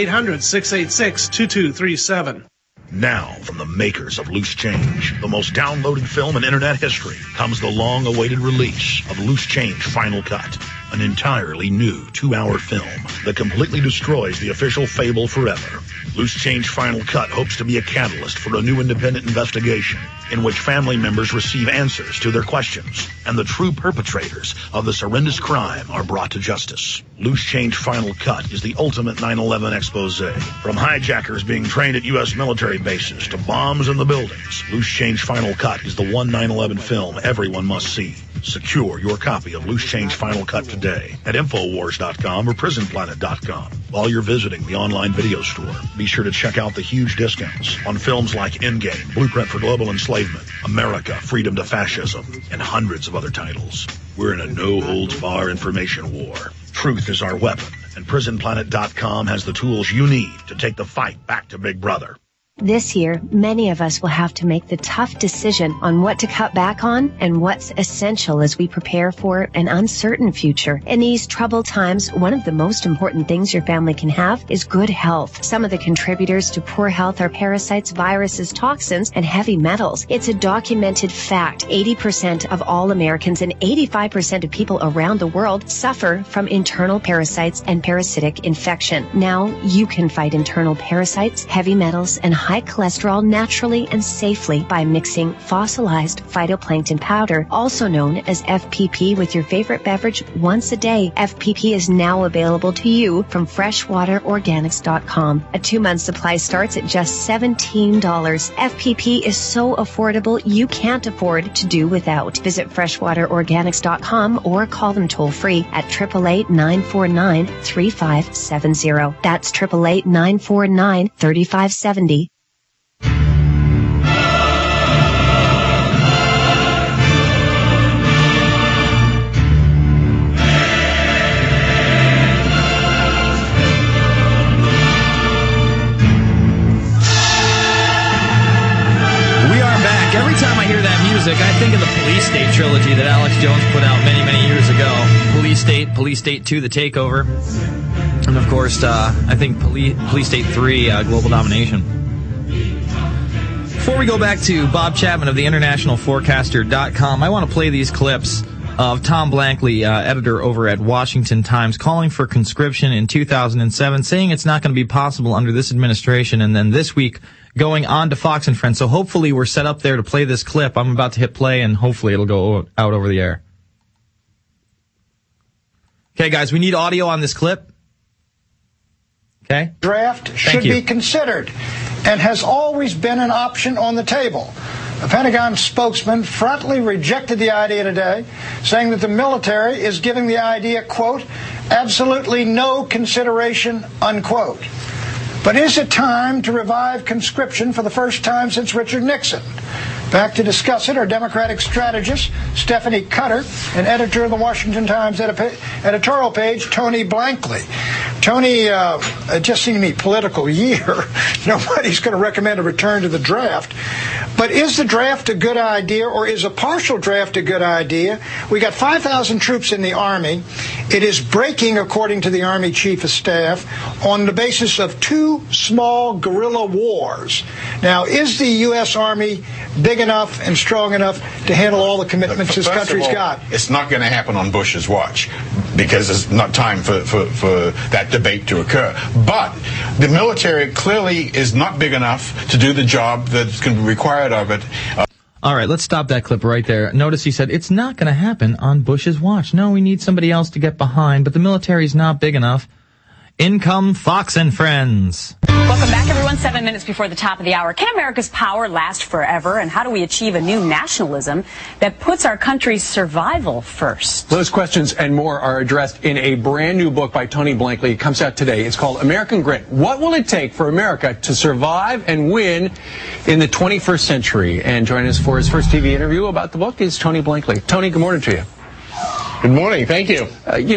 800-686-2237. Now, from the makers of Loose Change, the most downloaded film in internet history, comes the long-awaited release of Loose Change Final Cut, an entirely new 2-hour film that completely destroys the official fable forever. Loose Change Final Cut hopes to be a catalyst for a new independent investigation in which family members receive answers to their questions and the true perpetrators of this horrendous crime are brought to justice. Loose Change Final Cut is the ultimate 9/11 expose. From hijackers being trained at U.S. military bases to bombs in the buildings, Loose Change Final Cut is the one 9/11 film everyone must see. Secure your copy of Loose Change Final Cut today at Infowars.com or PrisonPlanet.com. While you're visiting the online video store, be sure to check out the huge discounts on films like Endgame, Blueprint for Global Enslavement, America, Freedom to Fascism, and hundreds of other titles. We're in a no-holds-barred information war. Truth is our weapon, and PrisonPlanet.com has the tools you need to take the fight back to Big Brother. This year, many of us will have to make the tough decision on what to cut back on and what's essential as we prepare for an uncertain future. In these troubled times, one of the most important things your family can have is good health. Some of the contributors to poor health are parasites, viruses, toxins, and heavy metals. It's a documented fact. 80% of all Americans and 85% of people around the world suffer from internal parasites and parasitic infection. Now you can fight internal parasites, heavy metals, and high cholesterol naturally and safely by mixing fossilized phytoplankton powder, also known as FPP, with your favorite beverage once a day. FPP is now available to you from freshwaterorganics.com. A 2-month supply starts at just $17. FPP is so affordable you can't afford to do without. Visit freshwaterorganics.com or call them toll free at 888-949-3570. That's 888-949-3570. I think of the Police State trilogy that Alex Jones put out many, many years ago. Police State 2, The Takeover. And, of course, I think Police State 3, Global Domination. Before we go back to Bob Chapman of the InternationalForecaster.com, I want to play these clips of Tom Blankley, editor over at Washington Times, calling for conscription in 2007, saying it's not going to be possible under this administration, and then this week going on to Fox and Friends. So hopefully we're set up there to play this clip. I'm about to hit play, and hopefully it'll go out over the air. Okay, guys, we need audio on this clip. Okay? Draft should be considered and has always been an option on the table. A Pentagon spokesman frontally rejected the idea today, saying that the military is giving the idea, quote, absolutely no consideration, unquote. But is it time to revive conscription for the first time since Richard Nixon? Back to discuss it are Democratic strategist Stephanie Cutter and editor of the Washington Times editorial page, Tony Blankley. Tony, it just seemed to me political year. Nobody's going to recommend a return to the draft. But is the draft a good idea, or is a partial draft a good idea? We got 5,000 troops in the Army. It is breaking, according to the Army Chief of Staff, on the basis of 2 small guerrilla wars. Now, is the U.S. Army big enough and strong enough to handle all the commitments this country's got? It's not going to happen on Bush's watch, because there's not time for that debate to occur. But the military clearly is not big enough to do the job that's going to be required of it. All right, let's stop that clip right there. Notice he said it's not going to happen on Bush's watch. No, we need somebody else to get behind, but the military's not big enough. In come Fox and Friends. Welcome back, everyone. 7 minutes before the top of the hour. Can America's power last forever? And how do we achieve a new nationalism that puts our country's survival first? Those questions and more are addressed in a brand new book by Tony Blankley. It comes out today. It's called American Grit. What will it take for America to survive and win in the 21st century? And joining us for his first TV interview about the book is Tony Blankley. Tony, good morning to you. Good morning. Thank you.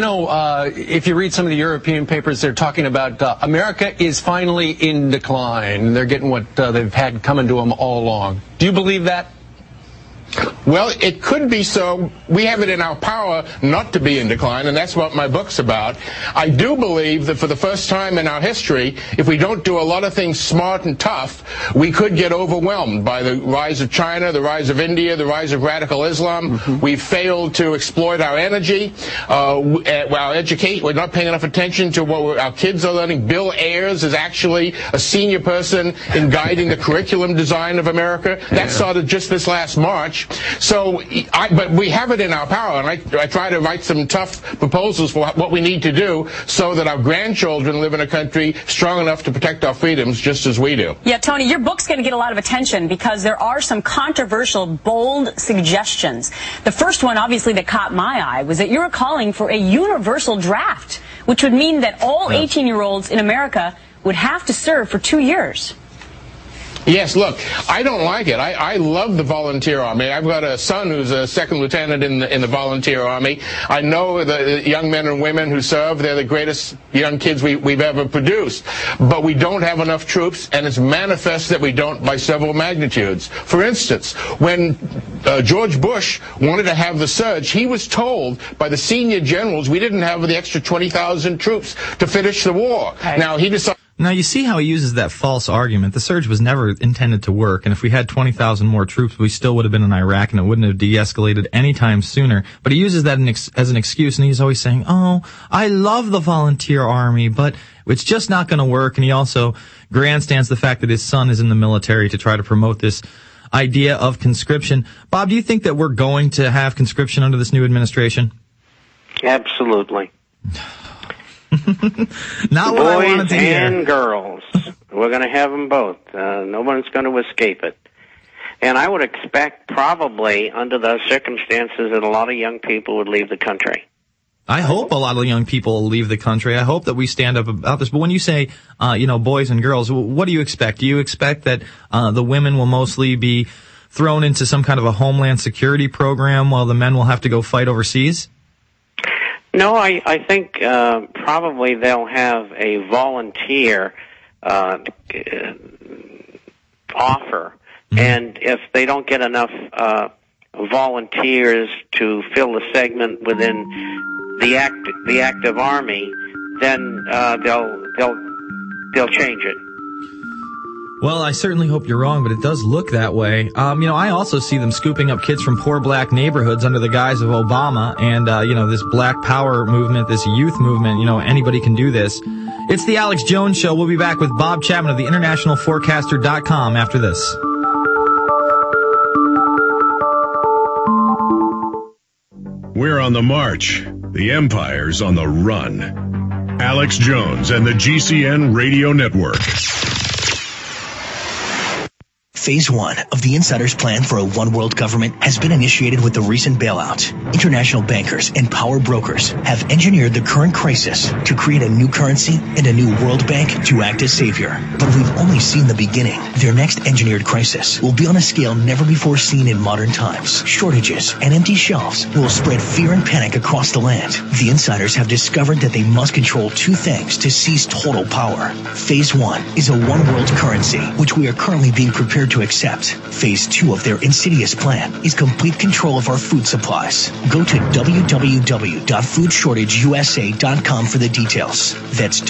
If you read some of the European papers, they're talking about America is finally in decline. They're getting what they've had coming to them all along. Do you believe that? Well, it could be so. We have it in our power not to be in decline, and that's what my book's about. I do believe that for the first time in our history, if we don't do a lot of things smart and tough, we could get overwhelmed by the rise of China, the rise of India, the rise of radical Islam. We've failed to exploit our energy, our education. We're not paying enough attention to what our kids are learning. Bill Ayers is actually a senior person in guiding the curriculum design of America. That started just this last March. So, but we have it in our power, and I try to write some tough proposals for what we need to do so that our grandchildren live in a country strong enough to protect our freedoms just as we do. Yeah, Tony, your book's going to get a lot of attention because there are some controversial, bold suggestions. The first one, obviously, that caught my eye was that you're calling for a universal draft, which would mean that all 18-year-olds in America would have to serve for 2 years. Yes, look, I don't like it. I love the volunteer army. I've got a son who's a second lieutenant in the volunteer army. I know the young men and women who serve. They're the greatest young kids we've ever produced. But we don't have enough troops, and it's manifest that we don't by several magnitudes. For instance, when George Bush wanted to have the surge, he was told by the senior generals we didn't have the extra 20,000 troops to finish the war. Okay. Now, he decided... Now, you see how he uses that false argument. The surge was never intended to work, and if we had 20,000 more troops, we still would have been in Iraq, and it wouldn't have de-escalated any time sooner. But he uses that as an excuse, and he's always saying, oh, I love the volunteer army, but it's just not going to work. And he also grandstands the fact that his son is in the military to try to promote this idea of conscription. Bob, do you think that we're going to have conscription under this new administration? Absolutely. Not what I wanted to hear. Boys and girls. We're going to have them both. No one's going to escape it. And I would expect probably under those circumstances that a lot of young people would leave the country. I hope a lot of young people will leave the country. I hope that we stand up about this. But when you say, boys and girls, what do you expect? Do you expect that the women will mostly be thrown into some kind of a homeland security program while the men will have to go fight overseas? No, I think probably they'll have a volunteer offer, and if they don't get enough volunteers to fill the segment within the active army, then they'll change it. Well, I certainly hope you're wrong, but it does look that way. I also see them scooping up kids from poor black neighborhoods under the guise of Obama and, this black power movement, this youth movement, anybody can do this. It's the Alex Jones Show. We'll be back with Bob Chapman of the InternationalForecaster.com after this. We're on the march. The Empire's on the run. Alex Jones and the GCN Radio Network. Phase 1 of the Insider's plan for a one-world government has been initiated with the recent bailout. International bankers and power brokers have engineered the current crisis to create a new currency and a new world bank to act as savior. But we've only seen the beginning. Their next engineered crisis will be on a scale never before seen in modern times. Shortages and empty shelves will spread fear and panic across the land. The Insiders have discovered that they must control two things to seize total power. Phase 1 is a one-world currency, which we are currently being prepared to accept. Phase 2 of their insidious plan is complete control of our food supplies. Go to www.foodshortageusa.com for the details. That's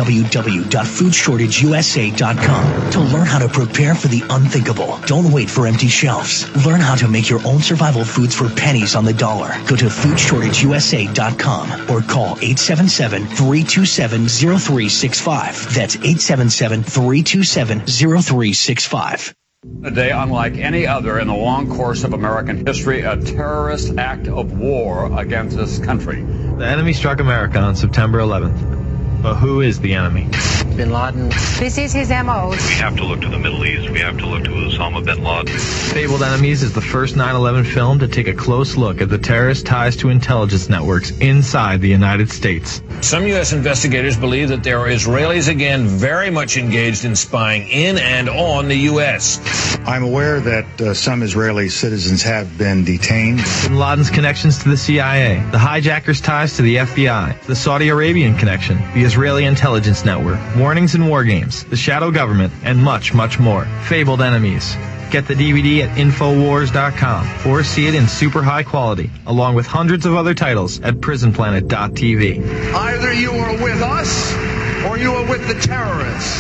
www.foodshortageusa.com to learn how to prepare for the unthinkable. Don't wait for empty shelves. Learn how to make your own survival foods for pennies on the dollar. Go to foodshortageusa.com or call 877-327-0365. That's 877-327-0365. A day unlike any other in the long course of American history, a terrorist act of war against this country. The enemy struck America on September 11th. But who is the enemy? Bin Laden. This is his MO. We have to look to the Middle East. We have to look to Osama bin Laden. Fabled Enemies is the first 9/11 film to take a close look at the terrorist ties to intelligence networks inside the United States. Some U.S. investigators believe that there are Israelis again very much engaged in spying in and on the U.S. I'm aware that some Israeli citizens have been detained. Bin Laden's connections to the CIA, the hijackers' ties to the FBI, the Saudi Arabian connection, the Israeli intelligence network, warnings and war games, the shadow government, and much, much more. Fabled Enemies. Get the DVD at Infowars.com or see it in super high quality, along with hundreds of other titles at PrisonPlanet.tv. Either you are with us or you are with the terrorists.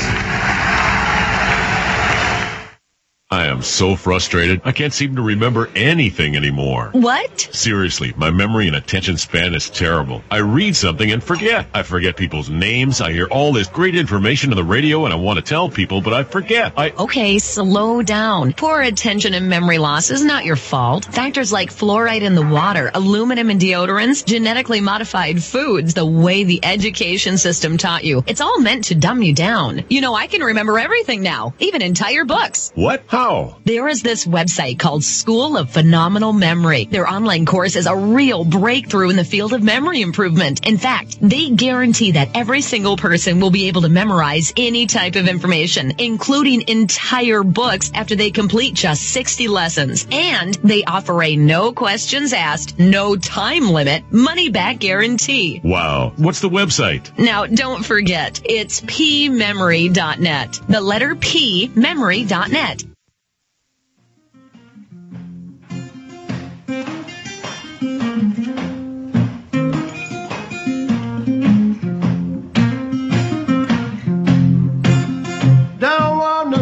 I am so frustrated. I can't seem to remember anything anymore. What? Seriously, my memory and attention span is terrible. I read something and forget. I forget people's names. I hear all this great information on the radio and I want to tell people, but I forget. Okay, slow down. Poor attention and memory loss is not your fault. Factors like fluoride in the water, aluminum in deodorants, genetically modified foods, the way the education system taught you. It's all meant to dumb you down. You know, I can remember everything now, even entire books. What? How? There is this website called School of Phenomenal Memory. Their online course is a real breakthrough in the field of memory improvement. In fact, they guarantee that every single person will be able to memorize any type of information, including entire books after they complete just 60 lessons. And they offer a no questions asked, no time limit, money back guarantee. Wow. What's the website? Now, don't forget, it's pmemory.net. The letter P, memory.net.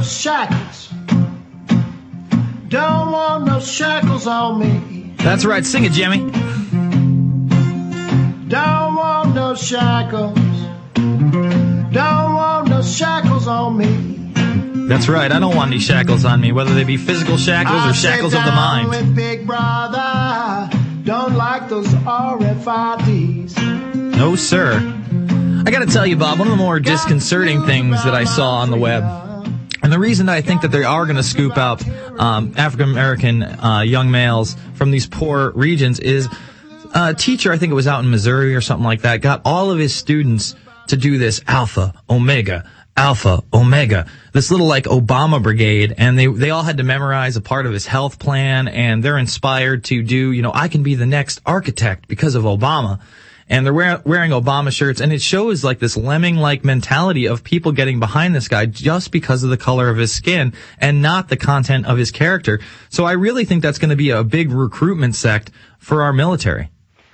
shackles. Don't want no shackles on me. That's right. Sing it, Jimmy. Don't want no shackles. Don't want no shackles on me. That's right. I don't want any shackles on me, whether they be physical shackles or shackles of the mind. With Big Brother. Don't like those RFIDs. No, sir. I gotta tell you, Bob, one of the more disconcerting things that I saw on the web, and the reason that I think that they are going to scoop out African-American young males from these poor regions is a teacher, I think it was out in Missouri or something like that, got all of his students to do this Alpha, Omega, this little like Obama brigade, and they all had to memorize a part of his health plan, and they're inspired to do, I can be the next architect because of Obama. And they're wearing Obama shirts, and it shows like this lemming-like mentality of people getting behind this guy just because of the color of his skin and not the content of his character. So I really think that's going to be a big recruitment sect for our military.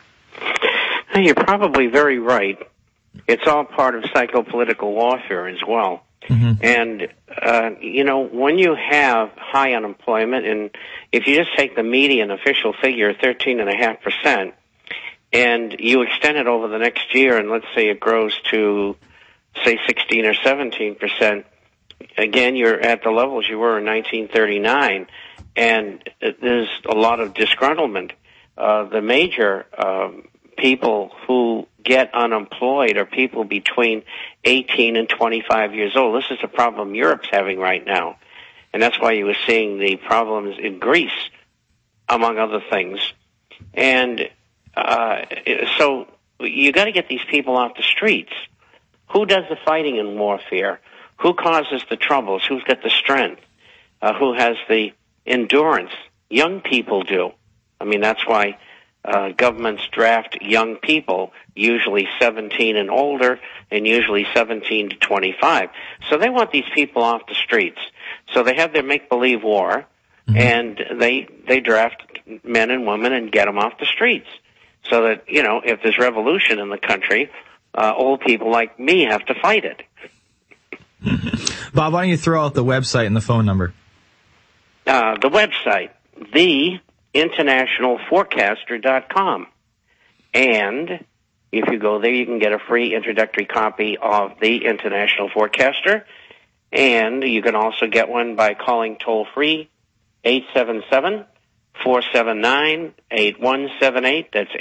You're probably very right. It's all part of psychopolitical warfare as well. Mm-hmm. And, when you have high unemployment, and if you just take the median official figure, 13.5%, and you extend it over the next year, and let's say it grows to, say, 16 or 17%, again, you're at the levels you were in 1939, and there's a lot of disgruntlement. The major people who get unemployed are people between 18 and 25 years old. This is a problem Europe's having right now, and that's why you were seeing the problems in Greece, among other things. And so you got to get these people off the streets. Who does the fighting in warfare? Who causes the troubles? Who's got the strength? Who has the endurance? Young people do. I mean, that's why governments draft young people, usually 17 and older, and usually 17 to 25. So they want these people off the streets. So they have their make-believe war, and they draft men and women and get them off the streets. So that, if there's revolution in the country, old people like me have to fight it. Bob, why don't you throw out the website and the phone number? The website, theinternationalforecaster.com. And if you go there, you can get a free introductory copy of The International Forecaster. And you can also get one by calling toll-free 877-479-8178. That's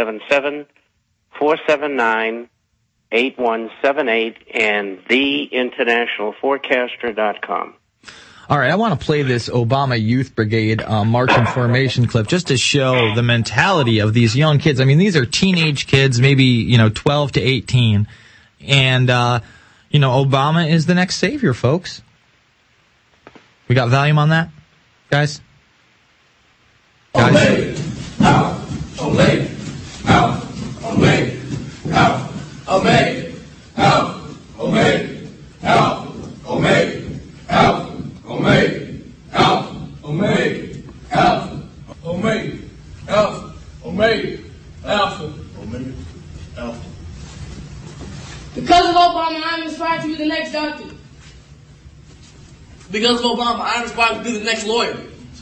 877-479-8178 and theinternationalforecaster.com. All right, I want to play this Obama Youth Brigade marching formation clip just to show the mentality of these young kids. I mean, these are teenage kids, maybe, 12 to 18. And, Obama is the next savior, folks. We got volume on that, guys? Omega, out, Omega, out, Omega, out, Omega, out, Omega, out, Omega, out, Omega, out, Omega, Alpha, Omega, Alpha, Omega, Alpha, Omega, Alpha. Because of Obama, I'm inspired to be the next doctor. Because of Obama, I'm inspired to be the next lawyer.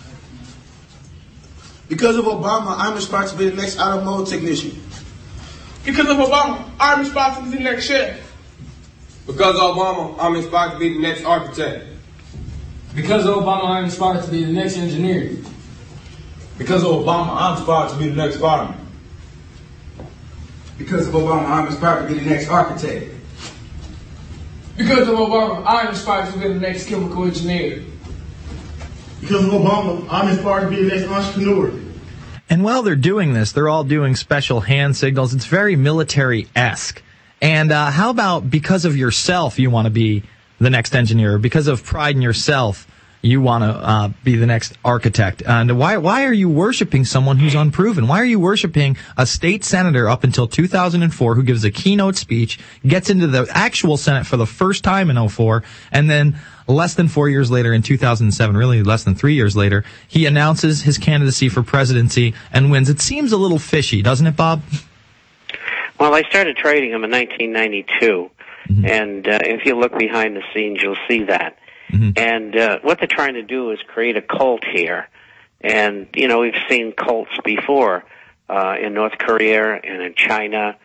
Because of Obama, I'm inspired to be the next automotive technician. Because of Obama, I'm inspired to be the next chef. Because of Obama, I'm inspired to be the next architect. Because of Obama, I'm inspired to be the next engineer. Because of Obama, I'm inspired to be the next fireman. Because of Obama, I'm inspired to be the next architect. Because of Obama, I'm inspired to be the next chemical engineer. Because of Obama, I'm inspired to be the next entrepreneur. And while they're doing this, they're all doing special hand signals. It's very military-esque. And how about because of yourself, you want to be the next engineer? Because of pride in yourself, you want to be the next architect. And why are you worshiping someone who's unproven? Why are you worshiping a state senator up until 2004 who gives a keynote speech, gets into the actual Senate for the first time in 2004, and then less than 4 years later in 2007, really less than 3 years later, he announces his candidacy for presidency and wins? It seems a little fishy, doesn't it, Bob? Well, I started trading him in 1992, and if you look behind the scenes, you'll see that. And what they're trying to do is create a cult here. And, we've seen cults before in North Korea and in China.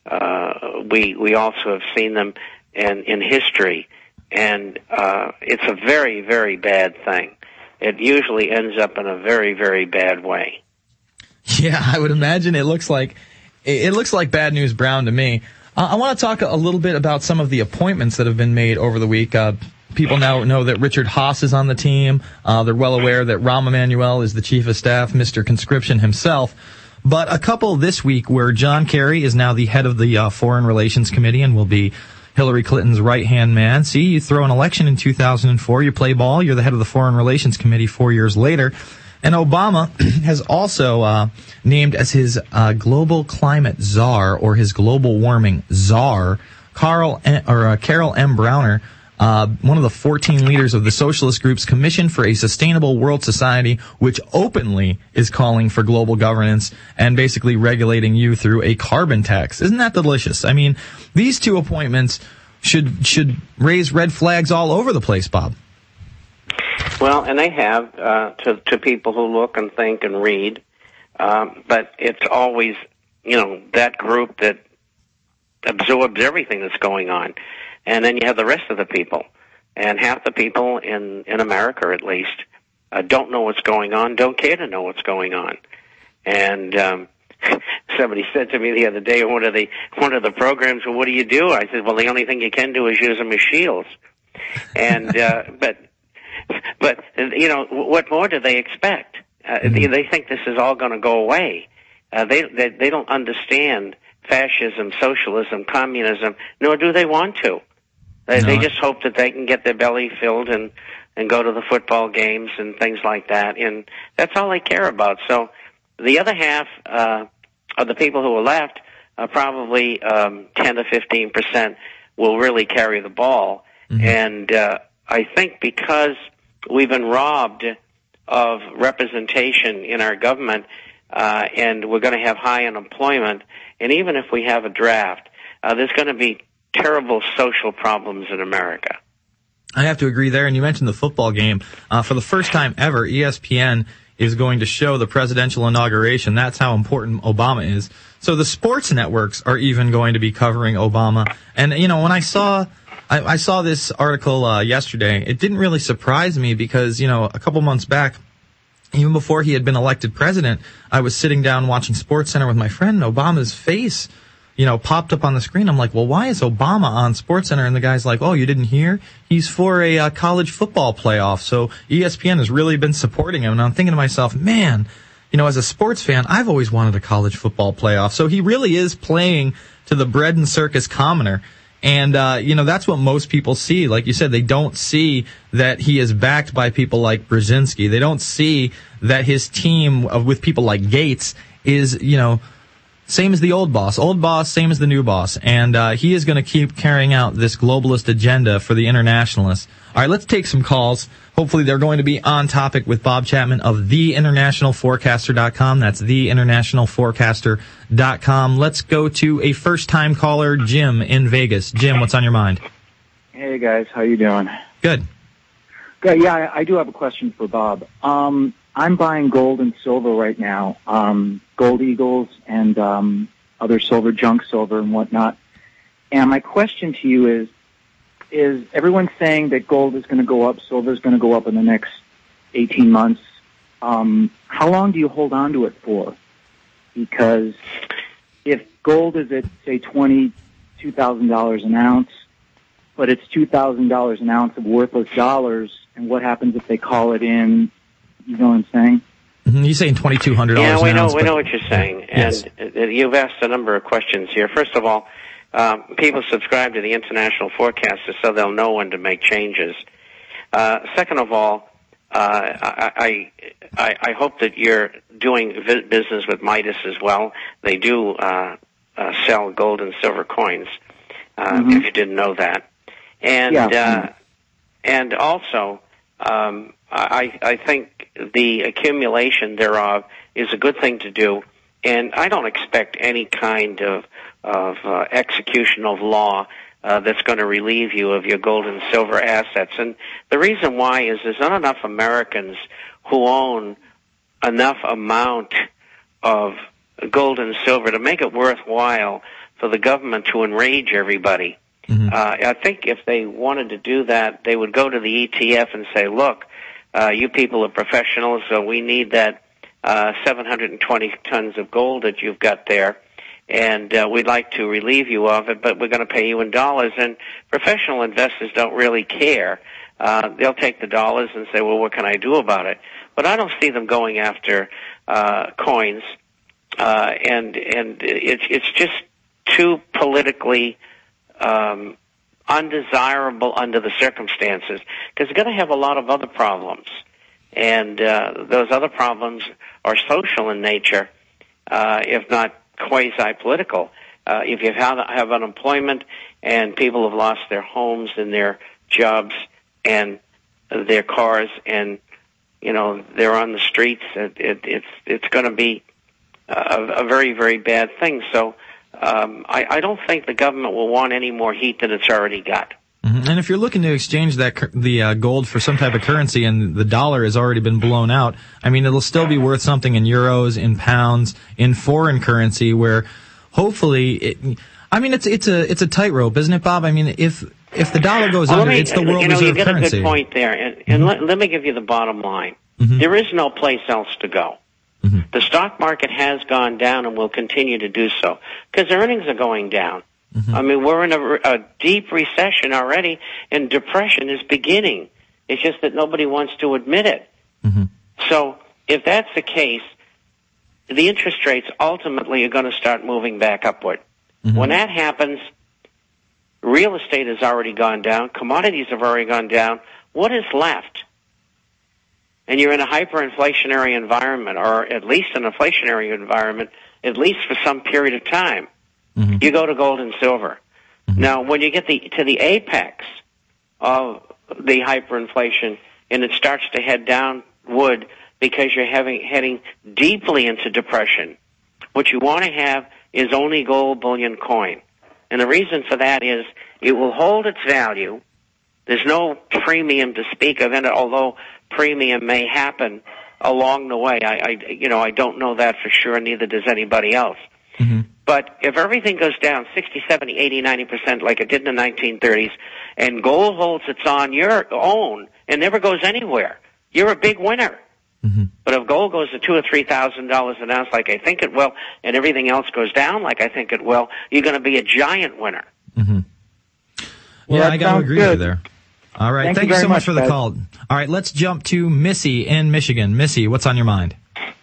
We also have seen them in history. And it's a very, very bad thing. It usually ends up in a very, very bad way. Yeah, I would imagine it looks like Bad News Brown to me. I want to talk a little bit about some of the appointments that have been made over the week. People now know that Richard Haas is on the team. They're well aware that Rahm Emanuel is the chief of staff, Mr. Conscription himself. But a couple this week where John Kerry is now the head of the Foreign Relations Committee and will be Hillary Clinton's right-hand man. See, you throw an election in 2004, you play ball, you're the head of the Foreign Relations Committee 4 years later. And Obama has also named as his global climate czar, or his global warming czar, Carol M. Browner, one of the 14 leaders of the socialist group's Commission for a Sustainable World Society, which openly is calling for global governance and basically regulating you through a carbon tax. Isn't that delicious? I mean, these two appointments should raise red flags all over the place, Bob. Well, and they have to people who look and think and read, but it's always, that group that absorbs everything that's going on. And then you have the rest of the people. And half the people in America, at least, don't know what's going on, don't care to know what's going on. And somebody said to me the other day, one of the programs, well, what do you do? I said, well, the only thing you can do is use them as shields. And but what more do they expect? They think this is all going to go away. They don't understand fascism, socialism, communism, nor do they want to. They just hope that they can get their belly filled and go to the football games and things like that, and that's all they care about. So the other half of the people who are left, probably 10 to 15%, will really carry the ball. And I think because we've been robbed of representation in our government, and we're going to have high unemployment, and even if we have a draft, there's going to be terrible social problems in America. I have to agree there. And you mentioned the football game. For the first time ever, ESPN is going to show the presidential inauguration. That's how important Obama is. So the sports networks are even going to be covering Obama. And, when I saw this article yesterday, it didn't really surprise me because, a couple months back, even before he had been elected president, I was sitting down watching SportsCenter with my friend, and Obama's face popped up on the screen. I'm like, well, why is Obama on SportsCenter? And the guy's like, oh, you didn't hear? He's for a college football playoff. So ESPN has really been supporting him. And I'm thinking to myself, man, as a sports fan, I've always wanted a college football playoff. So he really is playing to the bread and circus commoner. And, that's what most people see. Like you said, they don't see that he is backed by people like Brzezinski. They don't see that his team with people like Gates is, same as the old boss, same as the new boss. And he is going to keep carrying out this globalist agenda for the internationalists. All right, let's take some calls. Hopefully they're going to be on topic with Bob Chapman of TheInternationalForecaster.com. That's TheInternationalForecaster.com. Let's go to a first-time caller, Jim in Vegas. Jim, what's on your mind? Hey, guys. How you doing? Good. Good. Yeah, I do have a question for Bob. I'm buying gold and silver right now, gold eagles and other silver, junk silver and whatnot. And my question to you is everyone saying that gold is going to go up, silver is going to go up in the next 18 months? How long do you hold on to it for? Because if gold is at, say, $22,000 an ounce, but it's $2,000 an ounce of worthless dollars, and what happens if they call it in? You know what I'm saying? You're saying $2,200 Yeah, we an know, ounce. we know what you're saying. Yes. And you've asked a number of questions here. First of all, people subscribe to the International Forecaster so they'll know when to make changes. Second of all, I hope that you're doing business with Midas as well. They do sell gold and silver coins, if you didn't know that. And and also, I think the accumulation thereof is a good thing to do, and I don't expect any kind of execution of law that's going to relieve you of your gold and silver assets. And the reason why is there's not enough Americans who own enough amount of gold and silver to make it worthwhile for the government to enrage everybody. I think if they wanted to do that, they would go to the ETF and say, look, you people are professionals, so we need that 720 tons of gold that you've got there, and we'd like to relieve you of it, but we're going to pay you in dollars. And professional investors don't really care. They'll take the dollars and say, well, what can I do about it? But I don't see them going after coins, and it's just too politically undesirable under the circumstances, because you're going to have a lot of other problems, and those other problems are social in nature, if not quasi-political. If you have unemployment and people have lost their homes and their jobs and their cars, and they're on the streets, it's going to be a very, very bad thing. So I don't think the government will want any more heat than it's already got. And if you're looking to exchange the gold for some type of currency and the dollar has already been blown out, I mean, it'll still be worth something in euros, in pounds, in foreign currency, where hopefully it's a tightrope, isn't it, Bob? I mean, if the dollar goes under, it's the world reserve currency. You get a good point there, and let me give you the bottom line. There is no place else to go. The stock market has gone down and will continue to do so because earnings are going down. I mean, we're in a deep recession already, and depression is beginning. It's just that nobody wants to admit it. So if that's the case, the interest rates ultimately are going to start moving back upward. When that happens, real estate has already gone down. Commodities have already gone down. What is left? And you're in a hyperinflationary environment, or at least an inflationary environment, at least for some period of time. You go to gold and silver. Now, when you get to the apex of the hyperinflation and it starts to head downward because you're heading deeply into depression, what you want to have is only gold bullion coin. And the reason for that is it will hold its value. There's no premium to speak of in it, although premium may happen along the way. I don't know that for sure, neither does anybody else. But if everything goes down 60, 70, 80, 90% like it did in the 1930s, and gold holds its on your own and never goes anywhere, you're a big winner. But if gold goes to $2,000 or $3,000 an ounce like I think it will, and everything else goes down like I think it will, you're going to be a giant winner. Well, I got to agree with you there. All right. Thank you so much for the call. All right, let's jump to Missy in Michigan. Missy, what's on your mind?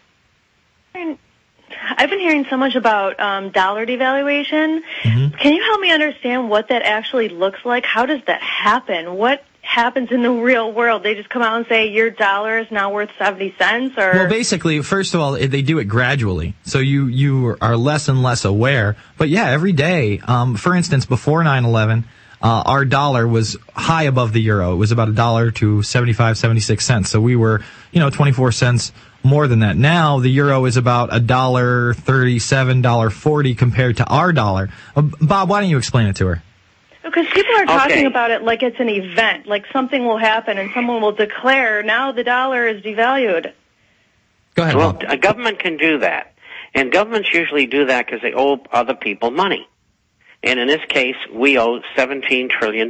I've been hearing so much about dollar devaluation. Can you help me understand what that actually looks like? How does that happen? What happens in the real world? They just come out and say your dollar is now worth 70 cents? Or Well, basically, first of all, they do it gradually. So you are less and less aware. But yeah, every day, for instance, before 9/11, our dollar was high above the euro. It was about $1 to 75, 76 cents. So we were, 24 cents more than that. Now the euro is about $1.37, $1.40 compared to our dollar. Bob, why don't you explain it to her? Because people are talking about it like it's an event, like something will happen and someone will declare, now the dollar is devalued. Go ahead, Well, Bob. a government can do that. And governments usually do that because they owe other people money. And in this case, we owe $17 trillion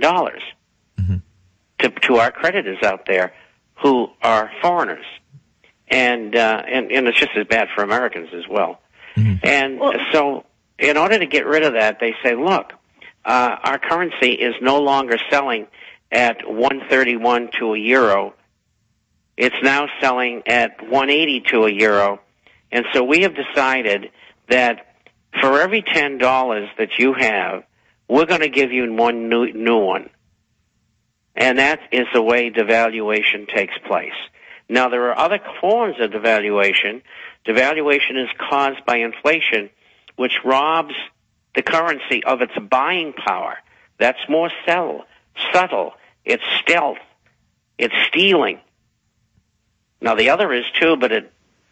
to our creditors out there who are foreigners. And it's just as bad for Americans as well. And so in order to get rid of that, they say, look, our currency is no longer selling at 131 to a euro. It's now selling at 180 to a euro. And so we have decided that for every $10 that you have, we're going to give you one new one. And that is the way devaluation takes place. Now, there are other forms of devaluation. Devaluation is caused by inflation, which robs the currency of its buying power. That's more subtle. It's stealth. It's stealing. Now, the other is too, but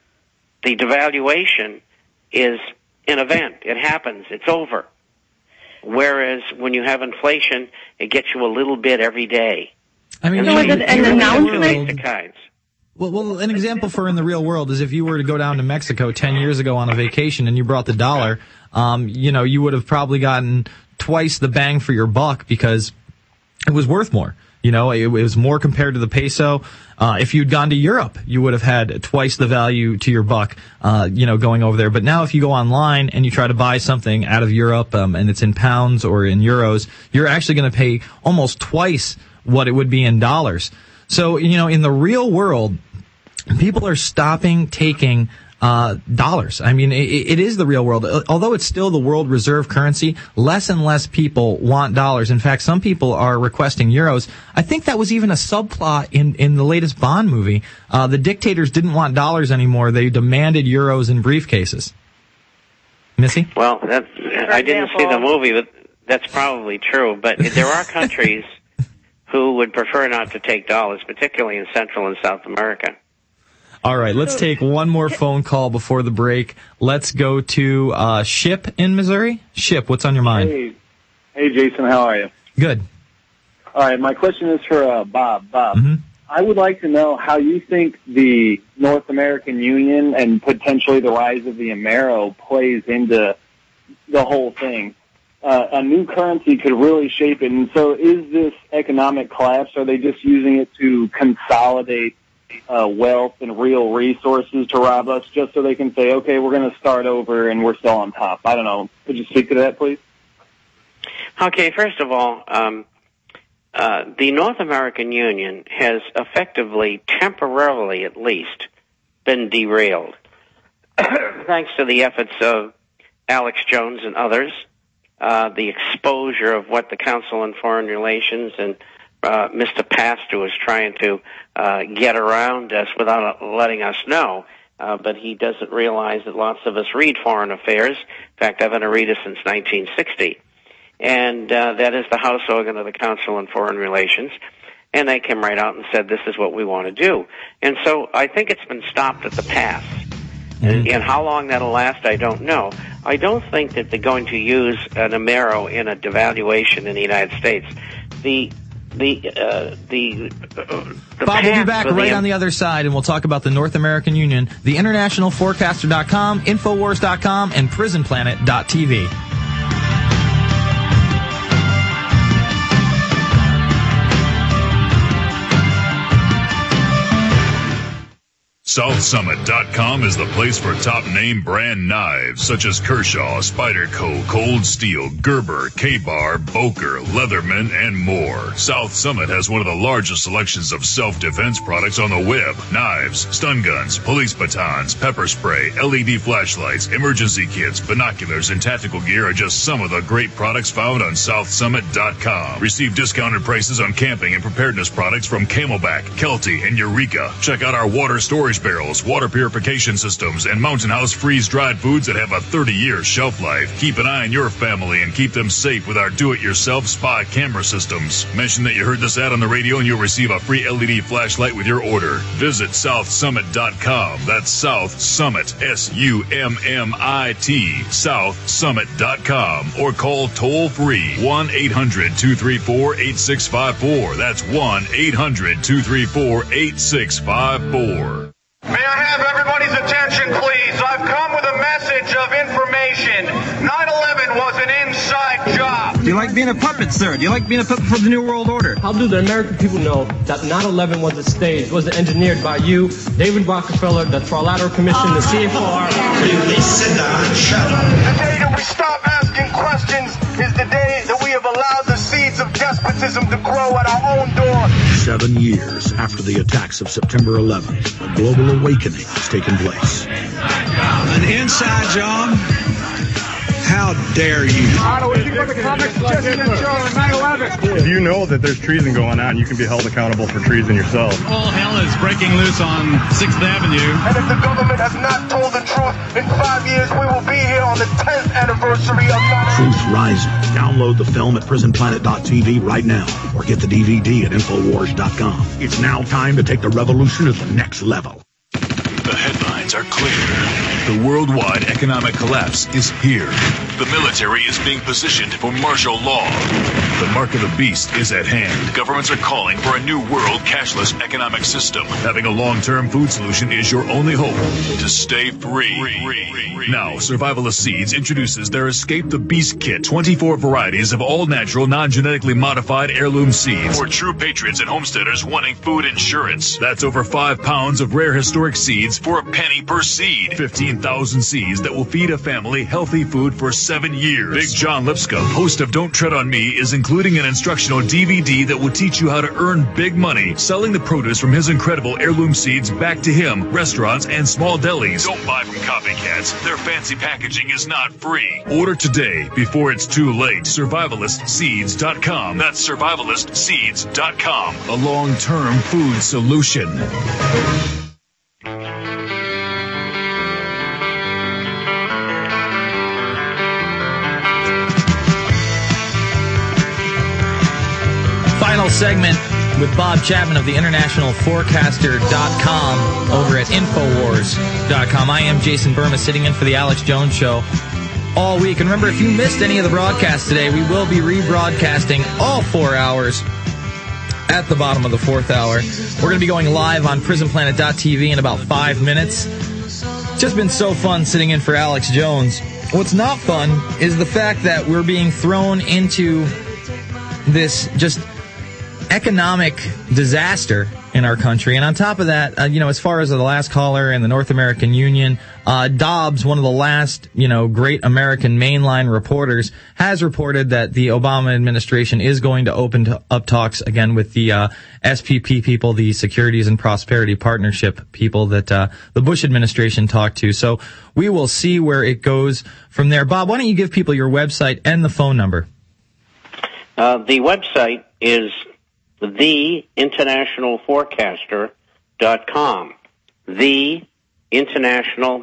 the devaluation is an event. It happens. It's over. Whereas when you have inflation, it gets you a little bit every day. I mean, So is it an announcement? Well, an example for in the real world is if you were to go down to Mexico 10 years ago on a vacation and you brought the dollar, you would have probably gotten twice the bang for your buck because it was worth more. It was more compared to the peso. If you'd gone to Europe, you would have had twice the value to your buck, going over there. But now if you go online and you try to buy something out of Europe, and it's in pounds or in euros, you're actually going to pay almost twice what it would be in dollars. So, in the real world, people are stopping taking dollars. I mean, it is the real world. Although it's still the world reserve currency, less and less people want dollars. In fact, some people are requesting euros. I think that was even a subplot in the latest Bond movie. The dictators didn't want dollars anymore. They demanded euros in briefcases. Missy? Well, I didn't see the movie, but that's probably true. But there are countries who would prefer not to take dollars, particularly in Central and South America. All right, let's take one more phone call before the break. Let's go to Ship in Missouri. Ship, what's on your mind? Hey, Jason, how are you? Good. All right, my question is for Bob. Bob, Mm-hmm. I would like to know how you think the North American Union and potentially the rise of the Amero plays into the whole thing. A new currency could really shape it. And so is this economic collapse, are they just using it to consolidate wealth and real resources to rob us just so they can say, okay, we're going to start over and we're still on top? I don't know. Could you speak to that, please? Okay, first of all, the North American Union has effectively, temporarily at least, been derailed. Thanks to the efforts of Alex Jones and others, the exposure of what the Council on Foreign Relations and Mr. Pastor was trying to get around us without letting us know. But he doesn't realize that lots of us read Foreign Affairs. In fact, I've been a reader since 1960. And that is the House organ of the Council on Foreign Relations. And they came right out and said, this is what we want to do. And so I think it's been stopped at the pass. And how long that'll last, I don't know. I don't think that they're going to use an Amero in a devaluation in the United States. Bob, we'll be back right on the other side, and we'll talk about the North American Union, the internationalforecaster.com, Infowars.com, and prisonplanet.tv. SouthSummit.com is the place for top name brand knives such as Kershaw, Spyderco, Cold Steel, Gerber, K-Bar, Boker, Leatherman, and more. South Summit has one of the largest selections of self-defense products on the web. Knives, stun guns, police batons, pepper spray, LED flashlights, emergency kits, binoculars, and tactical gear are just some of the great products found on SouthSummit.com. Receive discounted prices on camping and preparedness products from Camelback, Kelty, and Eureka. Check out our water storage barrels, water purification systems, and Mountain House freeze-dried foods that have a 30-year shelf life. Keep an eye on your family and keep them safe with our do-it-yourself spy camera systems. Mention that you heard this ad on the radio and you'll receive a free LED flashlight with your order. Visit SouthSummit.com. That's South Summit, S-U-M-M-I-T, SouthSummit.com. Or call toll-free 1-800-234-8654. That's 1-800-234-8654. May I have everybody's attention, please? I've come with a message of information. 9/11 was an inside job. Do you like being a puppet, sir? Do you like being a puppet for the New World Order? How do the American people know that 9/11 was a stage, was engineered by you, David Rockefeller, the Trilateral Commission, the CFR? Please sit down and shut up. The day that we stop asking questions is the day that we have allowed the seeds of despotism to grow at our own door. 7 years after the attacks of September 11th, a global awakening has taken place. An inside job? How dare you? If you know that there's treason going on, you can be held accountable for treason yourself. All hell is breaking loose on 6th Avenue. And if the government has not told the truth, in 5 years we will be here on the 10th anniversary of 9/11. Truth Rising. Download the film at prisonplanet.tv right now or get the DVD at Infowars.com. It's now time to take the revolution to the next level. The headlines signs are clear. The worldwide economic collapse is here. The military is being positioned for martial law. The mark of the beast is at hand. Governments are calling for a new world cashless economic system. Having a long-term food solution is your only hope to stay free. Now, Survivalist Seeds introduces their Escape the Beast Kit. 24 varieties of all-natural, non-genetically modified heirloom seeds for true patriots and homesteaders wanting food insurance. That's over 5 pounds of rare historic seeds for a penny per seed. 15,000 seeds that will feed a family healthy food for 7 years. Big John Lipscomb, host of Don't Tread on Me, is including an instructional DVD that will teach you how to earn big money selling the produce from his incredible heirloom seeds back to him, restaurants, and small delis. Don't buy from copycats. Their fancy packaging is not free. Order today before it's too late. SurvivalistSeeds.com. That's SurvivalistSeeds.com. A long-term food solution. Final segment with Bob Chapman of the InternationalForecaster.com over at Infowars.com. I am Jason Burma, sitting in for the Alex Jones Show all week. And remember, if you missed any of the broadcasts today, we will be rebroadcasting all 4 hours at the bottom of the 4th hour. We're going to be going live on PrisonPlanet.tv in about 5 minutes. It's just been so fun sitting in for Alex Jones. What's not fun is the fact that we're being thrown into this just economic disaster in our country. And on top of that, as far as the last caller and the North American Union, Dobbs, one of the last, great American mainline reporters, has reported that the Obama administration is going to open up talks again with the SPP people, the Securities and Prosperity Partnership people that the Bush administration talked to. So we will see where it goes from there. Bob, why don't you give people your website and the phone number? The website is theinternationalforecaster.com. The International,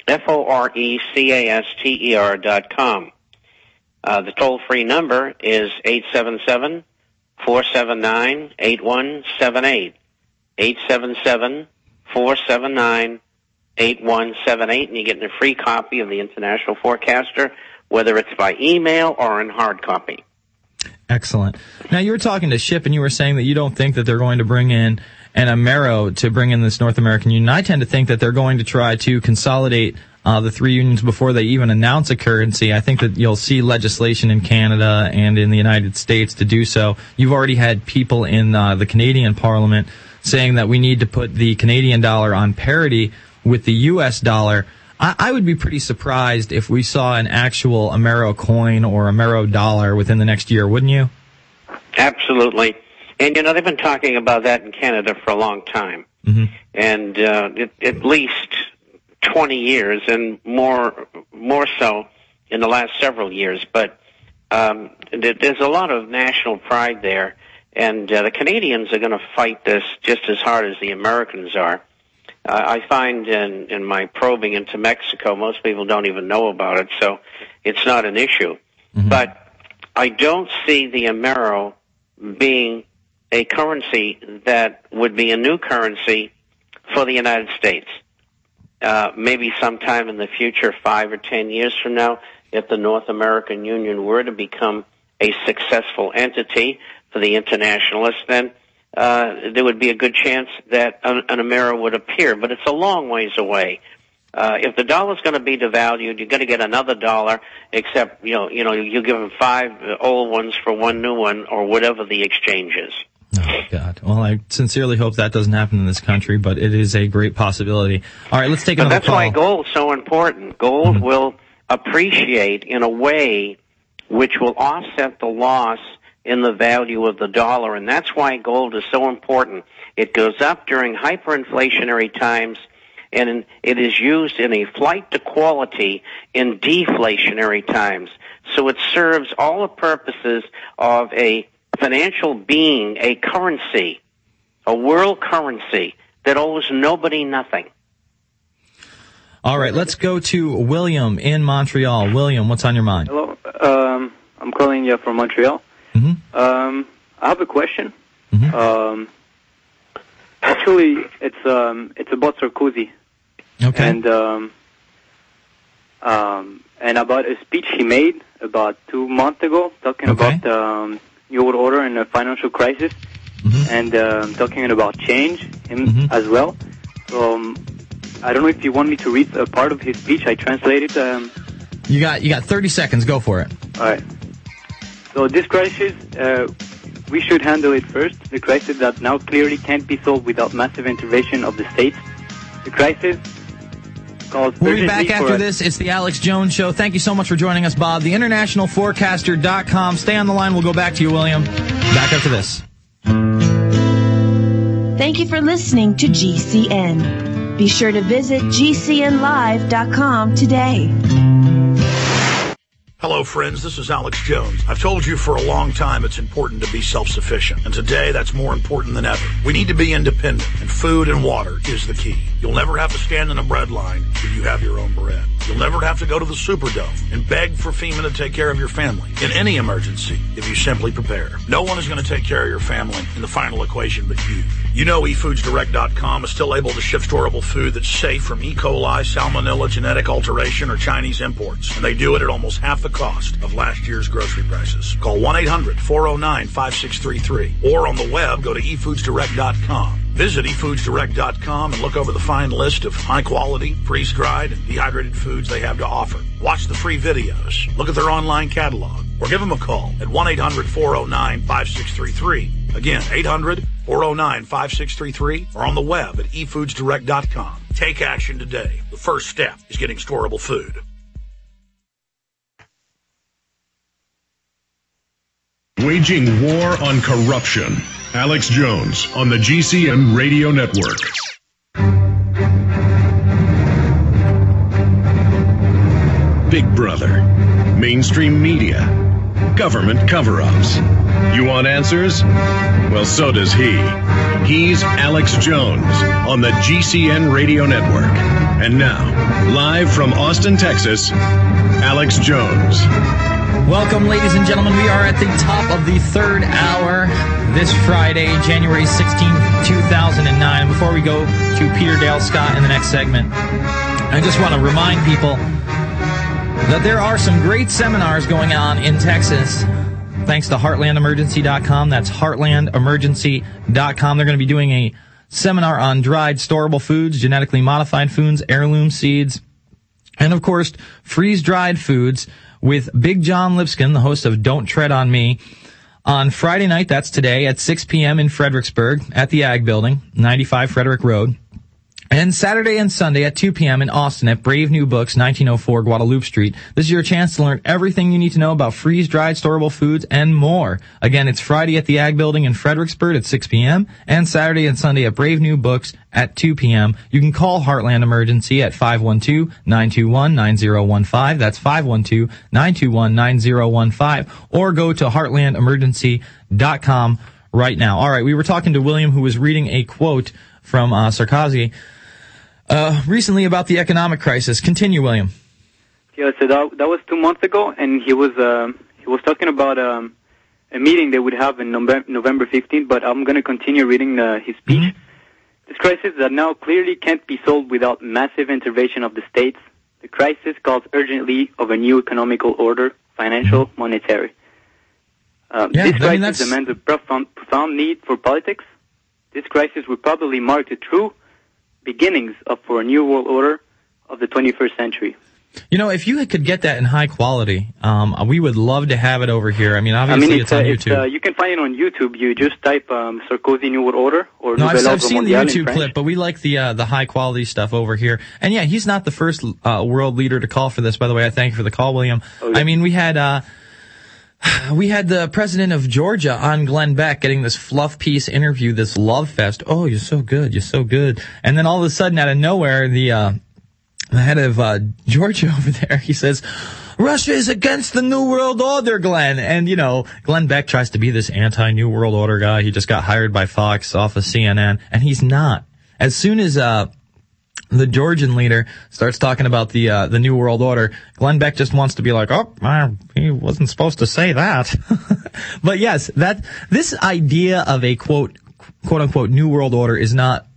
FORECASTER.com. The toll-free number is 877-479-8178. 877-479-8178, and you get a free copy of the International Forecaster, whether it's by email or in hard copy. Excellent. Now, you were talking to Ship, and you were saying that you don't think that they're going to bring in an Amero to bring in this North American Union. I tend to think that they're going to try to consolidate the three unions before they even announce a currency. I think that you'll see legislation in Canada and in the United States to do so. You've already had people in the Canadian Parliament saying that we need to put the Canadian dollar on parity with the U.S. dollar. I would be pretty surprised if we saw an actual Amero coin or Amero dollar within the next year, wouldn't you? Absolutely. And, they've been talking about that in Canada for a long time. Mm-hmm. And at least 20 years and more so in the last several years. But there's a lot of national pride there. And the Canadians are going to fight this just as hard as the Americans are. I find in my probing into Mexico, most people don't even know about it, so it's not an issue. Mm-hmm. But I don't see the Amero being a currency that would be a new currency for the United States. Maybe sometime in the future, 5 or 10 years from now, if the North American Union were to become a successful entity for the internationalists, then there would be a good chance that an Amero would appear, but it's a long ways away. If the dollar's going to be devalued, you're going to get another dollar, except, you give them 5 old ones for one new one, or whatever the exchange is. Oh, God. Well, I sincerely hope that doesn't happen in this country, but it is a great possibility. All right, let's take another call. That's why gold's so important. Gold will appreciate in a way which will offset the loss in the value of the dollar, and that's why gold is so important. It goes up during hyperinflationary times, and it is used in a flight to quality in deflationary times. So it serves all the purposes of a financial being, a currency, a world currency that owes nobody nothing. All right, let's go to William in Montreal. William, what's on your mind? Hello, I'm calling you from Montreal. Mm-hmm. I have a question. Mm-hmm. Actually, it's about Sarkozy. Okay. And about a speech he made about 2 months ago, talking about New World Order and the financial crisis, and talking about change as well. So I don't know if you want me to read a part of his speech. I translated. You got 30 seconds. Go for it. All right. So this crisis, we should handle it first. The crisis that now clearly can't be solved without massive intervention of the states. The crisis called... We'll be back after this. It's the Alex Jones Show. Thank you so much for joining us, Bob. TheInternationalForecaster.com. Stay on the line. We'll go back to you, William. Back after this. Thank you for listening to GCN. Be sure to visit GCNlive.com today. Hello, friends. This is Alex Jones. I've told you for a long time it's important to be self-sufficient, and today that's more important than ever. We need to be independent, and food and water is the key. You'll never have to stand in a bread line if you have your own bread. You'll never have to go to the Superdome and beg for FEMA to take care of your family in any emergency if you simply prepare. No one is going to take care of your family in the final equation but you. You know eFoodsDirect.com is still able to ship storable food that's safe from E. coli, salmonella, genetic alteration, or Chinese imports, and they do it at almost half the cost of last year's grocery prices. Call 1-800-409-5633 or on the web go to eFoodsDirect.com. Visit eFoodsDirect.com and look over the fine list of high-quality, freeze-dried, and dehydrated foods they have to offer. Watch the free videos, look at their online catalog, or give them a call at 1-800-409-5633. Again, 800-409-5633 or on the web at eFoodsDirect.com. Take action today. The first step is getting storable food. Waging war on corruption. Alex Jones on the GCN Radio Network. Big Brother, mainstream media, government cover-ups. You want answers? Well, so does he. He's Alex Jones on the GCN Radio Network. And now, live from Austin, Texas, Alex Jones. Welcome, ladies and gentlemen. We are at the top of the third hour this Friday, January 16th, 2009. Before we go to Peter Dale Scott in the next segment, I just want to remind people that there are some great seminars going on in Texas, thanks to HeartlandEmergency.com. That's HeartlandEmergency.com. They're going to be doing a seminar on dried, storable foods, genetically modified foods, heirloom seeds, and, of course, freeze-dried foods, with Big John Lipscomb, the host of Don't Tread on Me, on Friday night, that's today, at 6 p.m. in Fredericksburg at the Ag Building, 95 Frederick Road. And Saturday and Sunday at 2 p.m. in Austin at Brave New Books, 1904 Guadalupe Street. This is your chance to learn everything you need to know about freeze-dried, storable foods, and more. Again, it's Friday at the Ag Building in Fredericksburg at 6 p.m. and Saturday and Sunday at Brave New Books at 2 p.m. You can call Heartland Emergency at 512-921-9015. That's 512-921-9015. Or go to heartlandemergency.com right now. All right, we were talking to William, who was reading a quote from Sarkozy recently about the economic crisis. Continue, William. Yeah, so that was 2 months ago, and he was talking about a meeting they would have in November 15th. But I'm going to continue reading his speech. Mm-hmm. This crisis that now clearly can't be solved without massive intervention of the states. The crisis calls urgently of a new economical order, financial, monetary. This crisis demands a profound need for politics. This crisis will probably mark the true beginnings for a new world order of the 21st century. You know, if you could get that in high quality, we would love to have it over here. I mean, obviously it's on YouTube. You can find it on YouTube. You just type Sarkozy New World Order or No, I've seen the YouTube clip, but we like the high quality stuff over here. And yeah, he's not the first world leader to call for this. By the way, I thank you for the call, William. Oh, yeah. I mean, we had the president of Georgia on Glenn Beck getting this fluff piece interview, this love fest. Oh, you're so good. You're so good. And then all of a sudden, out of nowhere, the head of Georgia over there, he says, Russia is against the New World Order, Glenn. And, you know, Glenn Beck tries to be this anti-New World Order guy. He just got hired by Fox off of CNN, and he's not. As soon as the Georgian leader starts talking about the New World Order, Glenn Beck just wants to be like, oh, he wasn't supposed to say that. But yes, this idea of a quote unquote New World Order is not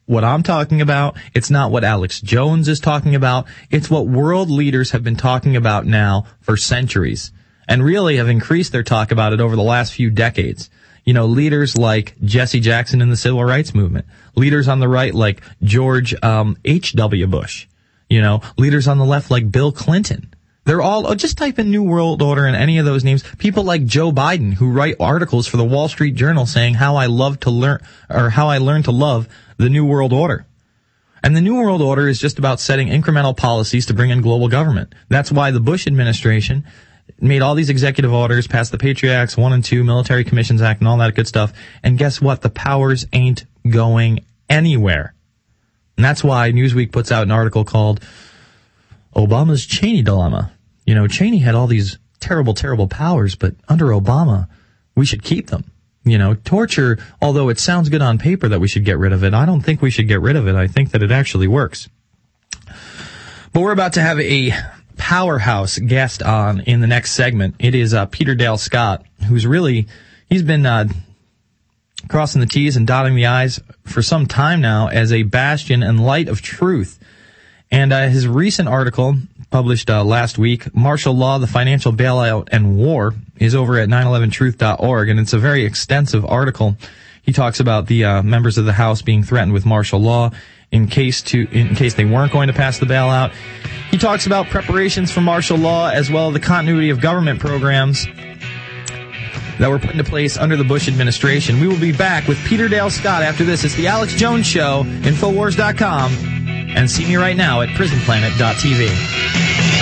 what I'm talking about. It's not what Alex Jones is talking about. It's what world leaders have been talking about now for centuries, and really have increased their talk about it over the last few decades. You know, leaders like Jesse Jackson in the civil rights movement, leaders on the right like George H.W. Bush, you know, leaders on the left like Bill Clinton. They're all, just type in New World Order in any of those names. People like Joe Biden, who write articles for the Wall Street Journal saying how I learned to love the New World Order. And the New World Order is just about setting incremental policies to bring in global government. That's why the Bush administration made all these executive orders, passed the Patriot Acts 1 and 2, Military Commissions Act, and all that good stuff. And guess what? The powers ain't going anywhere. And that's why Newsweek puts out an article called Obama's Cheney Dilemma. You know, Cheney had all these terrible, terrible powers, but under Obama, we should keep them. You know, torture, although it sounds good on paper that we should get rid of it, I don't think we should get rid of it. I think that it actually works. But we're about to have a powerhouse guest on in the next segment. It is Peter Dale Scott, who's he's been crossing the T's and dotting the I's for some time now as a bastion and light of truth. And his recent article, published last week, Martial Law, the Financial Bailout and War, is over at 911truth.org, and it's a very extensive article. He talks about the members of the House being threatened with martial law in case they weren't going to pass the bailout. He talks about preparations for martial law, as well as the continuity of government programs that were put into place under the Bush administration. We will be back with Peter Dale Scott after this. It's the Alex Jones Show, Infowars.com, and see me right now at prisonplanet.tv.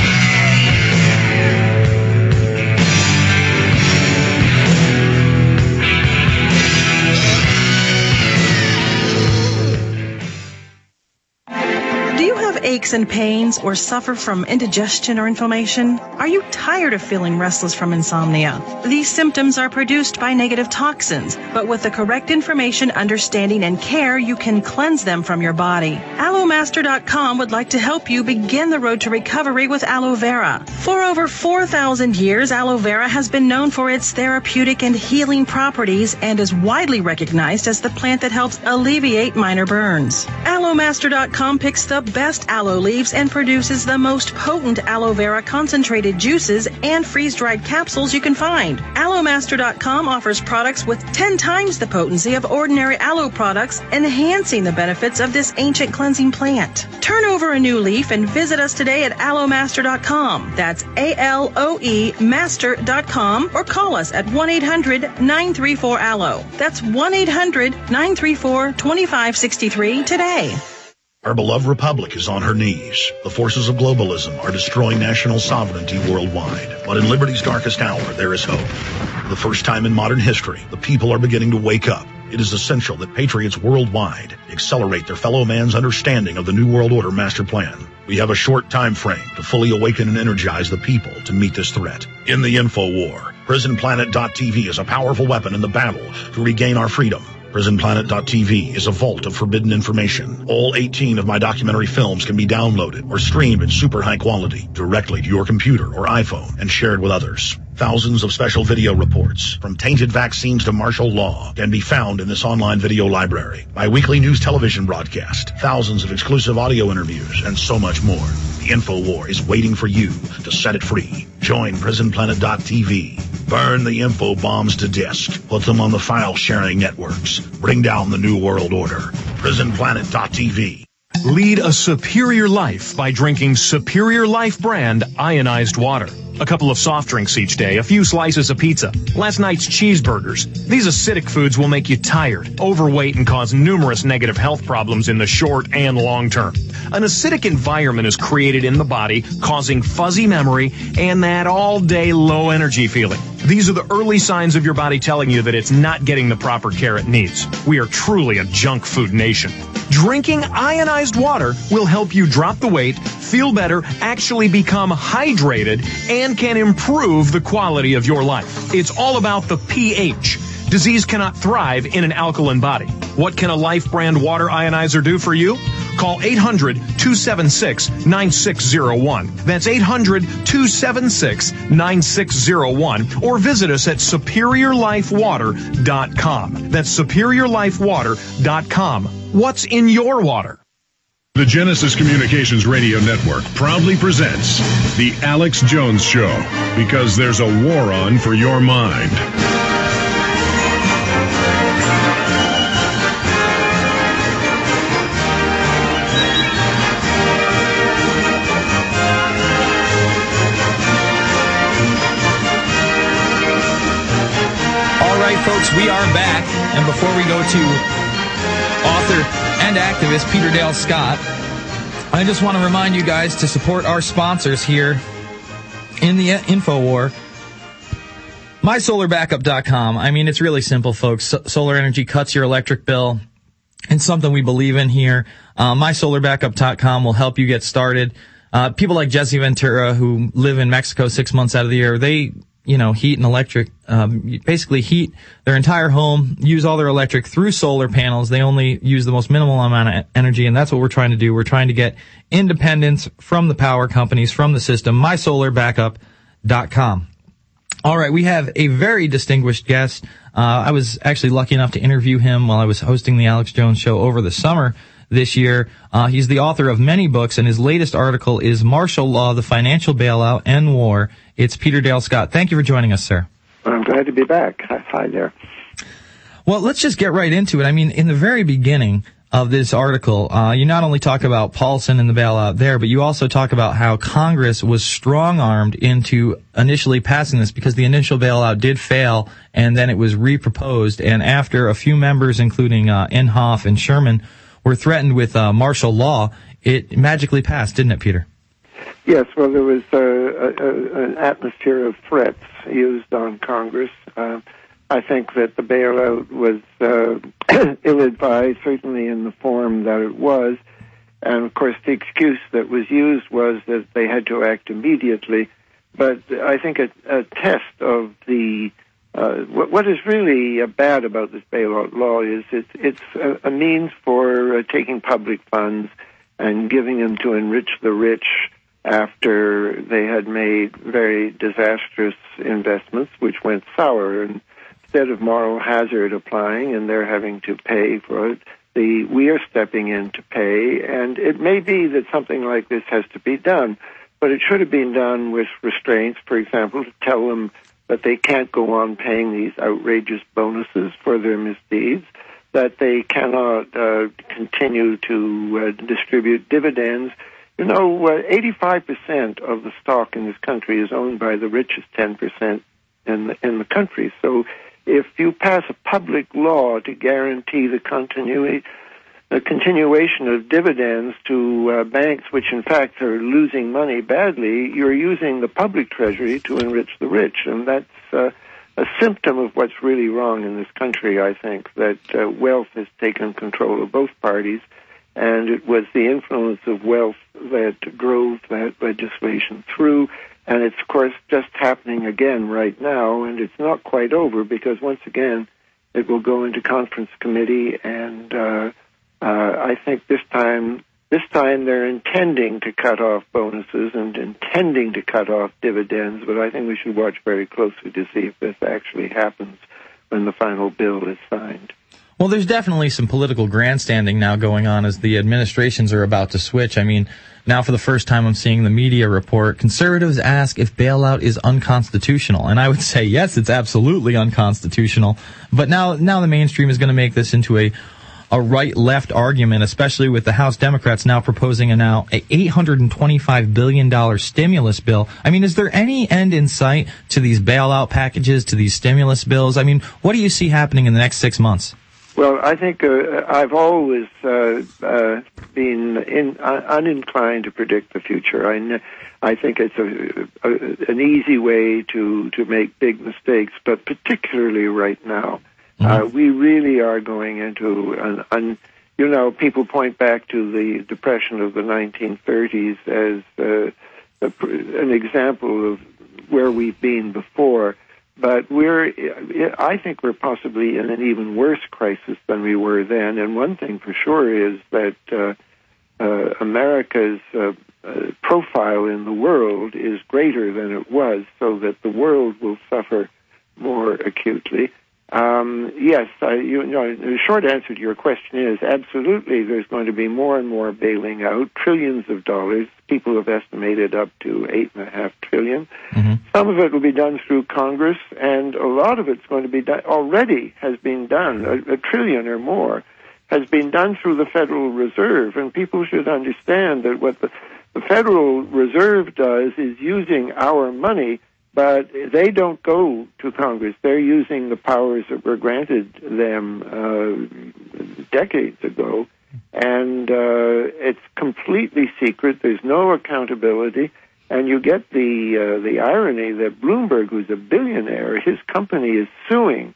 Aches and pains or suffer from indigestion or inflammation? Are you tired of feeling restless from insomnia? These symptoms are produced by negative toxins, but with the correct information, understanding, and care, you can cleanse them from your body. AlloMaster.com would like to help you begin the road to recovery with aloe vera. For over 4,000 years, aloe vera has been known for its therapeutic and healing properties and is widely recognized as the plant that helps alleviate minor burns. AlloMaster.com picks the best aloe leaves and produces the most potent aloe vera concentrated juices and freeze-dried capsules you can find. AlloMaster.com offers products with 10 times the potency of ordinary aloe products, enhancing the benefits of this ancient cleansing plant. Turn over a new leaf and visit us today at AlloMaster.com. That's ALOE Master.com, or call us at 1-800-934-ALLO. That's 1-800-934-2563 today. Our beloved republic is on her knees. The forces of globalism are destroying national sovereignty worldwide. But in liberty's darkest hour, there is hope. For the first time in modern history, the people are beginning to wake up. It is essential that patriots worldwide accelerate their fellow man's understanding of the New World Order master plan. We have a short time frame to fully awaken and energize the people to meet this threat. In the info war, PrisonPlanet.tv is a powerful weapon in the battle to regain our freedom. PrisonPlanet.tv is a vault of forbidden information. All 18 of my documentary films can be downloaded or streamed in super high quality directly to your computer or iPhone and shared with others. Thousands of special video reports, from tainted vaccines to martial law, can be found in this online video library. My weekly news television broadcast, thousands of exclusive audio interviews, and so much more. The InfoWar is waiting for you to set it free. Join PrisonPlanet.tv. Burn the info bombs to disk. Put them on the file-sharing networks. Bring down the New World Order. PrisonPlanet.tv. Lead a superior life by drinking Superior Life brand ionized water. A couple of soft drinks each day, a few slices of pizza, last night's cheeseburgers. These acidic foods will make you tired, overweight, and cause numerous negative health problems in the short and long term. An acidic environment is created in the body, causing fuzzy memory and that all-day low energy feeling. These are the early signs of your body telling you that it's not getting the proper care it needs. We are truly a junk food nation. Drinking ionized water will help you drop the weight, feel better, actually become hydrated, and can improve the quality of your life. It's all about the pH. Disease cannot thrive in an alkaline body. What can a Life brand water ionizer do for you? Call 800-276-9601. That's 800-276-9601. Or visit us at SuperiorLifeWater.com. That's SuperiorLifeWater.com. What's in your water? The Genesis Communications Radio Network proudly presents The Alex Jones Show, because there's a war on for your mind. All right, folks, we are back. And before we go to author and activist Peter Dale Scott, I just want to remind you guys to support our sponsors here in the InfoWar. MySolarBackup.com. I mean, it's really simple, folks. Solar energy cuts your electric bill. It's something we believe in here. MySolarBackup.com will help you get started. People like Jesse Ventura, who live in Mexico 6 months out of the year, they heat and electric, basically heat their entire home, use all their electric through solar panels. They only use the most minimal amount of energy, and that's what we're trying to do. We're trying to get independence from the power companies, from the system. MySolarBackup.com. All right, we have a very distinguished guest. I was actually lucky enough to interview him while I was hosting the Alex Jones Show over the summer this year. He's the author of many books, and his latest article is Martial Law, the Financial Bailout and War. It's Peter Dale Scott. Thank you for joining us, sir. I'm glad to be back. Hi there. Well, let's just get right into it. I mean, in the very beginning of this article, you not only talk about Paulson and the bailout there, but you also talk about how Congress was strong-armed into initially passing this because the initial bailout did fail, and then it was reproposed. And after a few members, including Inhofe and Sherman, were threatened with martial law, it magically passed, didn't it, Peter? Yes, well, there was an atmosphere of threats used on Congress. I think that the bailout was ill-advised, certainly in the form that it was. And, of course, the excuse that was used was that they had to act immediately. But I think a test of the what is really bad about this bailout law is it's a means for taking public funds and giving them to enrich the rich after they had made very disastrous investments, which went sour. And instead of moral hazard applying and they're having to pay for it, we are stepping in to pay. And it may be that something like this has to be done, but it should have been done with restraints, for example, to tell them that they can't go on paying these outrageous bonuses for their misdeeds, that they cannot continue to distribute dividends. 85% of the stock in this country is owned by the richest 10% in the country. So if you pass a public law to guarantee the continuation of dividends to banks, which in fact are losing money badly, you're using the public treasury to enrich the rich. And that's a symptom of what's really wrong in this country, I think, that wealth has taken control of both parties. And it was the influence of wealth that drove that legislation through. And it's, of course, just happening again right now. And it's not quite over because, once again, it will go into conference committee. And I think this time they're intending to cut off bonuses and intending to cut off dividends. But I think we should watch very closely to see if this actually happens when the final bill is signed. Well, there's definitely some political grandstanding now going on as the administrations are about to switch. I mean, now for the first time I'm seeing the media report, conservatives ask if bailout is unconstitutional. And I would say, yes, it's absolutely unconstitutional. But now the mainstream is going to make this into a right-left argument, especially with the House Democrats now proposing a $825 billion stimulus bill. I mean, is there any end in sight to these bailout packages, to these stimulus bills? I mean, what do you see happening in the next 6 months? Well, I think I've always been uninclined to predict the future. I think it's an easy way to make big mistakes, but particularly right now, we really are going into people point back to the Depression of the 1930s as an example of where we've been before. But I think we're possibly in an even worse crisis than we were then. And one thing for sure is that America's profile in the world is greater than it was, so that the world will suffer more acutely. Yes, the short answer to your question is absolutely there's going to be more and more bailing out, trillions of dollars. People have estimated up to $8.5 trillion. Some of it will be done through Congress, and a lot of it's going to be done, already has been done, a trillion or more, has been done through the Federal Reserve, and people should understand that what the Federal Reserve does is using our money, but they don't go to Congress. They're using the powers that were granted them decades ago, and it's completely secret. There's no accountability, and you get the irony that Bloomberg, who's a billionaire, his company is suing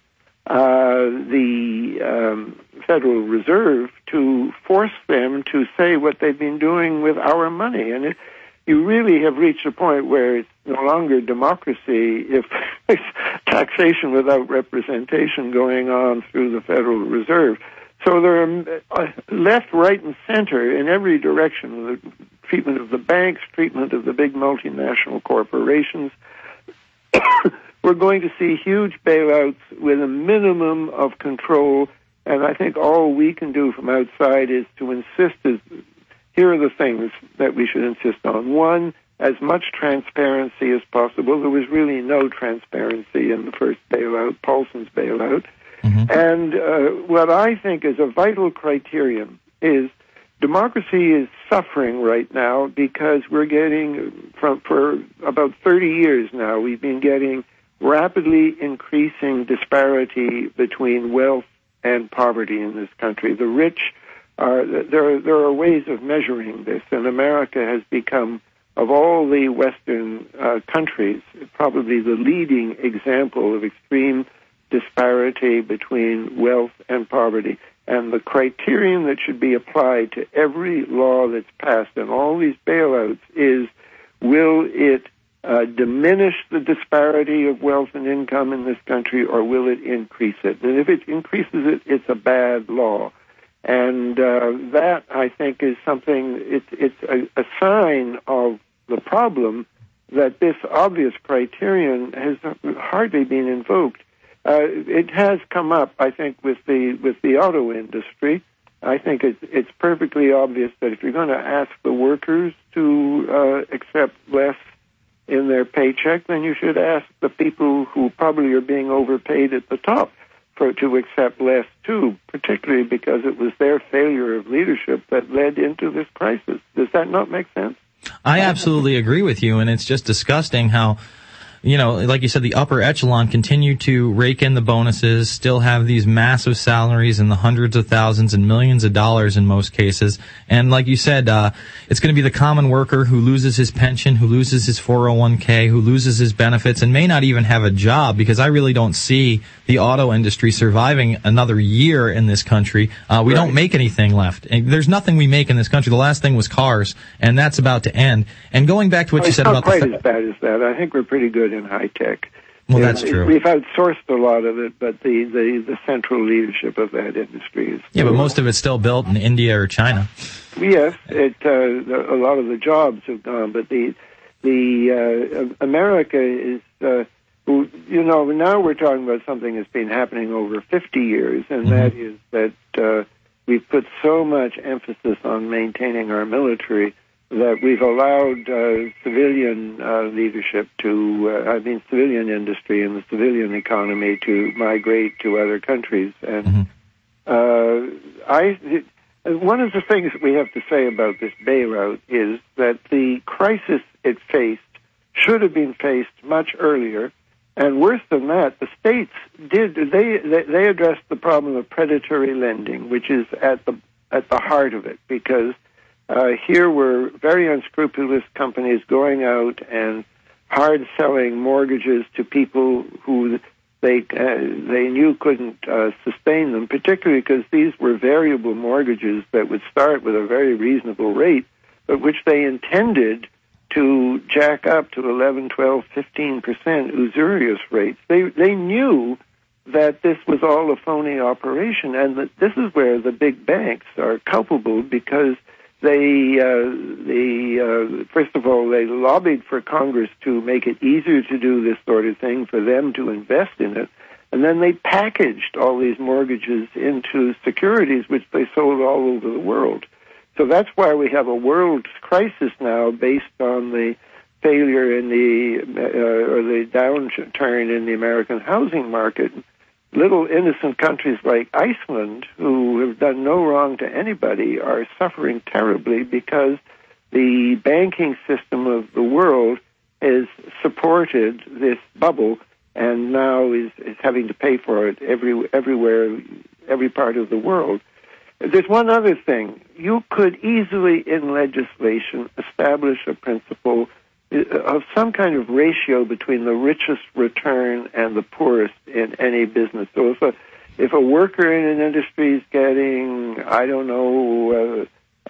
the Federal Reserve to force them to say what they've been doing with our money. And you really have reached a point where it's no longer democracy if there's taxation without representation going on through the Federal Reserve. So there are left, right, and center in every direction, the treatment of the banks, treatment of the big multinational corporations. We're going to see huge bailouts with a minimum of control, and I think all we can do from outside is to insist. Here are the things that we should insist on. One, as much transparency as possible. There was really no transparency in the first bailout, Paulson's bailout. And what I think is a vital criterion is democracy is suffering right now because we're getting, for about 30 years now, we've been getting rapidly increasing disparity between wealth and poverty in this country. The rich there are ways of measuring this, and America has become, of all the Western countries, probably the leading example of extreme disparity between wealth and poverty. And the criterion that should be applied to every law that's passed and all these bailouts is, will it diminish the disparity of wealth and income in this country, or will it increase it? And if it increases it, it's a bad law. And that, I think, is something, it's a sign of the problem that this obvious criterion has hardly been invoked. It has come up, I think, with the auto industry. I think it's perfectly obvious that if you're going to ask the workers to accept less in their paycheck, then you should ask the people who probably are being overpaid at the top to accept less too, particularly because it was their failure of leadership that led into this crisis. Does that not make sense? I absolutely agree with you, and it's just disgusting how, you know, like you said, the upper echelon continue to rake in the bonuses, still have these massive salaries in the hundreds of thousands and millions of dollars in most cases. And like you said, it's going to be the common worker who loses his pension, who loses his 401k, who loses his benefits, and may not even have a job, because I really don't see the auto industry surviving another year in this country. We don't make anything left. There's nothing we make in this country. The last thing was cars, and that's about to end. And going back to what you said about it's not quite as bad as that. I think we're pretty good in high tech. Well, that's true. We've outsourced a lot of it, but the central leadership of that industry is... Yeah, but most of it's still built in India or China. Yes, a lot of the jobs have gone, but the America is... you know, now we're talking about something that's been happening over 50 years, and that is that we've put so much emphasis on maintaining our military that we've allowed civilian leadership to, civilian industry and the civilian economy to migrate to other countries. And one of the things that we have to say about this bailout is that the crisis it faced should have been faced much earlier. And worse than that, the states they addressed the problem of predatory lending, which is at the heart of it, because here were very unscrupulous companies going out and hard selling mortgages to people who they knew couldn't sustain them, particularly because these were variable mortgages that would start with a very reasonable rate, but which they intended to jack up to 11, 12, 15% usurious rates. They knew that this was all a phony operation, and that this is where the big banks are culpable, because First of all, they lobbied for Congress to make it easier to do this sort of thing, for them to invest in it, and then they packaged all these mortgages into securities, which they sold all over the world. So that's why we have a world crisis now, based on the failure in or the downturn in the American housing market. Little innocent countries like Iceland, who have done no wrong to anybody, are suffering terribly because the banking system of the world has supported this bubble and now is having to pay for it everywhere, every part of the world. There's one other thing. You could easily, in legislation, establish a principle of some kind of ratio between the richest return and the poorest in any business. So if a worker in an industry is getting, I don't know,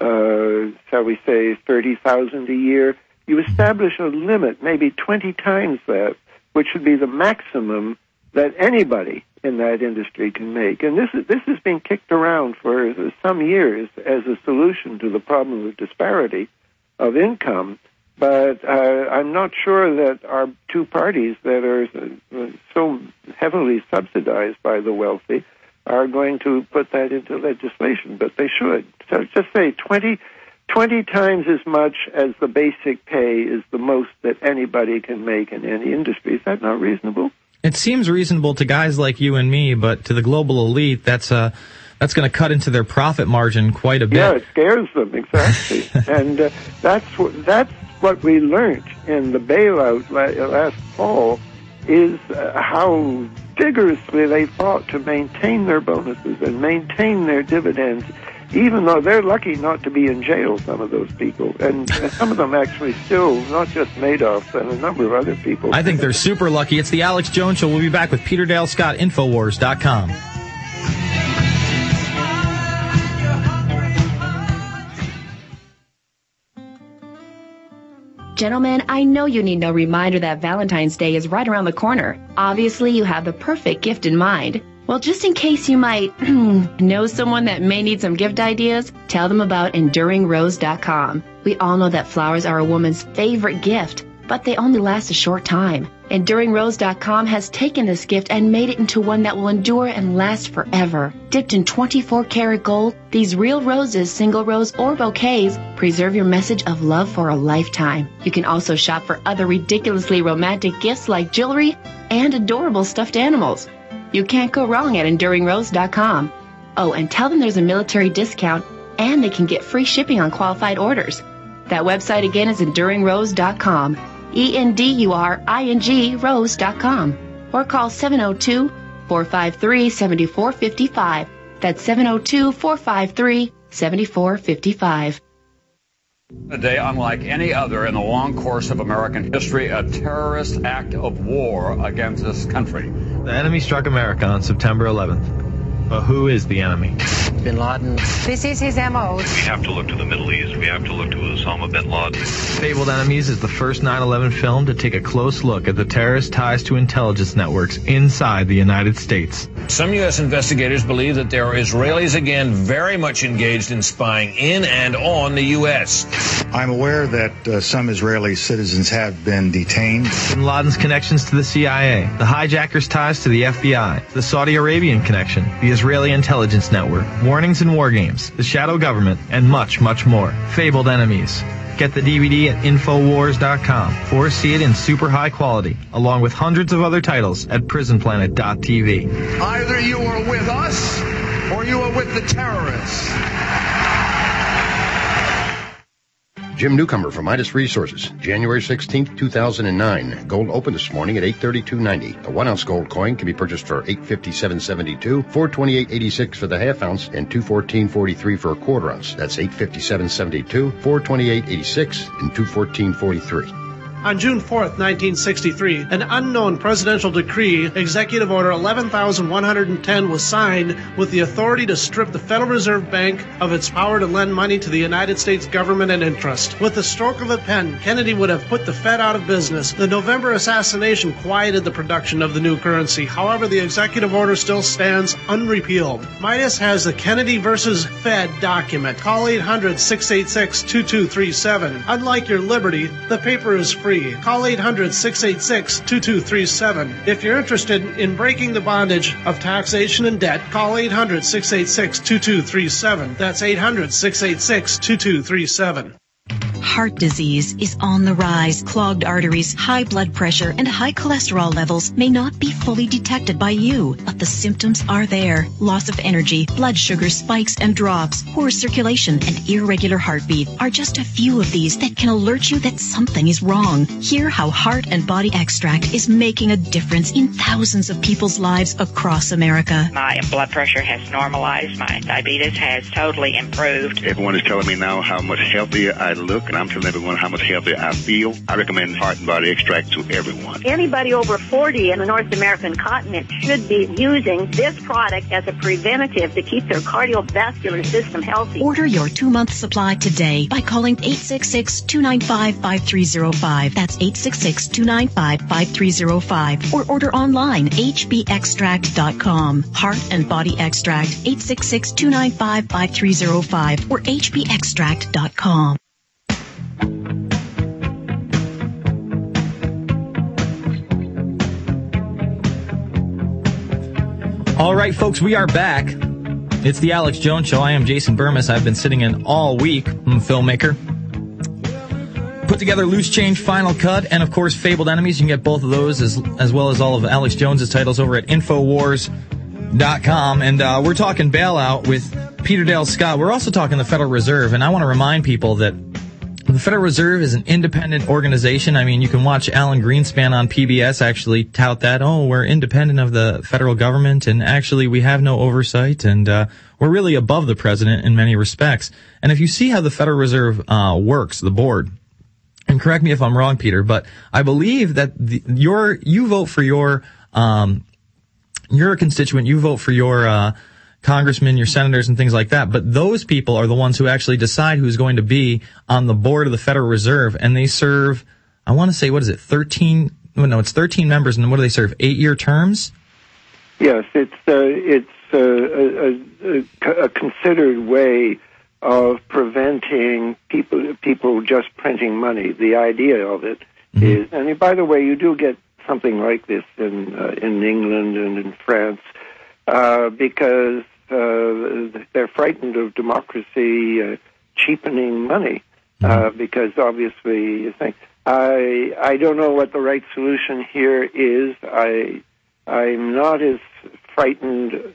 shall we say, $30,000 a year, you establish a limit, maybe 20 times that, which would be the maximum that anybody in that industry can make. And this has been kicked around for some years as a solution to the problem of disparity of income. But I'm not sure that our two parties that are so heavily subsidized by the wealthy are going to put that into legislation, but they should. So just say 20 times as much as the basic pay is the most that anybody can make in any industry. Is that not reasonable? It seems reasonable to guys like you and me, but to the global elite, that's going to cut into their profit margin quite a bit. Yeah, it scares them, exactly. And that's what we learned in the bailout last fall, is how vigorously they fought to maintain their bonuses and maintain their dividends, even though they're lucky not to be in jail, some of those people. And some of them actually still, not just Madoff, and a number of other people. I think they're super lucky. It's the Alex Jones Show. We'll be back with Peter Dale Scott, Infowars.com. Gentlemen, I know you need no reminder that Valentine's Day is right around the corner. Obviously, you have the perfect gift in mind. Well, just in case you might know someone that may need some gift ideas, tell them about EnduringRose.com. We all know that flowers are a woman's favorite gift, but they only last a short time. EnduringRose.com has taken this gift and made it into one that will endure and last forever. Dipped in 24-karat gold, these real roses, single rose or bouquets, preserve your message of love for a lifetime. You can also shop for other ridiculously romantic gifts like jewelry and adorable stuffed animals. You can't go wrong at EnduringRose.com. Oh, and tell them there's a military discount and they can get free shipping on qualified orders. That website again is EnduringRose.com. ENDURING Rose.com, or call 702-453-7455. That's 702-453-7455. A day unlike any other in the long course of American history, a terrorist act of war against this country. The enemy struck America on September 11th. But who is the enemy? Bin Laden. This is his MO. We have to look to the Middle East. We have to look to Osama bin Laden. Fabled Enemies is the first 9/11 film to take a close look at the terrorist ties to intelligence networks inside the United States. Some U.S. investigators believe that there are Israelis again very much engaged in spying in and on the U.S. I'm aware that some Israeli citizens have been detained. Bin Laden's connections to the CIA, the hijackers' ties to the FBI, the Saudi Arabian connection, the Israeli intelligence network, warnings and war games, the shadow government, and much, much more. Fabled Enemies. Get the DVD at Infowars.com or see it in super high quality, along with hundreds of other titles at PrisonPlanet.tv. Either you are with us or you are with the terrorists. Jim Newcomer from Midas Resources, January 16th, 2009. Gold opened this morning at $832.90. A 1-ounce gold coin can be purchased for $857.72, $428.86 for the half ounce, and $214.43 for a quarter ounce. That's $857.72, $428.86, and $214.43. On June 4th, 1963, an unknown presidential decree, Executive Order 11,110, was signed with the authority to strip the Federal Reserve Bank of its power to lend money to the United States government and interest. With the stroke of a pen, Kennedy would have put the Fed out of business. The November assassination quieted the production of the new currency. However, the executive order still stands unrepealed. Midas has the Kennedy versus Fed document. Call 800-686-2237. Unlike your Liberty, the paper is free. Call 800-686-2237. If you're interested in breaking the bondage of taxation and debt, call 800-686-2237. That's 800-686-2237. Heart disease is on the rise. Clogged arteries, high blood pressure, and high cholesterol levels may not be fully detected by you, but the symptoms are there. Loss of energy, blood sugar spikes and drops, poor circulation, and irregular heartbeat are just a few of these that can alert you that something is wrong. Hear how Heart and Body Extract is making a difference in thousands of people's lives across America. My blood pressure has normalized. My diabetes has totally improved. Everyone is telling me now how much healthier I look, and I'm telling everyone how much healthier I feel. I recommend Heart and Body Extract to everyone. Anybody over 40 in the North American continent should be using this product as a preventative to keep their cardiovascular system healthy. Order your 2-month supply today by calling 866-295-5305. That's 866-295-5305. Or order online, hbextract.com. Heart and Body Extract, 866-295-5305 or hbextract.com. All right, folks, we are back. It's the Alex Jones Show. I am Jason Burmis. I've been sitting in all week. I'm a filmmaker. Put together Loose Change, Final Cut, and, of course, Fabled Enemies. You can get both of those as well as all of Alex Jones's titles over at Infowars.com. And we're talking bailout with Peter Dale Scott. We're also talking the Federal Reserve, and I want to remind people that the Federal Reserve is an independent organization. I mean, you can watch Alan Greenspan on PBS actually tout that, oh, we're independent of the federal government, and actually we have no oversight, and we're really above the president in many respects. And if you see how the Federal Reserve works, the board, and correct me if I'm wrong, Peter, but I believe that you vote for you're a constituent, you vote for your congressmen, your senators, and things like that. But those people are the ones who actually decide who's going to be on the board of the Federal Reserve, and they serve, I want to say, what is it, 13? Well, no, it's 13 members, and what do they serve? 8-year terms? Yes, it's a considered way of preventing people just printing money. The idea of it is, and by the way, you do get something like this in England and in France. Because they're frightened of democracy cheapening money. Because obviously you think, I don't know what the right solution here is. I'm not as frightened.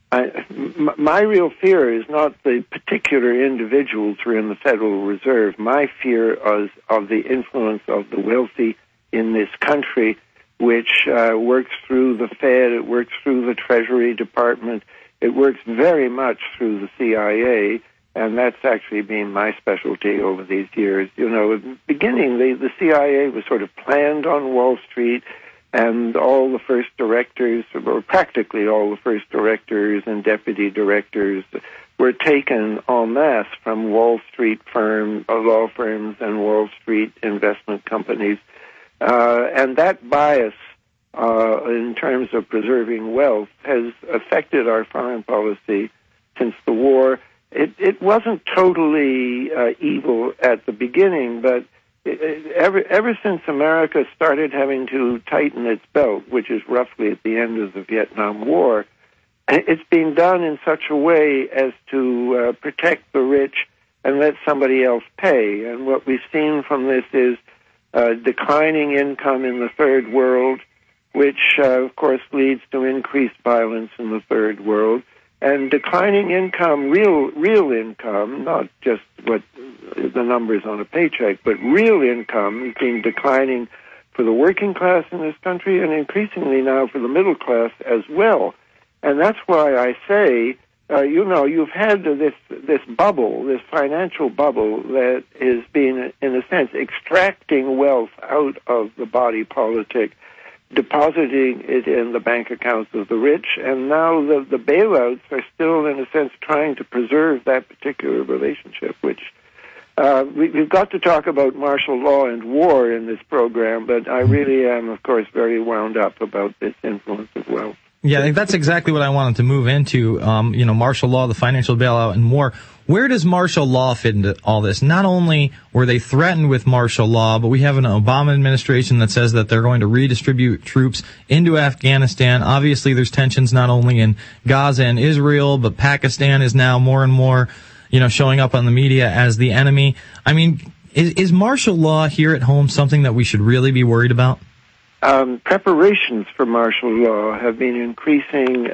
My real fear is not the particular individuals who are in the Federal Reserve. My fear is of the influence of the wealthy in this country, which works through the Fed, it works through the Treasury Department, it works very much through the CIA, and that's actually been my specialty over these years. You know, at the beginning, the CIA was sort of planned on Wall Street, and all the first directors, or practically all the first directors and deputy directors, were taken en masse from Wall Street law firms and Wall Street investment companies. And that bias in terms of preserving wealth has affected our foreign policy since the war. It wasn't totally evil at the beginning, but ever since America started having to tighten its belt, which is roughly at the end of the Vietnam War, it's been done in such a way as to protect the rich and let somebody else pay. And what we've seen from this is declining income in the third world, which, of course, leads to increased violence in the third world, and declining income, real income, not just what the numbers on a paycheck, but real income has been declining for the working class in this country and increasingly now for the middle class as well. And that's why I say you've had this bubble, this financial bubble that is being, in a sense, extracting wealth out of the body politic, depositing it in the bank accounts of the rich, and now the bailouts are still, in a sense, trying to preserve that particular relationship, which we've got to talk about martial law and war in this program, but I really am, of course, very wound up about this influence of wealth. Yeah, I think that's exactly what I wanted to move into, martial law, the financial bailout, and more. Where does martial law fit into all this? Not only were they threatened with martial law, but we have an Obama administration that says that they're going to redistribute troops into Afghanistan. Obviously, there's tensions not only in Gaza and Israel, but Pakistan is now more and more, showing up on the media as the enemy. I mean, is martial law here at home something that we should really be worried about? Preparations for martial law have been increasing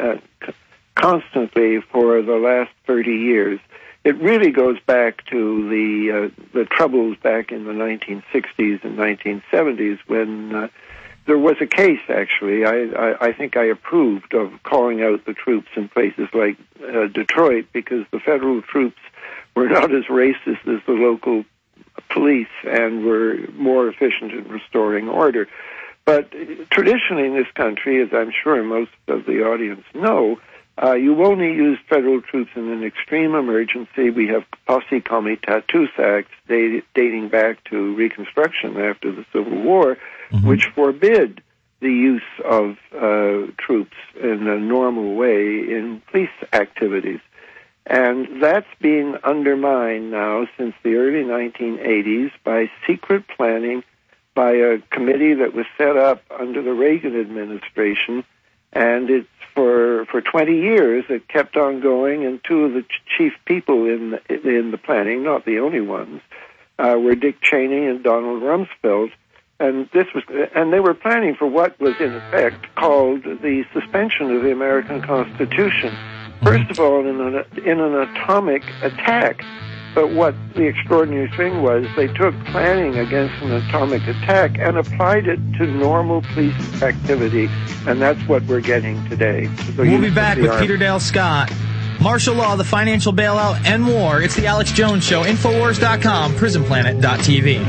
constantly for the last 30 years. It really goes back to the troubles back in the 1960s and 1970s when there was a case, actually. I think I approved of calling out the troops in places like Detroit because the federal troops were not as racist as the local police and were more efficient in restoring order. But traditionally in this country, as I'm sure most of the audience know, you only use federal troops in an extreme emergency. We have posse comitatus acts dating back to Reconstruction after the Civil War, which forbid the use of troops in a normal way in police activities. And that's being undermined now since the early 1980s by secret planning by a committee that was set up under the Reagan administration, and it's for 20 years it kept on going, and two of the chief people in the planning, not the only ones, were Dick Cheney and Donald Rumsfeld, and they were planning for what was in effect called the suspension of the American Constitution. First of all, in an atomic attack. But what the extraordinary thing was, they took planning against an atomic attack and applied it to normal police activity, and that's what we're getting today. We'll be back with Peter Dale Scott. Martial law, the financial bailout, and more. It's the Alex Jones Show. Infowars.com, PrisonPlanet.tv.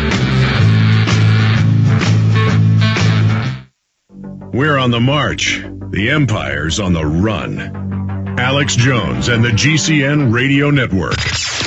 We're on the march. The Empire's on the run. Alex Jones and the GCN Radio Network.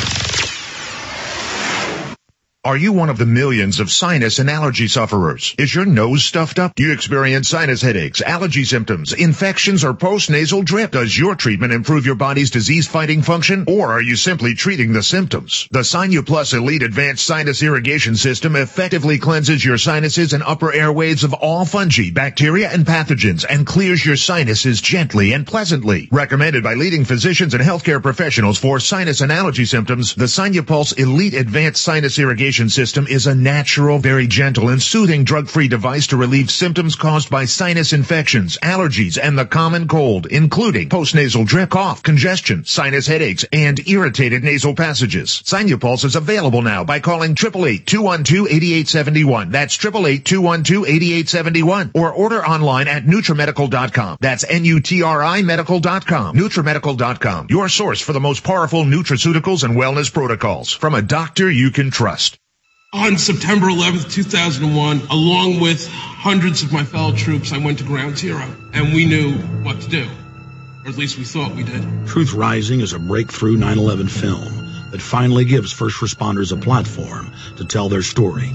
Are you one of the millions of sinus and allergy sufferers? Is your nose stuffed up? Do you experience sinus headaches, allergy symptoms, infections, or post-nasal drip? Does your treatment improve your body's disease-fighting function? Or are you simply treating the symptoms? The SinuPlus Elite Advanced Sinus Irrigation System effectively cleanses your sinuses and upper airways of all fungi, bacteria, and pathogens and clears your sinuses gently and pleasantly. Recommended by leading physicians and healthcare professionals for sinus and allergy symptoms, the SinuPulse Elite Advanced Sinus Irrigation System is a natural, very gentle, and soothing drug-free device to relieve symptoms caused by sinus infections, allergies, and the common cold, including postnasal drip, cough, congestion, sinus headaches, and irritated nasal passages. SinuPulse is available now by calling 888-212-8871. That's 888-212-8871. Or order online at NutriMedical.com. That's N-U-T-R-I Medical.com. NutriMedical.com. Your source for the most powerful nutraceuticals and wellness protocols from a doctor you can trust. On September 11th, 2001, along with hundreds of my fellow troops, I went to Ground Zero, and we knew what to do. Or at least we thought we did. Truth Rising is a breakthrough 9/11 film that finally gives first responders a platform to tell their story.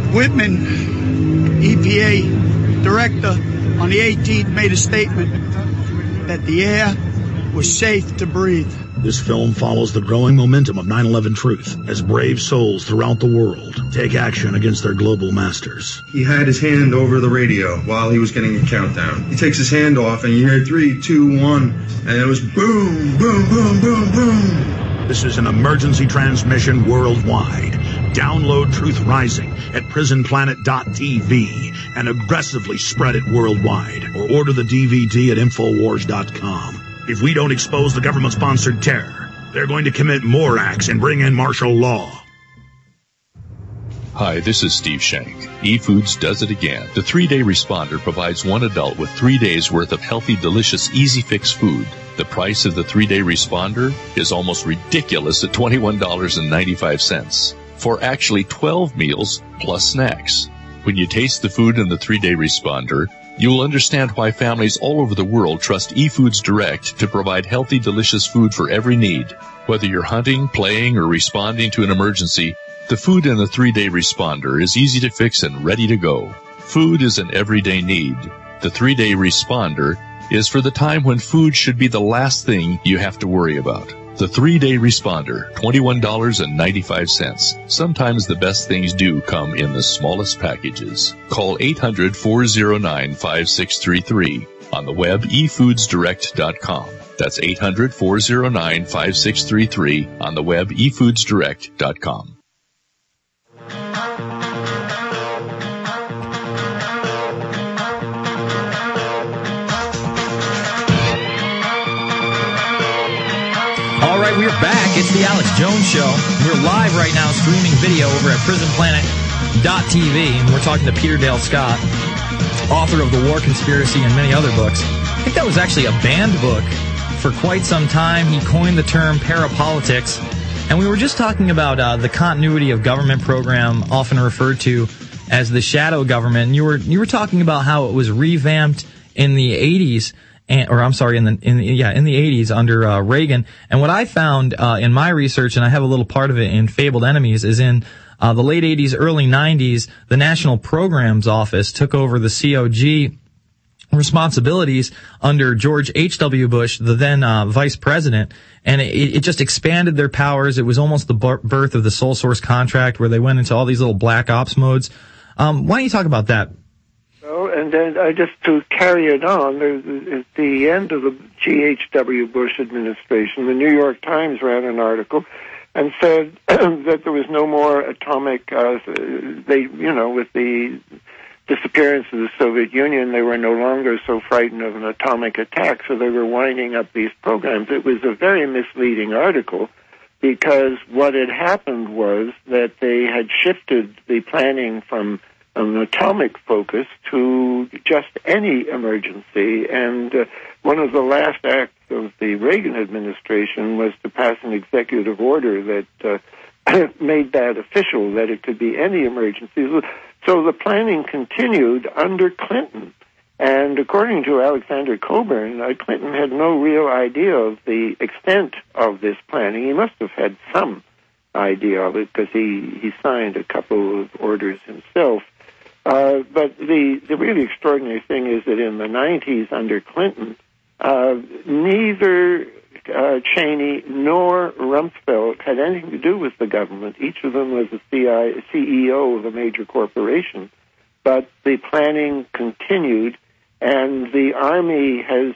Whitman, EPA director, on the 18th made a statement that the air was safe to breathe. This film follows the growing momentum of 9/11 truth as brave souls throughout the world take action against their global masters. He had his hand over the radio while he was getting a countdown. He takes his hand off and you hear 3, 2, 1, and it was boom, boom, boom, boom, boom. This is an emergency transmission worldwide. Download Truth Rising at PrisonPlanet.tv and aggressively spread it worldwide. Or order the DVD at Infowars.com. If we don't expose the government-sponsored terror, they're going to commit more acts and bring in martial law. Hi, this is Steve Shank. eFoods does it again. The 3-Day Responder provides one adult with 3 days worth of healthy, delicious, easy fix food. The price of the 3-Day Responder is almost ridiculous at $21.95 for actually 12 meals plus snacks. When you taste the food in the 3-Day Responder, you will understand why families all over the world trust eFoods Direct to provide healthy, delicious food for every need. Whether you're hunting, playing, or responding to an emergency, the food in the 3-Day Responder is easy to fix and ready to go. Food is an everyday need. The 3-Day Responder is for the time when food should be the last thing you have to worry about. The 3-Day Responder, $21.95. Sometimes the best things do come in the smallest packages. Call 800-409-5633. On the web, efoodsdirect.com. That's 800-409-5633. On the web, efoodsdirect.com. All right, we're back. It's the Alex Jones Show. We're live right now streaming video over at prisonplanet.tv, and we're talking to Peter Dale Scott, author of The War Conspiracy and many other books. I think that was actually a banned book for quite some time. He coined the term parapolitics, and we were just talking about the continuity of government program, often referred to as the shadow government. And you were talking about how it was revamped in the 80s. In the 80s under Reagan. And what I found in my research, and I have a little part of it in Fabled Enemies, is in the late 80s, early 90s, the National Programs Office took over the COG responsibilities under George H.W. Bush, the then vice president, and it just expanded their powers. It was almost the birth of the sole source contract, where they went into all these little black ops modes. Why don't you talk about that? And then just to carry it on, at the end of the G.H.W. Bush administration, the New York Times ran an article and said that there was no more atomic, with the disappearance of the Soviet Union, they were no longer so frightened of an atomic attack, so they were winding up these programs. It was a very misleading article, because what had happened was that they had shifted the planning from an atomic focus to just any emergency. And one of the last acts of the Reagan administration was to pass an executive order that made that official, that it could be any emergency. So the planning continued under Clinton. And according to Alexander Coburn, Clinton had no real idea of the extent of this planning. He must have had some idea of it, because he signed a couple of orders himself. But the really extraordinary thing is that in the 90s under Clinton, neither Cheney nor Rumsfeld had anything to do with the government. Each of them was a CEO of a major corporation. But the planning continued, and the Army has,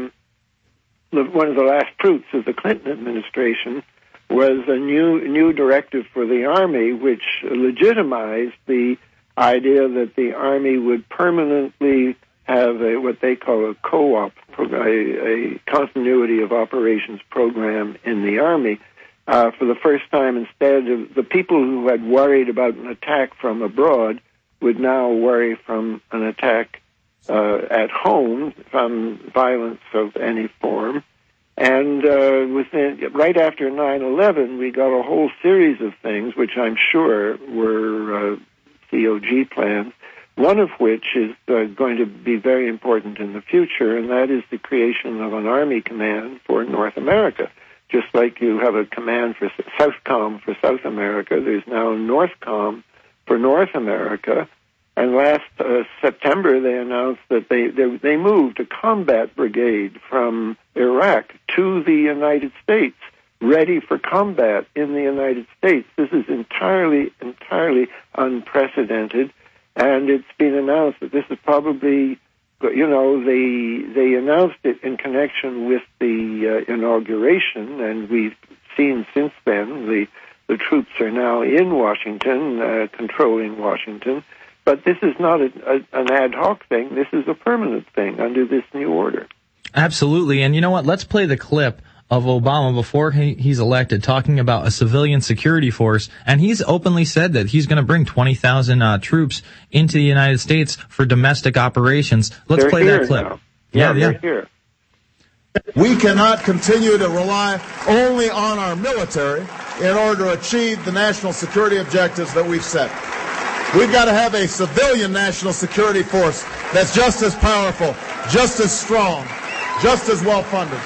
one of the last fruits of the Clinton administration was a new directive for the Army, which legitimized the idea that the Army would permanently have what they call a co-op, a continuity of operations program in the Army. For the first time, instead of the people who had worried about an attack from abroad would now worry from an attack at home, from violence of any form. And right after 9/11, we got a whole series of things, which I'm sure were COG plans, one of which is going to be very important in the future, and that is the creation of an Army command for North America. Just like you have a command for Southcom for South America, there's now Northcom for North America. And last September, they announced that they moved a combat brigade from Iraq to the United States, ready for combat in the United States. This is entirely unprecedented, and it's been announced that this is probably, they announced it in connection with the inauguration, and we've seen since then the troops are now in Washington, controlling Washington. But this is not an ad hoc thing. This is a permanent thing under this new order. Absolutely. And you know what? Let's play the clip of Obama before he's elected, talking about a civilian security force, and he's openly said that he's going to bring 20,000 troops into the United States for domestic operations. Let's play that clip. Now. Yeah, they're here. We cannot continue to rely only on our military in order to achieve the national security objectives that we've set. We've got to have a civilian national security force that's just as powerful, just as strong, just as well funded.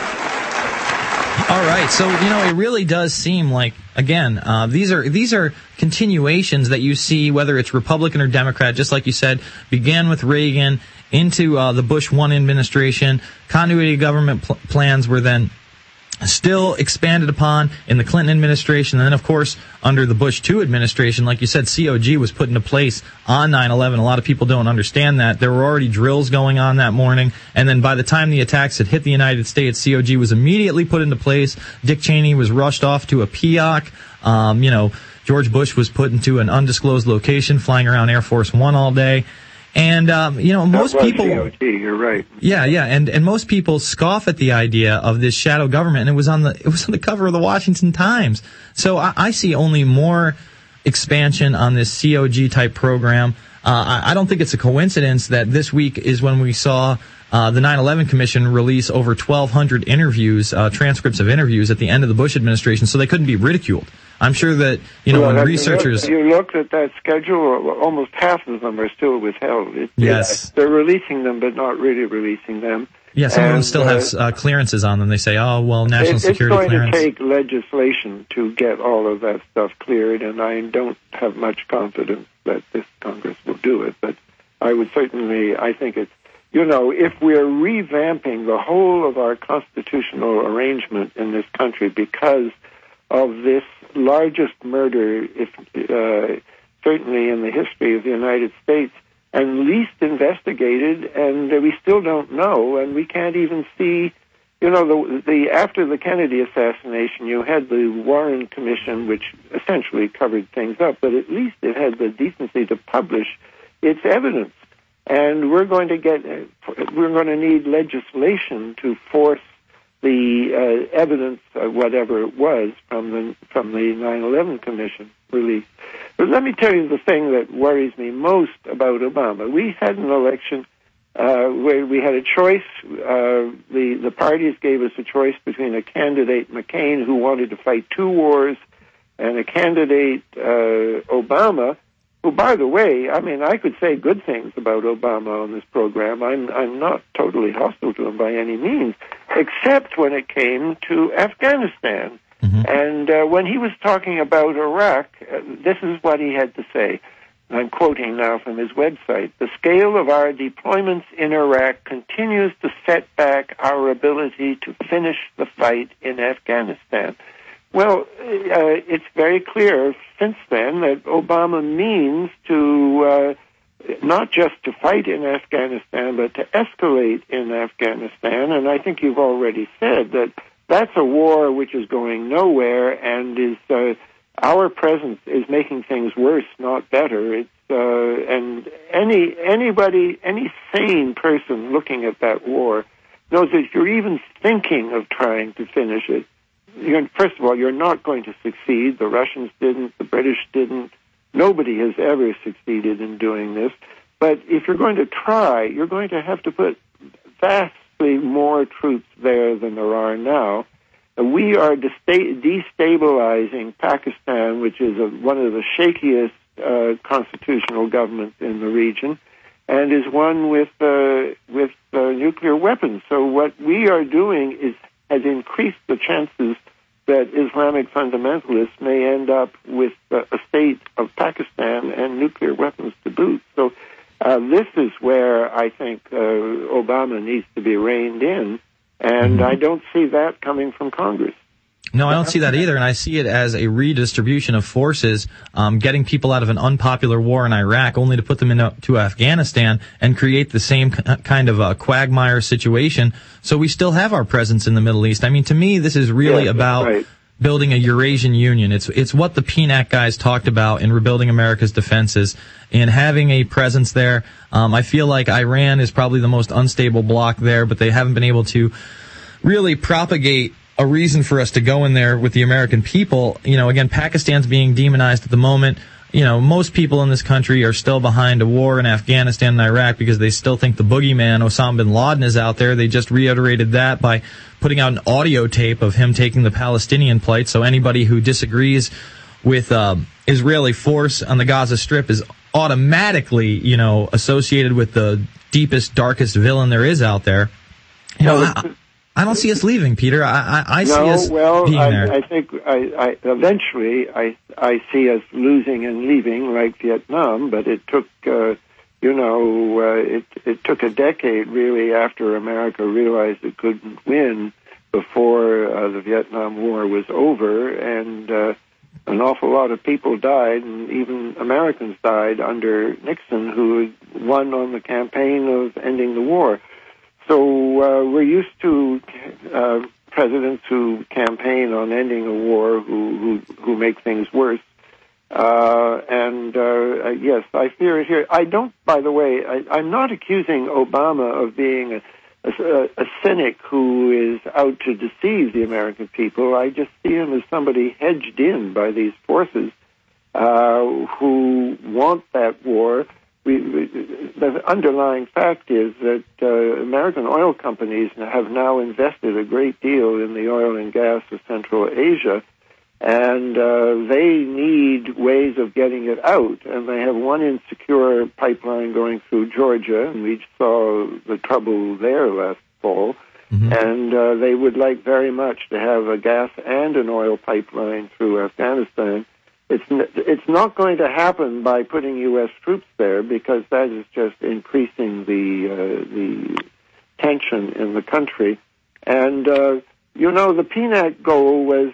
All right, so it really does seem like, again, these are continuations that you see, whether it's Republican or Democrat, just like you said, began with Reagan into the Bush 1 administration. Continuity of government plans were then still expanded upon in the Clinton administration. And then, of course, under the Bush 2 administration, like you said, COG was put into place on 9/11. A lot of people don't understand that. There were already drills going on that morning. And then by the time the attacks had hit the United States, COG was immediately put into place. Dick Cheney was rushed off to a PEOC. George Bush was put into an undisclosed location, flying around Air Force One all day. And, most people, COG, you're right. Yeah. And most people scoff at the idea of this shadow government, and it was on the cover of the Washington Times. So I see only more expansion on this COG type program. I don't think it's a coincidence that this week is when we saw the 9/11 Commission release over 1,200 interviews, transcripts of interviews at the end of the Bush administration, so they couldn't be ridiculed. I'm sure that, when researchers... You looked at that schedule, almost half of them are still withheld. Yes. They're releasing them, but not really releasing them. Yeah, some of them still have clearances on them. They say, national security clearance. It's going to take legislation to get all of that stuff cleared, and I don't have much confidence that this Congress will do it. But I think it's, if we're revamping the whole of our constitutional arrangement in this country because of this largest murder, certainly in the history of the United States, and least investigated, and we still don't know, and we can't even see, after the Kennedy assassination, you had the Warren Commission, which essentially covered things up, but at least it had the decency to publish its evidence. And we're going to need legislation to force the evidence, whatever it was, from the 9/11 Commission release. But let me tell you the thing that worries me most about Obama. We had an election where we had a choice. The parties gave us a choice between a candidate, McCain, who wanted to fight two wars, and a candidate, Obama, who, by the way, I could say good things about Obama on this program. I'm not totally hostile to him by any means, except when it came to Afghanistan. Mm-hmm. And when he was talking about Iraq, this is what he had to say. I'm quoting now from his website. The scale of our deployments in Iraq continues to set back our ability to finish the fight in Afghanistan. Well, it's very clear since then that Obama means to not just to fight in Afghanistan, but to escalate in Afghanistan. And I think you've already said that that's a war which is going nowhere, and is our presence is making things worse, not better. It's and any sane person looking at that war knows that if you're even thinking of trying to finish it, first of all, you're not going to succeed. The Russians didn't. The British didn't. Nobody has ever succeeded in doing this. But if you're going to try, you're going to have to put vastly more troops there than there are now. We are destabilizing Pakistan, which is one of the shakiest constitutional governments in the region, and is one with nuclear weapons. So what we are doing has increased the chances that Islamic fundamentalists may end up with a state of Pakistan and nuclear weapons to boot. So this is where I think Obama needs to be reined in, and I don't see that coming from Congress. No, I don't see that either, and I see it as a redistribution of forces, getting people out of an unpopular war in Iraq only to put them into Afghanistan and create the same kind of a quagmire situation. So we still have our presence in the Middle East. I mean, to me, this is really about building a Eurasian Union. It's what the PNAC guys talked about in rebuilding America's defenses and having a presence there. I feel like Iran is probably the most unstable bloc there, but they haven't been able to really propagate a reason for us to go in there with the American people. Again, Pakistan's being demonized at the moment. Most people in this country are still behind a war in Afghanistan and Iraq because they still think the boogeyman, Osama bin Laden, is out there. They just reiterated that by putting out an audio tape of him taking the Palestinian plight. So anybody who disagrees with Israeli force on the Gaza Strip is automatically, associated with the deepest, darkest villain there is out there. I don't see us leaving, Peter. I see us being there. I think eventually I see us losing and leaving like Vietnam, but it took, it took a decade really after America realized it couldn't win before the Vietnam War was over, and an awful lot of people died, and even Americans died under Nixon, who won on the campaign of ending the war. So we're used to presidents who campaign on ending a war, who make things worse. Yes, I fear it here. I don't, by the way, I'm not accusing Obama of being a cynic who is out to deceive the American people. I just see him as somebody hedged in by these forces who want that war. The underlying fact is that American oil companies have now invested a great deal in the oil and gas of Central Asia, and they need ways of getting it out. And they have one insecure pipeline going through Georgia, and we saw the trouble there last fall. Mm-hmm. And they would like very much to have a gas and an oil pipeline through Afghanistan. It's not going to happen by putting U.S. troops there, because that is just increasing the tension in the country. And the PNAC goal was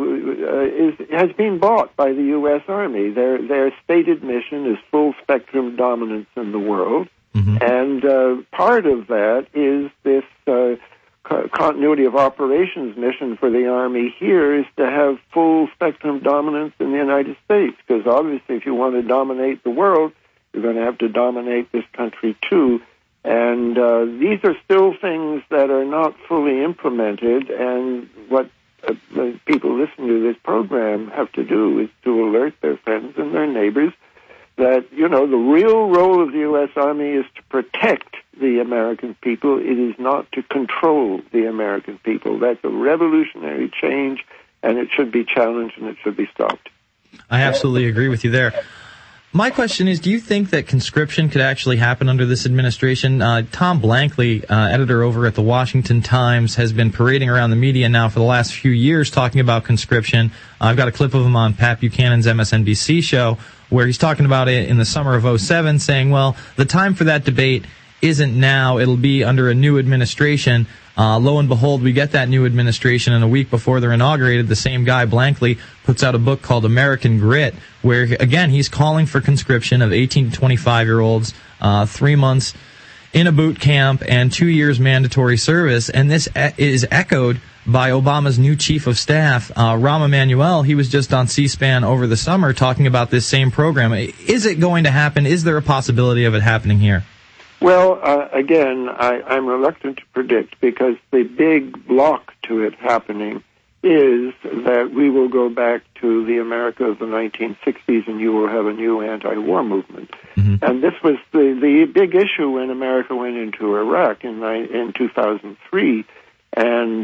has been bought by the U.S. Army. Their stated mission is full spectrum dominance in the world, mm-hmm. and part of that is this continuity of operations mission for the Army here is to have full spectrum dominance in the United States, because obviously if you want to dominate the world, you're going to have to dominate this country too. And these are still things that are not fully implemented, and what the people listening to this program have to do is to alert their friends and their neighbors that, the real role of the U.S. Army is to protect the American people. It is not to control the American people. That's a revolutionary change, and it should be challenged and it should be stopped. I absolutely agree with you there. My question is, do you think that conscription could actually happen under this administration? Tom Blankley, editor over at the Washington Times, has been parading around the media now for the last few years talking about conscription. I've got a clip of him on Pat Buchanan's MSNBC show where he's talking about it in the summer of 2007, saying, well, the time for that debate isn't now. It'll be under a new administration. Lo and behold, we get that new administration, and a week before they're inaugurated, the same guy, Blankley, puts out a book called American Grit, where, again, he's calling for conscription of 18 to 25-year-olds, 3 months in a boot camp, and 2 years mandatory service. And this is echoed by Obama's new chief of staff, Rahm Emanuel. He was just on C-SPAN over the summer talking about this same program. Is it going to happen? Is there a possibility of it happening here? Well, again, I'm reluctant to predict, because the big block to it happening is that we will go back to the America of the 1960s, and you will have a new anti-war movement. Mm-hmm. And this was the big issue when America went into Iraq in 2003. And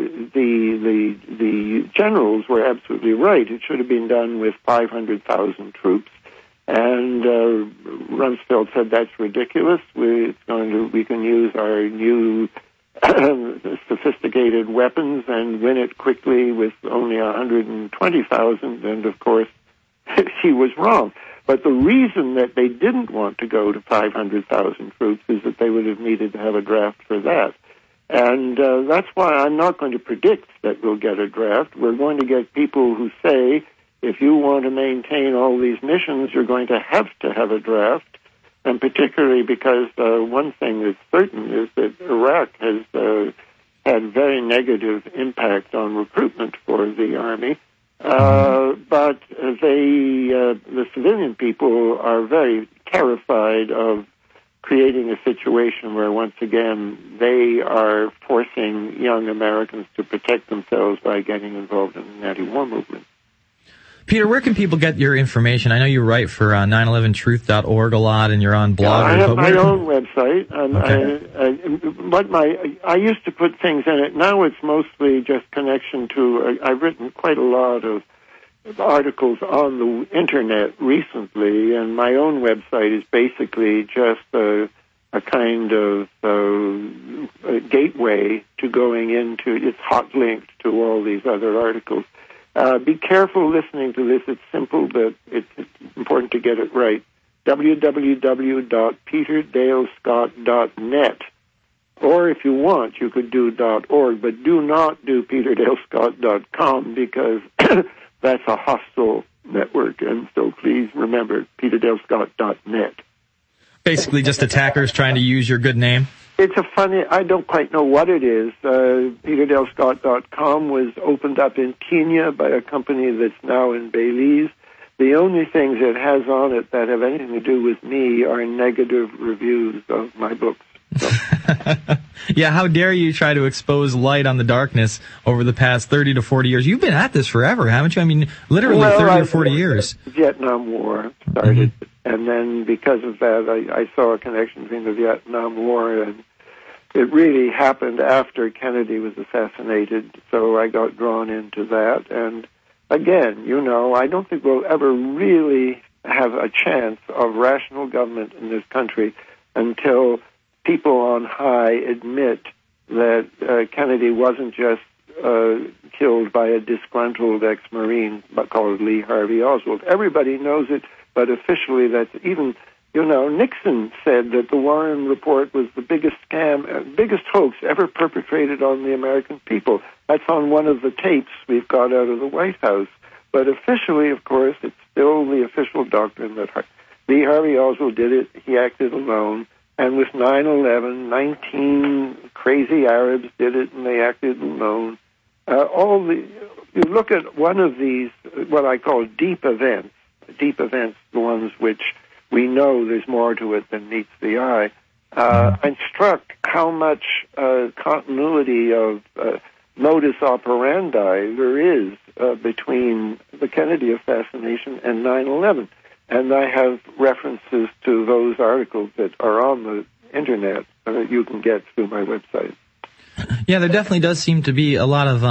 the generals were absolutely right. It should have been done with 500,000 troops. And Rumsfeld said that's ridiculous. We can use our new sophisticated weapons and win it quickly with only 120,000. And of course, he was wrong. But the reason that they didn't want to go to 500,000 troops is that they would have needed to have a draft for that. And that's why I'm not going to predict that we'll get a draft. We're going to get people who say, if you want to maintain all these missions, you're going to have a draft, and particularly because one thing that's certain is that Iraq has had very negative impact on recruitment for the Army, but the civilian people are very terrified of creating a situation where, once again, they are forcing young Americans to protect themselves by getting involved in the anti-war movement. Peter, where can people get your information? I know you write for 911truth.org a lot, and you're on Blogger. I have my own website. I used to put things in it. Now it's mostly just connection to. I've written quite a lot of articles on the internet recently, and my own website is basically just a kind of a gateway to going into. It's hot linked to all these other articles. Be careful listening to this. It's simple, but it's important to get it right. www.peterdalescott.net. Or if you want, you could do .org, but do not do peterdalescott.com because that's a hostile network. And so please remember peterdalescott.net. Basically just attackers trying to use your good name? It's a funny, I don't quite know what it is. PeterDaleScott.com was opened up in Kenya by a company that's now in Belize. The only things it has on it that have anything to do with me are negative reviews of my books. So. Yeah, how dare you try to expose light on the darkness over the past 30 to 40 years? You've been at this forever, haven't you? I mean, literally 30 or 40 years. The Vietnam War started, and then because of that, I saw a connection between the Vietnam War, and it really happened after Kennedy was assassinated, so I got drawn into that. And again, you know, I don't think we'll ever really have a chance of rational government in this country until people on high admit that Kennedy wasn't just killed by a disgruntled ex-Marine called Lee Harvey Oswald. Everybody knows it, but officially that's even, you know, Nixon said that the Warren Report was the biggest scam, biggest hoax ever perpetrated on the American people. That's on one of the tapes we've got out of the White House. But officially, of course, it's still the official doctrine that Lee Harvey Oswald did it. He acted alone. And with 9/11, 19 crazy Arabs did it, and they acted alone. You look at one of these, what I call deep events, the ones which we know there's more to it than meets the eye. I'm struck how much continuity of modus operandi there is between the Kennedy assassination and 9/11. And I have references to those articles that are on the internet that you can get through my website. Yeah, there definitely does seem to be a lot of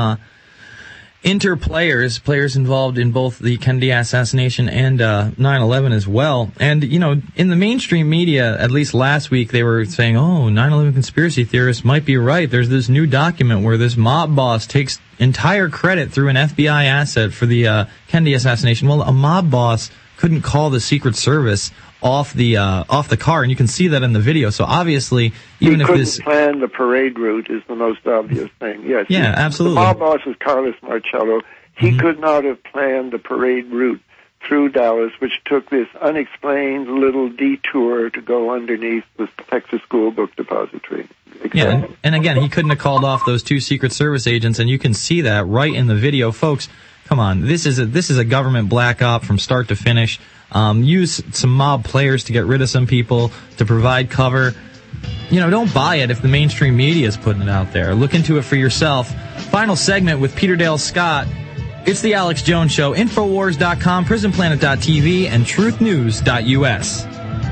players involved in both the Kennedy assassination and 9/11 as well. And, you know, in the mainstream media, at least last week, they were saying, 9/11 conspiracy theorists might be right. There's this new document where this mob boss takes entire credit through an FBI asset for the Kennedy assassination. Well, a mob boss couldn't call the Secret Service off the car, and you can see that in the video. So obviously, even he if couldn't this plan the parade route is the most obvious thing. Yes, yeah, absolutely. The mob boss is Carlos Marcello. He could not have planned the parade route through Dallas, which took this unexplained little detour to go underneath the Texas School Book Depository. Yeah, and again, he couldn't have called off those two Secret Service agents, and you can see that right in the video, folks. Come on, this is a government black op from start to finish. Use some mob players to get rid of some people, to provide cover. You know, don't buy it if the mainstream media is putting it out there. Look into it for yourself. Final segment with Peter Dale Scott. It's the Alex Jones Show. Infowars.com, PrisonPlanet.tv, and TruthNews.us.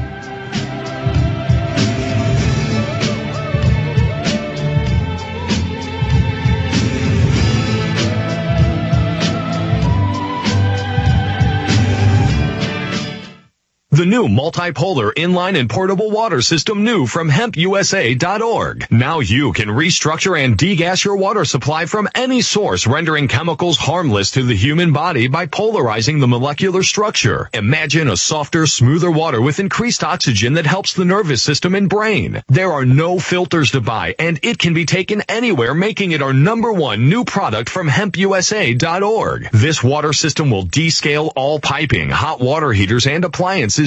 The new multipolar inline and portable water system new from hempusa.org. Now you can restructure and degas your water supply from any source, rendering chemicals harmless to the human body by polarizing the molecular structure. Imagine a softer, smoother water with increased oxygen that helps the nervous system and brain. There are no filters to buy, and it can be taken anywhere, making it our #1 new product from hempusa.org. This water system will descale all piping, hot water heaters, and appliances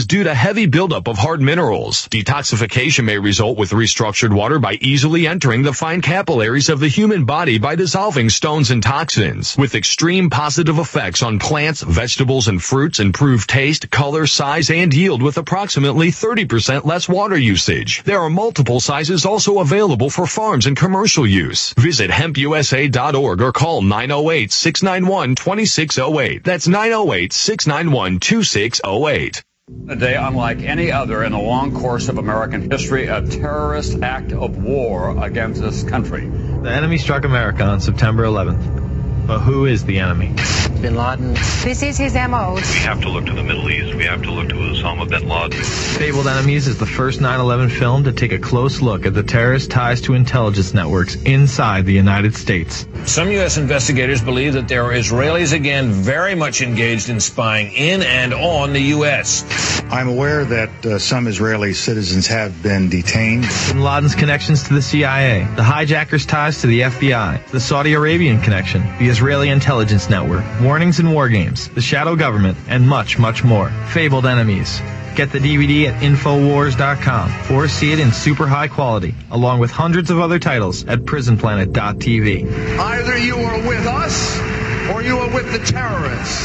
is due to heavy buildup of hard minerals. Detoxification may result with restructured water by easily entering the fine capillaries of the human body by dissolving stones and toxins, with extreme positive effects on plants, vegetables, and fruits, improve taste, color, size, and yield with approximately 30% less water usage. There are multiple sizes also available for farms and commercial use. Visit hempusa.org or call 908-691-2608. That's 908-691-2608. A day unlike any other in the long course of American history, a terrorist act of war against this country. The enemy struck America on September 11th. But who is the enemy? Bin Laden. This is his MO. We have to look to the Middle East. We have to look to Osama bin Laden. Fabled Enemies is the first 9/11 film to take a close look at the terrorist ties to intelligence networks inside the United States. Some U.S. investigators believe that there are Israelis again very much engaged in spying in and on the U.S. I'm aware that some Israeli citizens have been detained. Bin Laden's connections to the CIA, the hijackers' ties to the FBI, the Saudi Arabian connection, the Israeli intelligence network, warnings and war games, the shadow government, and much, much more. Fabled Enemies. Get the DVD at Infowars.com or see it in super high quality, along with hundreds of other titles at PrisonPlanet.tv. Either you are with us or you are with the terrorists.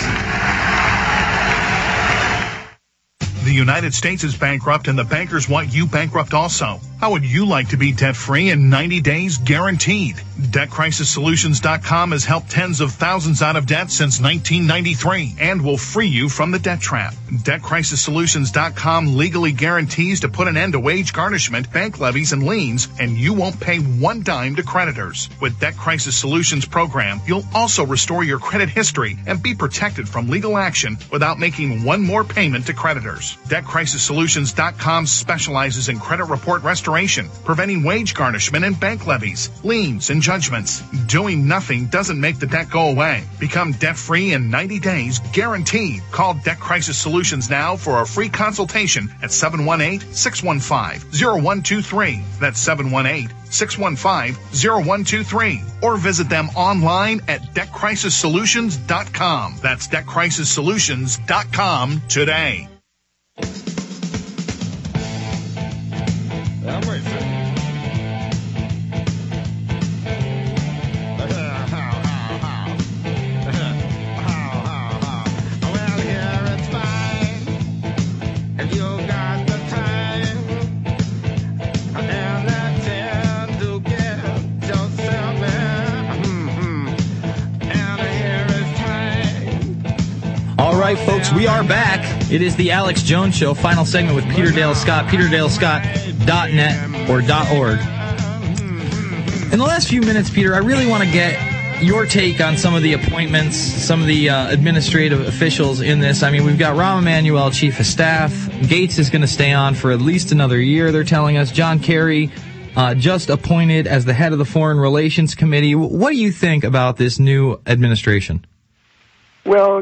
The United States is bankrupt and the bankers want you bankrupt also. How would you like to be debt-free in 90 days guaranteed? DebtCrisisSolutions.com has helped tens of thousands out of debt since 1993 and will free you from the debt trap. DebtCrisisSolutions.com legally guarantees to put an end to wage garnishment, bank levies, and liens, and you won't pay one dime to creditors. With Debt Crisis Solutions program, you'll also restore your credit history and be protected from legal action without making one more payment to creditors. DebtCrisisSolutions.com specializes in credit report restoration, preventing wage garnishment and bank levies, liens, and judgments. Doing nothing doesn't make the debt go away. Become debt-free in 90 days, guaranteed. Call Debt Crisis Solutions now for a free consultation at 718-615-0123. That's 718-615-0123. Or visit them online at DebtCrisisSolutions.com. That's DebtCrisisSolutions.com today. All right, folks, we are back. It is the Alex Jones Show, final segment with Peter Dale Scott, peterdalescott.net or .org. In the last few minutes, Peter, I really want to get your take on some of the appointments, some of the administrative officials in this. I mean, we've got Rahm Emanuel, Chief of Staff. Gates is going to stay on for at least another year, they're telling us. John Kerry just appointed as the head of the Foreign Relations Committee. What do you think about this new administration? Well,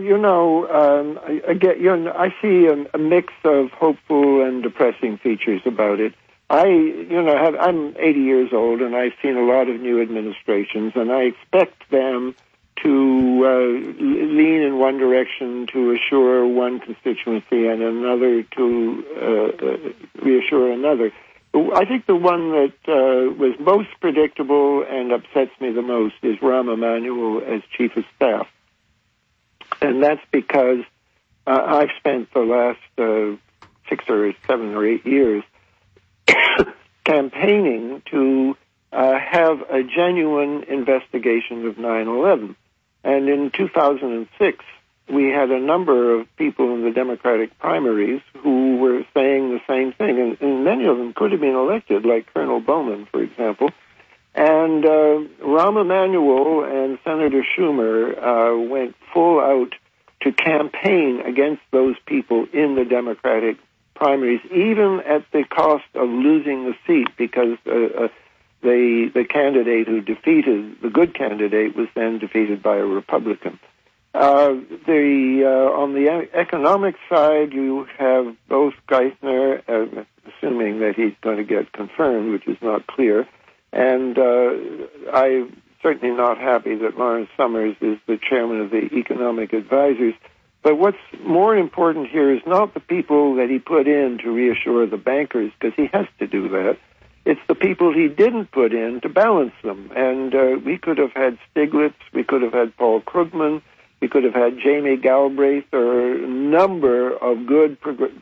I see a mix of hopeful and depressing features about it. I'm 80 years old, and I've seen a lot of new administrations, and I expect them to lean in one direction to assure one constituency and another to reassure another. I think the one that was most predictable and upsets me the most is Rahm Emanuel as Chief of Staff. And that's because I've spent the last 6 or 7 or 8 years campaigning to have a genuine investigation of 9/11. And in 2006, we had a number of people in the Democratic primaries who were saying the same thing, and many of them could have been elected, like Colonel Bowman, for example. And Rahm Emanuel and Senator Schumer went full out to campaign against those people in the Democratic primaries, even at the cost of losing the seat, because the candidate who defeated, the good candidate, was then defeated by a Republican. On the economic side, you have both Geithner, assuming that he's going to get confirmed, which is not clear, and I'm certainly not happy that Lawrence Summers is the chairman of the Economic Advisors. But what's more important here is not the people that he put in to reassure the bankers, because he has to do that. It's the people he didn't put in to balance them. And we could have had Stiglitz, we could have had Paul Krugman, we could have had Jamie Galbraith, or a number of good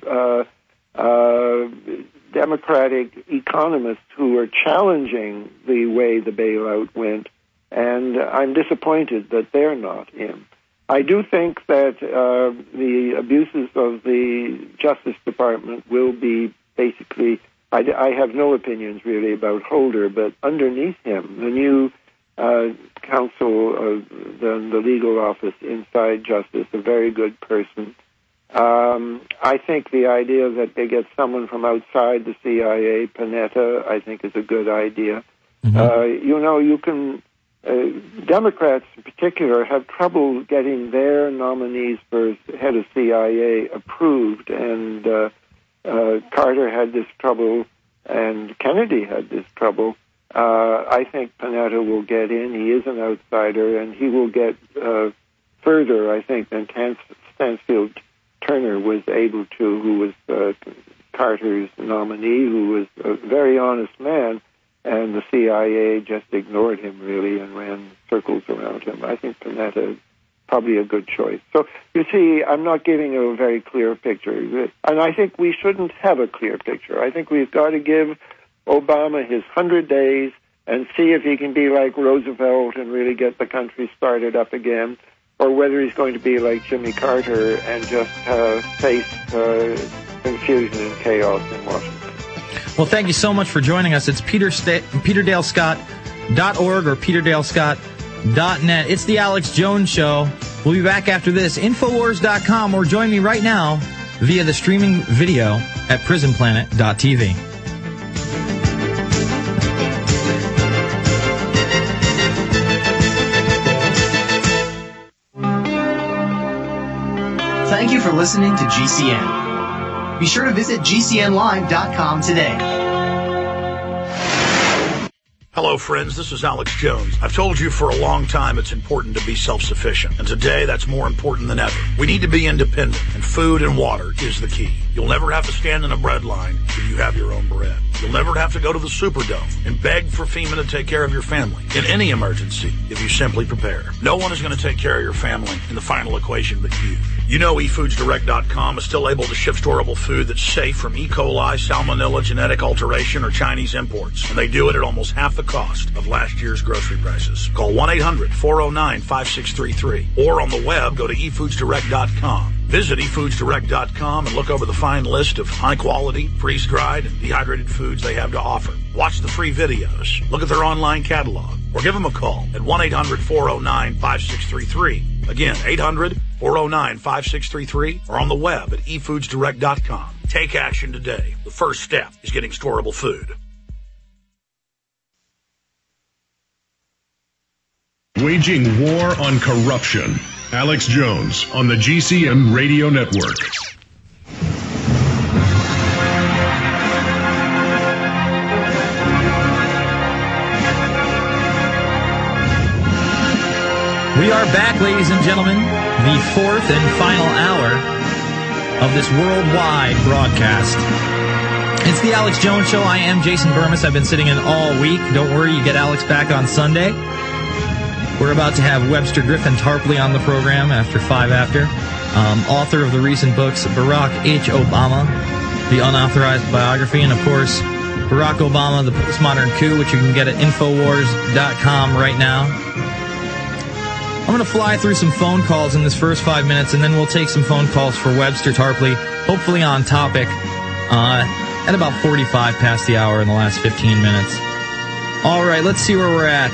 Democratic economists who are challenging the way the bailout went, and I'm disappointed that they're not in. I do think that the abuses of the Justice Department will be basically, I have no opinions really about Holder, but underneath him, the new counsel of the legal office inside Justice, a very good person. I think the idea that they get someone from outside the CIA, Panetta, I think is a good idea. You can... Democrats in particular have trouble getting their nominees for head of CIA approved, and Carter had this trouble, and Kennedy had this trouble. I think Panetta will get in. He is an outsider, and he will get further, I think, than Stansfield Turner was able to, who was Carter's nominee, who was a very honest man. And the CIA just ignored him, really, and ran circles around him. I think Panetta is probably a good choice. So, you see, I'm not giving you a very clear picture. And I think we shouldn't have a clear picture. I think we've got to give Obama his 100 days and see if he can be like Roosevelt and really get the country started up again, or whether he's going to be like Jimmy Carter and just face confusion and chaos in Washington. Well, thank you so much for joining us. It's PeterDaleScott.org or PeterDaleScott.net. It's the Alex Jones Show. We'll be back after this. Infowars.com, or join me right now via the streaming video at PrisonPlanet.tv. Thank you for listening to GCN. Be sure to visit GCNlive.com today. Hello, friends. This is Alex Jones. I've told you for a long time it's important to be self-sufficient. And today, that's more important than ever. We need to be independent, and food and water is the key. You'll never have to stand in a bread line if you have your own bread. You'll never have to go to the Superdome and beg for FEMA to take care of your family in any emergency if you simply prepare. No one is going to take care of your family in the final equation but you. You know eFoodsDirect.com is still able to ship storable food that's safe from E. coli, salmonella, genetic alteration, or Chinese imports. And they do it at almost half the cost of last year's grocery prices. Call 1-800-409-5633. Or on the web, go to eFoodsDirect.com. Visit eFoodsDirect.com and look over the fine list of high-quality, freeze-dried, and dehydrated foods they have to offer. Watch the free videos, look at their online catalog, or give them a call at 1-800-409-5633. Again, 800-409-5633, or on the web at eFoodsDirect.com. Take action today. The first step is getting storable food. Waging war on corruption. Alex Jones on the GCN Radio Network. We are back, ladies and gentlemen, the fourth and final hour of this worldwide broadcast. It's the Alex Jones Show. I am Jason Burmis. I've been sitting in all week. Don't worry, you get Alex back on Sunday. We're about to have Webster Griffin Tarpley on the program after 5 after. Author of the recent books Barack H. Obama, The Unauthorized Biography, and of course, Barack Obama, The Postmodern Coup, which you can get at Infowars.com right now. I'm going to fly through some phone calls in this first 5 minutes, and then we'll take some phone calls for Webster Tarpley, hopefully on topic, at about 45 past the hour in the last 15 minutes. All right, let's see where we're at.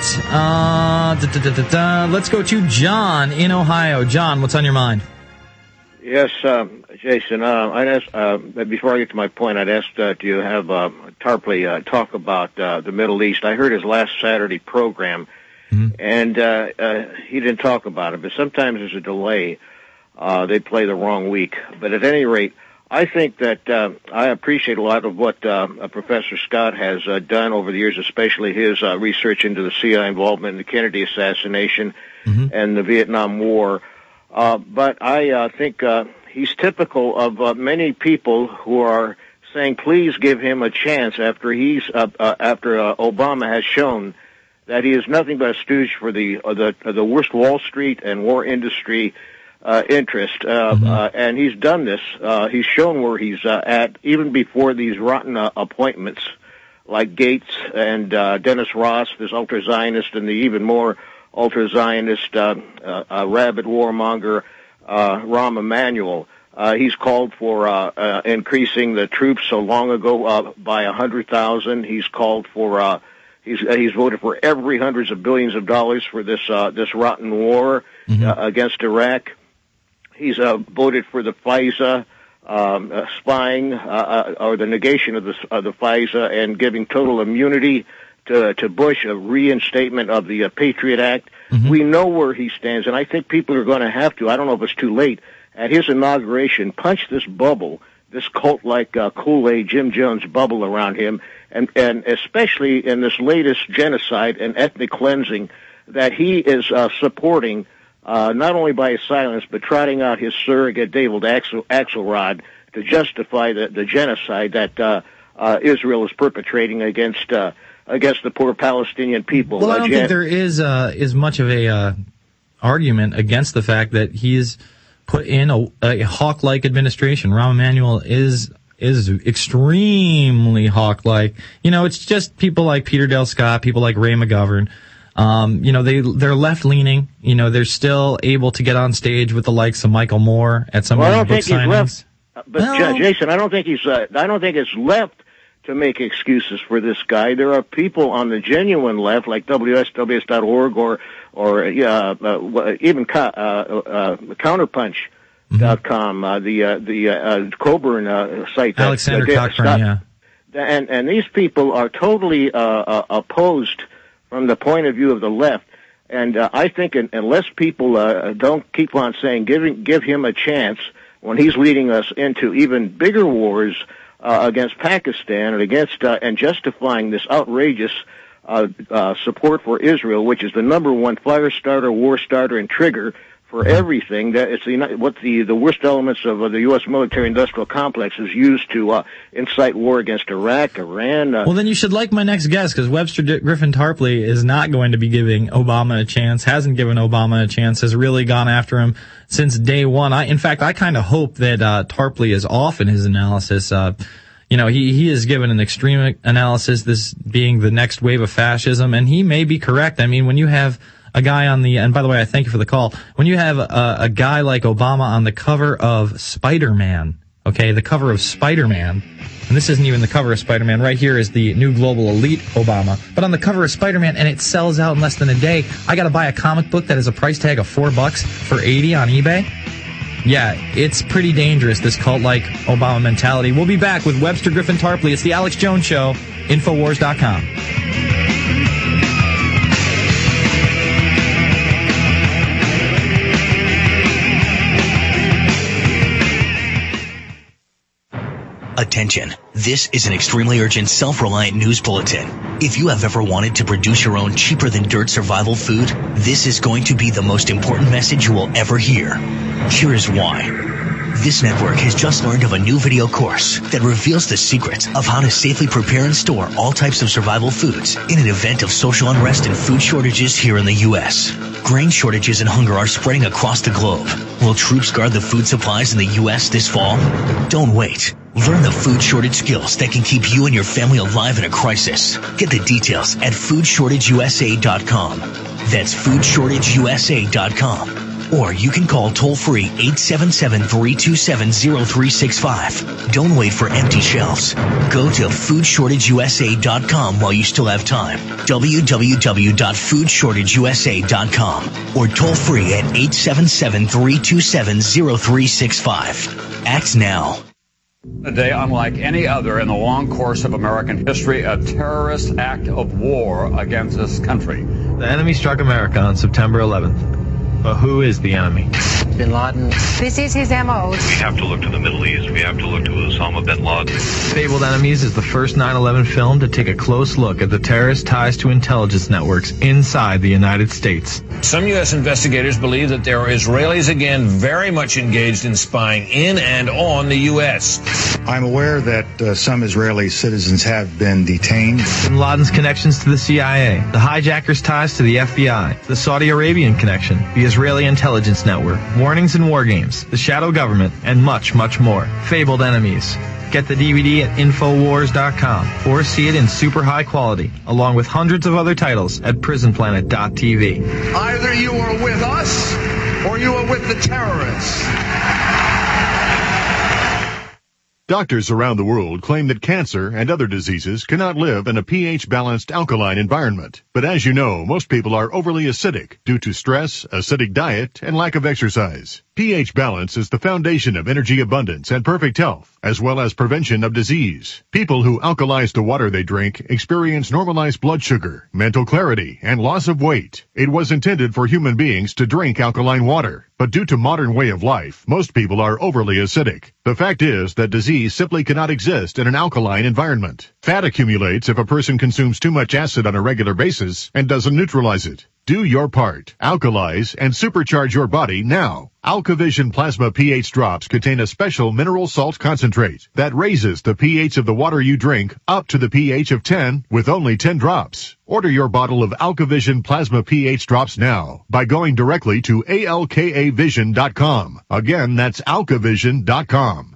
Let's go to John in Ohio. John, what's on your mind? Yes, Jason, I'd ask, before I get to my point, I'd ask do you have Tarpley talk about the Middle East. I heard his last Saturday program, and he didn't talk about it, but sometimes there's a delay. They play the wrong week. But at any rate, I think that I appreciate a lot of what Professor Scott has done over the years, especially his research into the CIA involvement in the Kennedy assassination and the Vietnam War. But I think he's typical of many people who are saying, please give him a chance after Obama has shown that he is nothing but a stooge for the worst Wall Street and war industry interest. And he's done this. He's shown where he's at even before these rotten appointments like Gates and Dennis Ross, this ultra-Zionist, and the even more ultra-Zionist rabid warmonger Rahm Emanuel. He's called for increasing the troops so long ago by 100,000. He's called for he's voted for every hundreds of billions of dollars for this rotten war against Iraq. He's voted for the FISA spying or the negation of the FISA and giving total immunity to Bush, a reinstatement of the Patriot Act. We know where he stands, and I think people are going to have to, I don't know if it's too late, at his inauguration, punch this bubble, this cult-like Kool-Aid Jim Jones bubble around him, and especially in this latest genocide and ethnic cleansing that he is supporting, not only by his silence, but trotting out his surrogate David Axelrod to justify the genocide that Israel is perpetrating against the poor Palestinian people. Well, I don't think there is much of a argument against the fact that he's put in a hawk-like administration. Rahm Emanuel is extremely hawk-like. You know, it's just people like Peter Dale Scott, people like Ray McGovern. You know, they're left-leaning. You know, they're still able to get on stage with the likes of Michael Moore at some of the book signings. But Jason, I don't think it's left to make excuses for this guy. There are people on the genuine left, like WSWS.org or even Counterpunch.com, the Coburn site. Alexander Cochran, yeah. And these people are totally opposed from the point of view of the left. And I think unless people don't keep on saying give him a chance when he's leading us into even bigger wars against Pakistan and against and justifying this outrageous support for Israel, which is the number one fire starter, war starter, and trigger for everything. That it's what the worst elements of the U.S. military-industrial complex is used to incite war against Iraq, Iran. Well, then you should like my next guest, because Webster Griffin Tarpley is not going to be giving Obama a chance, hasn't given Obama a chance, has really gone after him since day one. In fact, I kind of hope that Tarpley is off in his analysis. You know, he has given an extreme analysis, this being the next wave of fascism, and he may be correct. I mean, when you have a guy and by the way, I thank you for the call. When you have a guy like Obama on the cover of Spider-Man, okay, the cover of Spider-Man, and this isn't even the cover of Spider-Man, right here is the new global elite Obama, but on the cover of Spider-Man, and it sells out in less than a day, I gotta buy a comic book that has a price tag of $4 for $80 on eBay. Yeah, it's pretty dangerous, this cult-like Obama mentality. We'll be back with Webster Griffin Tarpley. It's the Alex Jones Show, Infowars.com. Attention. This is an extremely urgent, self-reliant news bulletin. If you have ever wanted to produce your own cheaper-than-dirt survival food, this is going to be the most important message you will ever hear. Here is why. This network has just learned of a new video course that reveals the secrets of how to safely prepare and store all types of survival foods in an event of social unrest and food shortages here in the U.S. Grain shortages and hunger are spreading across the globe. Will troops guard the food supplies in the U.S. this fall? Don't wait. Learn the food shortage skills that can keep you and your family alive in a crisis. Get the details at foodshortageusa.com. That's foodshortageusa.com. Or you can call toll-free 877-327-0365. Don't wait for empty shelves. Go to foodshortageusa.com while you still have time. www.foodshortageusa.com. Or toll-free at 877-327-0365. Act now. A day unlike any other in the long course of American history, a terrorist act of war against this country. The enemy struck America on September 11th. But who is the enemy? bin Laden. This is his MO. We have to look to the Middle East. We have to look to Osama bin Laden. Fabled Enemies is the first 9/11 film to take a close look at the terrorist ties to intelligence networks inside the United States. Some U.S. investigators believe that there are Israelis again very much engaged in spying in and on the U.S. I'm aware that some Israeli citizens have been detained. Bin Laden's connections to the CIA, the hijackers' ties to the FBI, the Saudi Arabian connection, the Israeli intelligence network, warnings and war games, the shadow government, and much, much more. Fabled Enemies. Get the DVD at Infowars.com or see it in super high quality, along with hundreds of other titles at PrisonPlanet.tv. Either you are with us or you are with the terrorists. Doctors around the world claim that cancer and other diseases cannot live in a pH-balanced alkaline environment. But as you know, most people are overly acidic due to stress, acidic diet, and lack of exercise. pH balance is the foundation of energy abundance and perfect health, as well as prevention of disease. People who alkalize the water they drink experience normalized blood sugar, mental clarity, and loss of weight. It was intended for human beings to drink alkaline water, but due to modern way of life, most people are overly acidic. The fact is that disease simply cannot exist in an alkaline environment. Fat accumulates if a person consumes too much acid on a regular basis and doesn't neutralize it. Do your part. Alkalize and supercharge your body now. AlkaVision Plasma pH drops contain a special mineral salt concentrate that raises the pH of the water you drink up to the pH of 10 with only 10 drops. Order your bottle of AlkaVision Plasma pH drops now by going directly to alkavision.com. Again, that's alkavision.com.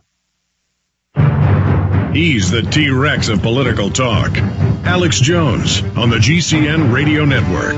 He's the T-Rex of political talk. Alex Jones on the GCN Radio Network.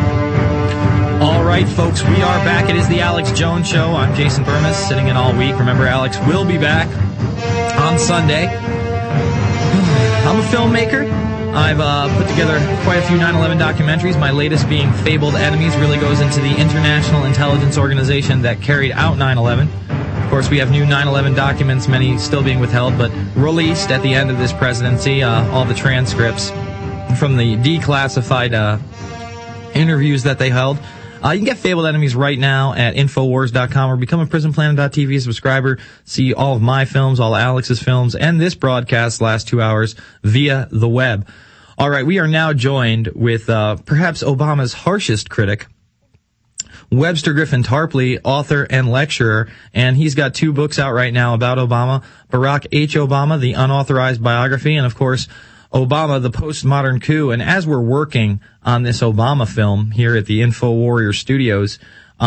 All right, folks, we are back. It is the Alex Jones Show. I'm Jason Burmis, sitting in all week. Remember, Alex will be back on Sunday. I'm a filmmaker. I've put together quite a few 9/11 documentaries. My latest being Fabled Enemies really goes into the international intelligence organization that carried out 9/11. Of course, we have new 9/11 documents, many still being withheld, but released at the end of this presidency, all the transcripts from the declassified interviews that they held. You can get Fabled Enemies right now at Infowars.com or become a PrisonPlanet.tv subscriber. See all of my films, all Alex's films, and this broadcast last 2 hours via the web. All right, we are now joined with perhaps Obama's harshest critic, Webster Griffin Tarpley, author and lecturer, and he's got 2 books out right now about Obama, Barack H. Obama, the unauthorized biography, and of course, Obama, the Postmodern Coup. And as we're working on this Obama film here at the InfoWarrior Studios,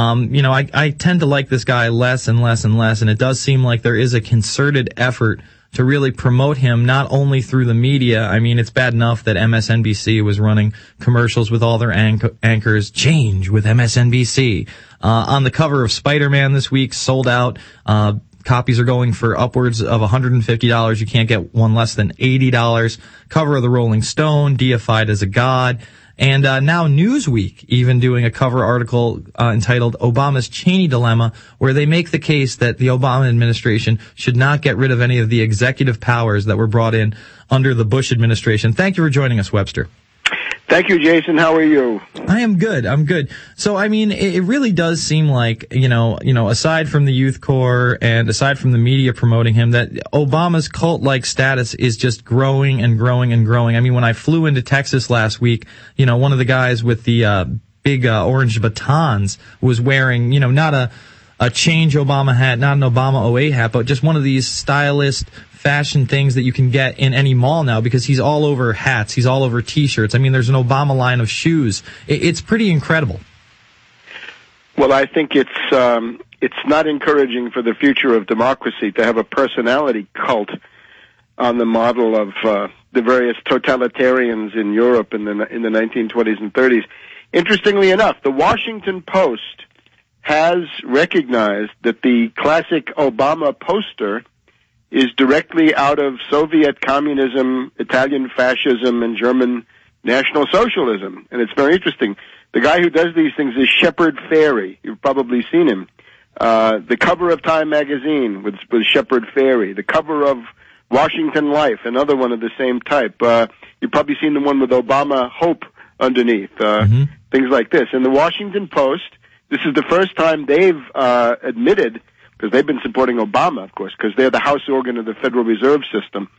I tend to like this guy less and less and less, and it does seem like there is a concerted effort to really promote him, not only through the media. I mean, it's bad enough that MSNBC was running commercials with all their anchors, change with MSNBC. On the cover of Spider-Man this week, sold out. Copies are going for upwards of $150. You can't get one less than $80. Cover of the Rolling Stone, deified as a god. And now Newsweek even doing a cover article entitled Obama's Cheney Dilemma, where they make the case that the Obama administration should not get rid of any of the executive powers that were brought in under the Bush administration. Thank you for joining us, Webster. Thank you, Jason. How are you? I am good. I'm good. So, I mean, it really does seem like, aside from the Youth Corps and aside from the media promoting him, that Obama's cult-like status is just growing and growing and growing. I mean, when I flew into Texas last week, one of the guys with the big orange batons was wearing, not a Change Obama hat, not an Obama 08 hat, but just one of these stylist fashion things that you can get in any mall now, because he's all over hats, he's all over T-shirts. I mean, there's an Obama line of shoes. It's pretty incredible. Well, I think it's not encouraging for the future of democracy to have a personality cult on the model of the various totalitarians in Europe in the 1920s and 30s. Interestingly enough, the Washington Post has recognized that the classic Obama poster is directly out of Soviet communism, Italian fascism, and German National Socialism. And it's very interesting. The guy who does these things is Shepard Fairey. You've probably seen him. The cover of Time magazine was Shepard Fairey. The cover of Washington Life, another one of the same type. You've probably seen the one with Obama Hope underneath. Things like this. And the Washington Post This is the first time they've admitted, because they've been supporting Obama, of course, because they're the House organ of the Federal Reserve System.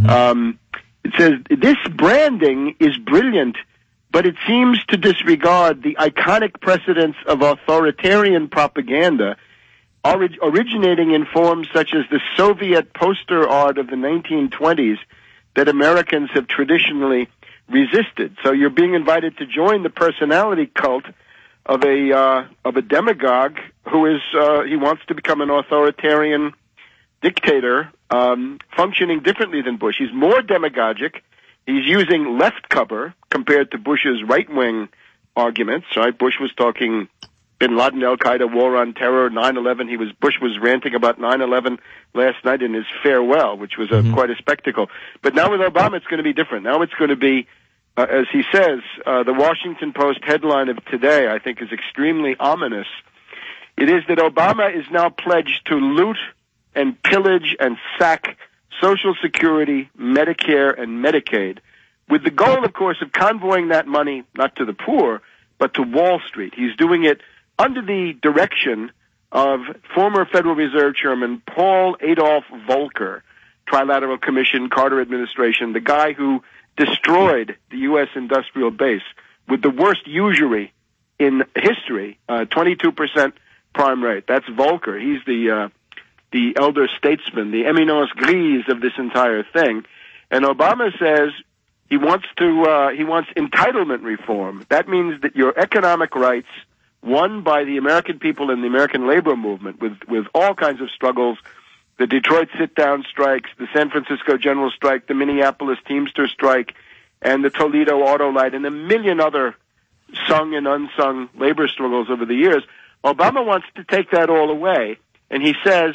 It says, this branding is brilliant, but it seems to disregard the iconic precedents of authoritarian propaganda originating in forms such as the Soviet poster art of the 1920s that Americans have traditionally resisted. So you're being invited to join the personality cult of a demagogue who is he wants to become an authoritarian dictator, functioning differently than Bush. He's more demagogic. He's using left cover compared to Bush's right-wing arguments. Right? Bush was talking Bin Laden, Al-Qaeda, war on terror, 9/11. Bush was ranting about 9/11 last night in his farewell, which was quite a spectacle. But now with Obama, it's going to be different. Now it's going to be, as he says, the Washington Post headline of today, I think, is extremely ominous. It is that Obama is now pledged to loot and pillage and sack Social Security, Medicare, and Medicaid, with the goal, of course, of convoying that money not to the poor, but to Wall Street. He's doing it under the direction of former Federal Reserve Chairman Paul Adolph Volcker, Trilateral Commission, Carter administration, the guy who destroyed the U.S. industrial base with the worst usury in history, 22% prime rate. That's Volcker. He's the elder statesman, the eminence grise of this entire thing. And Obama says he wants entitlement reform. That means that your economic rights, won by the American people and the American labor movement with all kinds of struggles, the Detroit sit-down strikes, the San Francisco General Strike, the Minneapolis Teamster Strike, and the Toledo Auto Light, and a million other sung and unsung labor struggles over the years. Obama wants to take that all away, and he says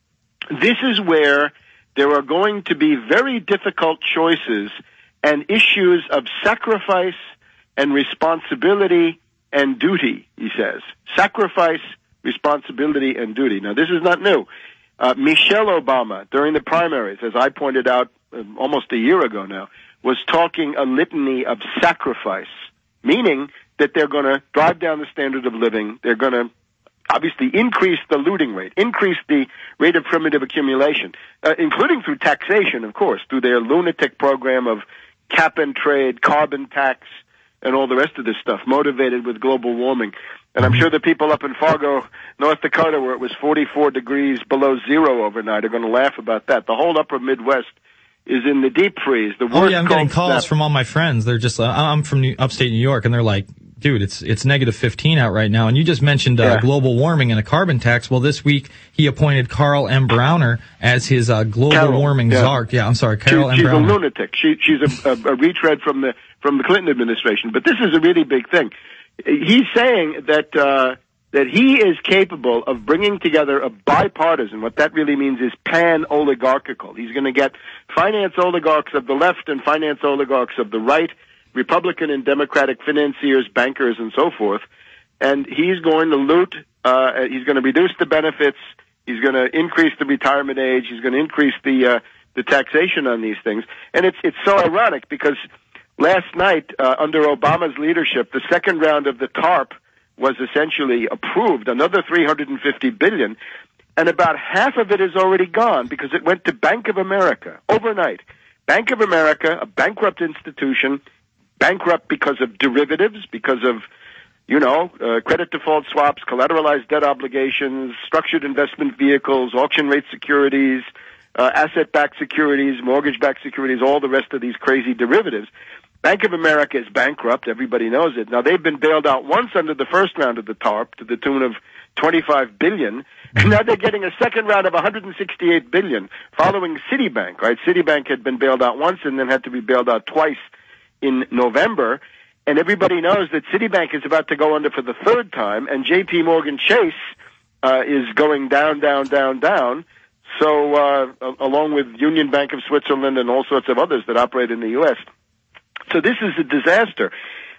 this is where there are going to be very difficult choices and issues of sacrifice and responsibility and duty, he says. Sacrifice, responsibility, and duty. Now, this is not new. Michelle Obama, during the primaries, as I pointed out almost a year ago now, was talking a litany of sacrifice, meaning that they're going to drive down the standard of living. They're going to obviously increase the looting rate, increase the rate of primitive accumulation, including through taxation, of course, through their lunatic program of cap and trade, carbon tax, and all the rest of this stuff, motivated with global warming. And I'm sure the people up in Fargo, North Dakota, where it was 44 degrees below zero overnight, are going to laugh about that. The whole upper Midwest is in the deep freeze. The worst I'm getting calls from all my friends. They're just, I'm from upstate New York, and they're like, dude, it's negative 15 out right now. And you just mentioned global warming and a carbon tax. Well, this week he appointed Carl M. Browner as his global warming czar. Yeah, I'm sorry, Carol M. Browner. She's a lunatic. She's a retread from the Clinton administration. But this is a really big thing. He's saying that he is capable of bringing together a bipartisan. What that really means is pan-oligarchical. He's going to get finance oligarchs of the left and finance oligarchs of the right, Republican and Democratic financiers, bankers, and so forth. And he's going to loot, he's going to reduce the benefits, he's going to increase the retirement age, he's going to increase the taxation on these things. And it's so ironic because last night, under Obama's leadership, the second round of the TARP was essentially approved, another $350 billion, and about half of it is already gone because it went to Bank of America overnight. Bank of America, a bankrupt institution, bankrupt because of derivatives, because of, credit default swaps, collateralized debt obligations, structured investment vehicles, auction rate securities, asset-backed securities, mortgage-backed securities, all the rest of these crazy derivatives. Bank of America is bankrupt. Everybody knows it. Now, they've been bailed out once under the first round of the TARP to the tune of $25 billion. And now they're getting a second round of $168 billion following Citibank, right? Citibank had been bailed out once and then had to be bailed out twice in November. And everybody knows that Citibank is about to go under for the third time, and J.P. Morgan Chase is going down, down, down, down. So along with Union Bank of Switzerland and all sorts of others that operate in the U.S., so this is a disaster.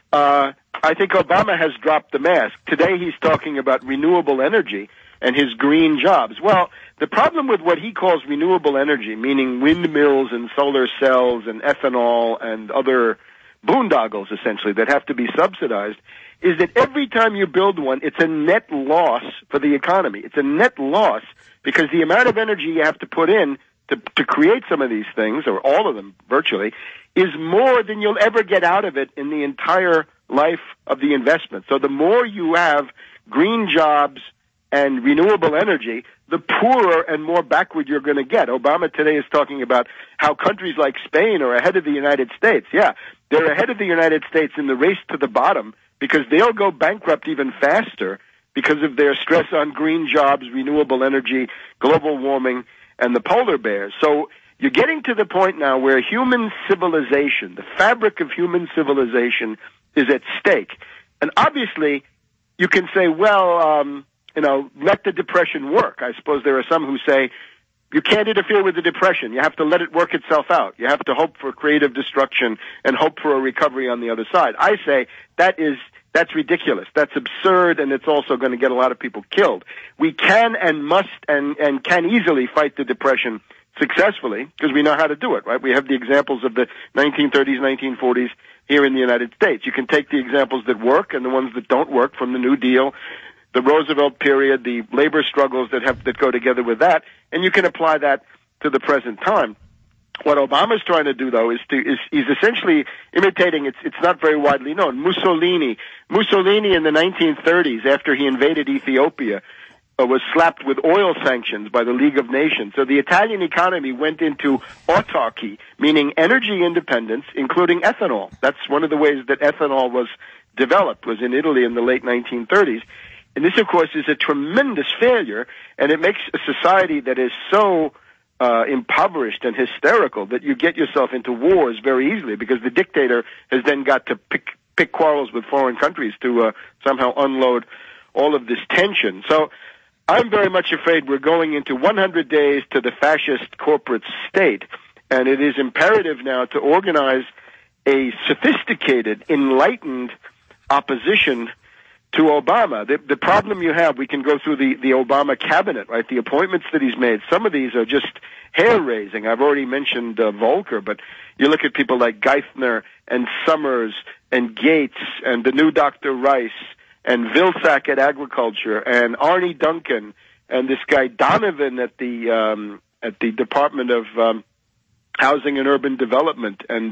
I think Obama has dropped the mask. Today he's talking about renewable energy and his green jobs. Well, the problem with what he calls renewable energy, meaning windmills and solar cells and ethanol and other boondoggles, essentially, that have to be subsidized, is that every time you build one, it's a net loss for the economy. It's a net loss because the amount of energy you have to put in to create some of these things, or all of them virtually, is more than you'll ever get out of it in the entire life of the investment. So the more you have green jobs and renewable energy, the poorer and more backward you're going to get. Obama today is talking about how countries like Spain are ahead of the United States. Yeah, they're ahead of the United States in the race to the bottom because they'll go bankrupt even faster because of their stress on green jobs, renewable energy, global warming, and the polar bears. So you're getting to the point now where human civilization, the fabric of human civilization, is at stake. And obviously, you can say, well, let the depression work. I suppose there are some who say, you can't interfere with the depression. You have to let it work itself out. You have to hope for creative destruction and hope for a recovery on the other side. I say that's ridiculous. That's absurd, and it's also going to get a lot of people killed. We can and must and can easily fight the depression successfully because we know how to do it, right? We have the examples of the 1930s, 1940s here in the United States. You can take the examples that work and the ones that don't work from the New Deal, the Roosevelt period, the labor struggles that go together with that, and you can apply that to the present time. What Obama's trying to do, though, is he's essentially imitating, it's not very widely known, Mussolini. Mussolini in the 1930s, after he invaded Ethiopia, was slapped with oil sanctions by the League of Nations. So the Italian economy went into autarky, meaning energy independence, including ethanol. That's one of the ways that ethanol was developed, was in Italy in the late 1930s. And this, of course, is a tremendous failure, and it makes a society that is so impoverished and hysterical that you get yourself into wars very easily because the dictator has then got to pick quarrels with foreign countries to somehow unload all of this tension. So I'm very much afraid we're going into 100 days to the fascist corporate state, and it is imperative now to organize a sophisticated, enlightened opposition to Obama. The problem you have, we can go through the Obama cabinet, right? The appointments that he's made, some of these are just hair-raising. I've already mentioned Volcker, but you look at people like Geithner and Summers and Gates and the new Dr. Rice and Vilsack at Agriculture and Arnie Duncan and this guy Donovan at the Department of Housing and Urban Development and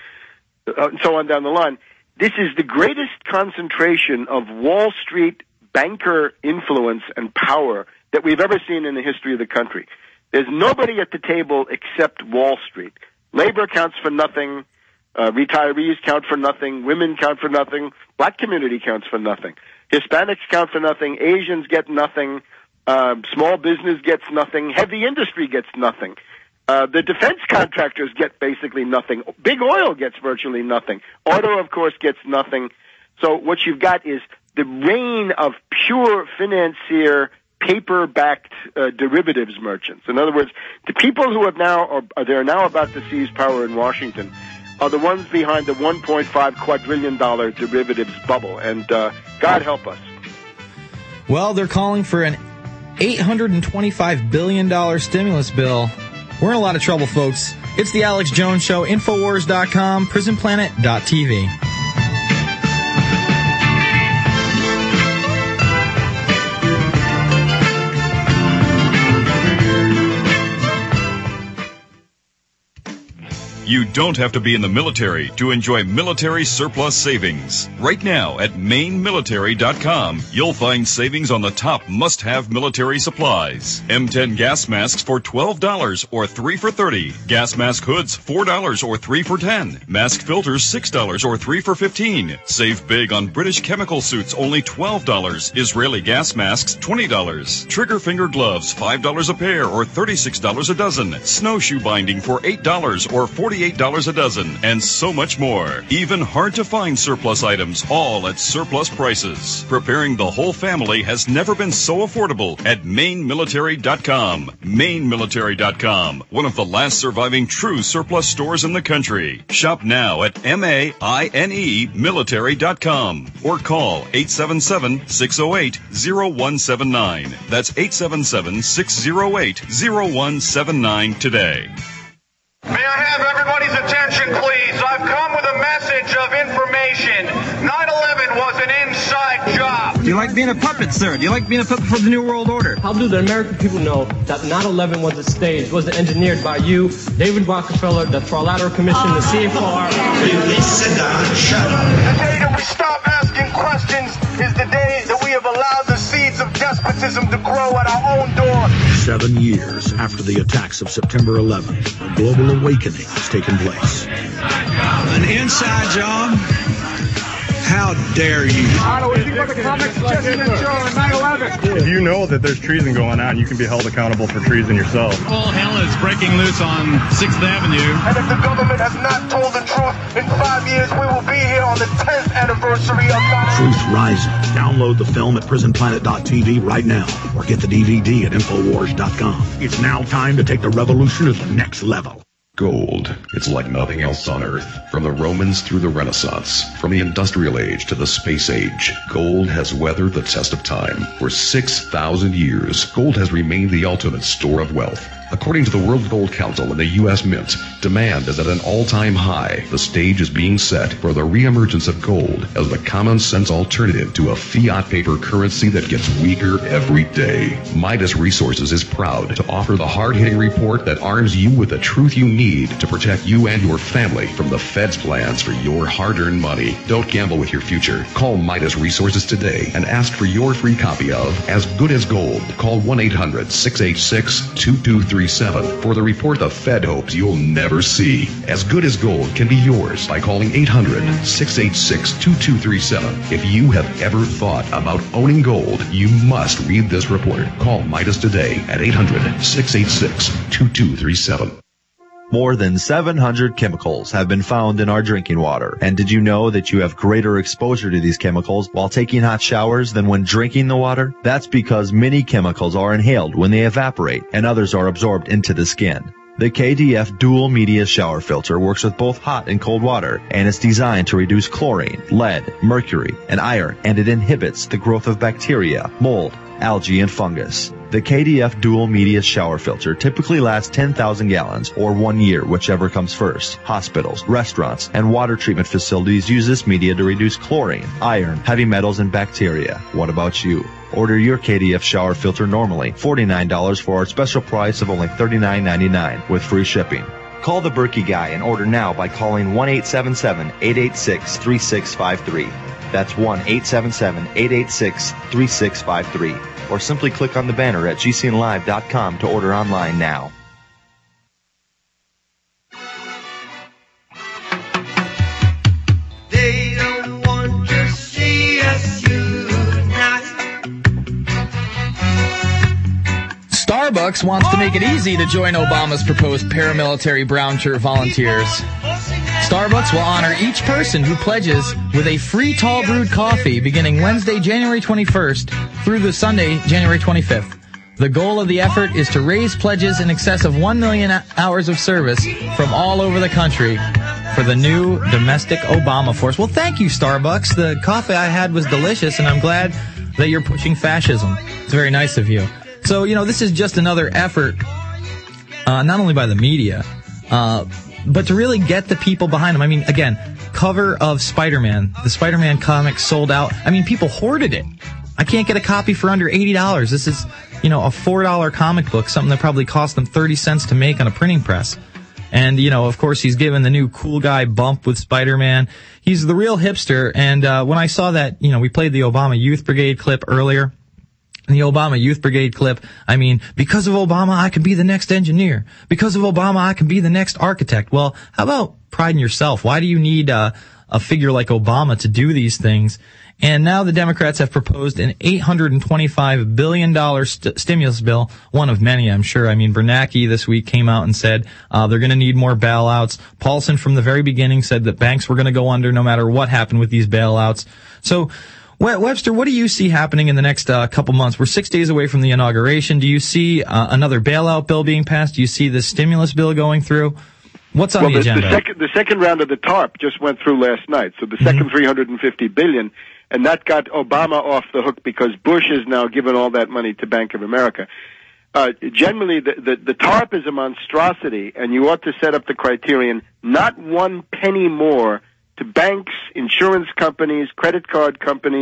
so on down the line. This is the greatest concentration of Wall Street banker influence and power that we've ever seen in the history of the country. There's nobody at the table except Wall Street. Labor counts for nothing. Retirees count for nothing. Women count for nothing. Black community counts for nothing. Hispanics count for nothing. Asians get nothing. Small business gets nothing. Heavy industry gets nothing. The defense contractors get basically nothing. Big oil gets virtually nothing. Auto, of course, gets nothing. So what you've got is the reign of pure financier, paper-backed derivatives merchants. In other words, the people who have now, or they're now about to seize power in Washington, are the ones behind the $1.5 quadrillion derivatives bubble. And God help us. Well, they're calling for an $825 billion stimulus bill. We're in a lot of trouble, folks. It's the Alex Jones Show, Infowars.com, PrisonPlanet.tv. You don't have to be in the military to enjoy military surplus savings. Right now at MaineMilitary.com, you'll find savings on the top must-have military supplies. M10 gas masks for $12 or 3 for $30. Gas mask hoods $4 or 3 for $10. Mask filters $6 or 3 for $15. Save big on British chemical suits, only $12. Israeli gas masks $20. Trigger finger gloves $5 a pair or $36 a dozen. Snowshoe binding for $8 or $48 a dozen, and so much more. Even hard-to-find surplus items, all at surplus prices. Preparing the whole family has never been so affordable at MaineMilitary.com. MaineMilitary.com, one of the last surviving true surplus stores in the country. Shop now at MAINE Military.com or call 877-608-0179. That's 877-608-0179 today. May I have everybody's attention, please? I've come with a message of information. 9/11 was an you like being a puppet, sir? Do you like being a puppet for the New World Order? How do the American people know that 9/11 was a stage, was engineered by you, David Rockefeller, the Trilateral Commission, the CFR? Sit down, shut up. The day that we stop asking questions is the day that we have allowed the seeds of despotism to grow at our own door. 7 years after the attacks of September 11th, a global awakening has taken place. An inside job? How dare you? If you know that there's treason going on, you can be held accountable for treason yourself. All hell is breaking loose on 6th Avenue. And if the government has not told the truth, in 5 years we will be here on the 10th anniversary of 9/11. Truth Rising. Download the film at prisonplanet.tv right now or get the DVD at Infowars.com. It's now time to take the revolution to the next level. Gold. It's like nothing else on Earth. From the Romans through the Renaissance, from the Industrial Age to the Space Age, gold has weathered the test of time. For 6,000 years, gold has remained the ultimate store of wealth. According to the World Gold Council and the U.S. Mint, demand is at an all-time high. The stage is being set for the reemergence of gold as the common-sense alternative to a fiat paper currency that gets weaker every day. Midas Resources is proud to offer the hard-hitting report that arms you with the truth you need to protect you and your family from the Fed's plans for your hard-earned money. Don't gamble with your future. Call Midas Resources today and ask for your free copy of As Good as Gold. Call 1-800-686-2237 for the report the Fed hopes you'll never see. As Good as Gold can be yours by calling 800-686-2237. If you have ever thought about owning gold, you must read this report. Call Midas today at 800-686-2237. More than 700 chemicals have been found in our drinking water. And did you know that you have greater exposure to these chemicals while taking hot showers than when drinking the water? That's because many chemicals are inhaled when they evaporate and others are absorbed into the skin. The KDF Dual Media Shower Filter works with both hot and cold water, and it's designed to reduce chlorine, lead, mercury, and iron, and it inhibits the growth of bacteria, mold, algae, and fungus. The KDF Dual Media Shower Filter typically lasts 10,000 gallons or 1 year, whichever comes first. Hospitals, restaurants, and water treatment facilities use this media to reduce chlorine, iron, heavy metals, and bacteria. What about you? Order your KDF shower filter normally, $49 for our special price of only $39.99 with free shipping. Call the Berkey Guy and order now by calling 1-877-886-3653. That's 1-877-886-3653. Or simply click on the banner at gcnlive.com to order online now. They don't want to see us unite. Starbucks wants to make it easy to join Obama's proposed paramilitary brown shirt volunteers. Starbucks will honor each person who pledges with a free tall brewed coffee beginning Wednesday, January 21st through the Sunday, January 25th. The goal of the effort is to raise pledges in excess of 1 million hours of service from all over the country for the new domestic Obama force. Well, thank you, Starbucks. The coffee I had was delicious, and I'm glad that you're pushing fascism. It's very nice of you. So, this is just another effort, not only by the media, but to really get the people behind them. I mean, again, cover of Spider-Man. The Spider-Man comic sold out. I mean, people hoarded it. I can't get a copy for under $80. This is, a $4 comic book, something that probably cost them 30 cents to make on a printing press. And, of course, he's given the new cool guy bump with Spider-Man. He's the real hipster. And when I saw that, we played the Obama Youth Brigade clip earlier. The Obama Youth Brigade clip, I mean, because of Obama, I can be the next engineer. Because of Obama, I can be the next architect. Well, how about pride in yourself? Why do you need a figure like Obama to do these things? And now the Democrats have proposed an $825 billion stimulus bill, one of many, I'm sure. I mean, Bernanke this week came out and said they're going to need more bailouts. Paulson from the very beginning said that banks were going to go under no matter what happened with these bailouts. So, Webster, what do you see happening in the next couple months? We're 6 days away from the inauguration. Do you see another bailout bill being passed? Do you see this stimulus bill going through? What's on the agenda? The second round of the TARP just went through last night. So the second $350 billion, and that got Obama off the hook because Bush is now giving all that money to Bank of America. Generally, the TARP is a monstrosity, and you ought to set up the criterion, not one penny more to banks, insurance companies, credit card companies,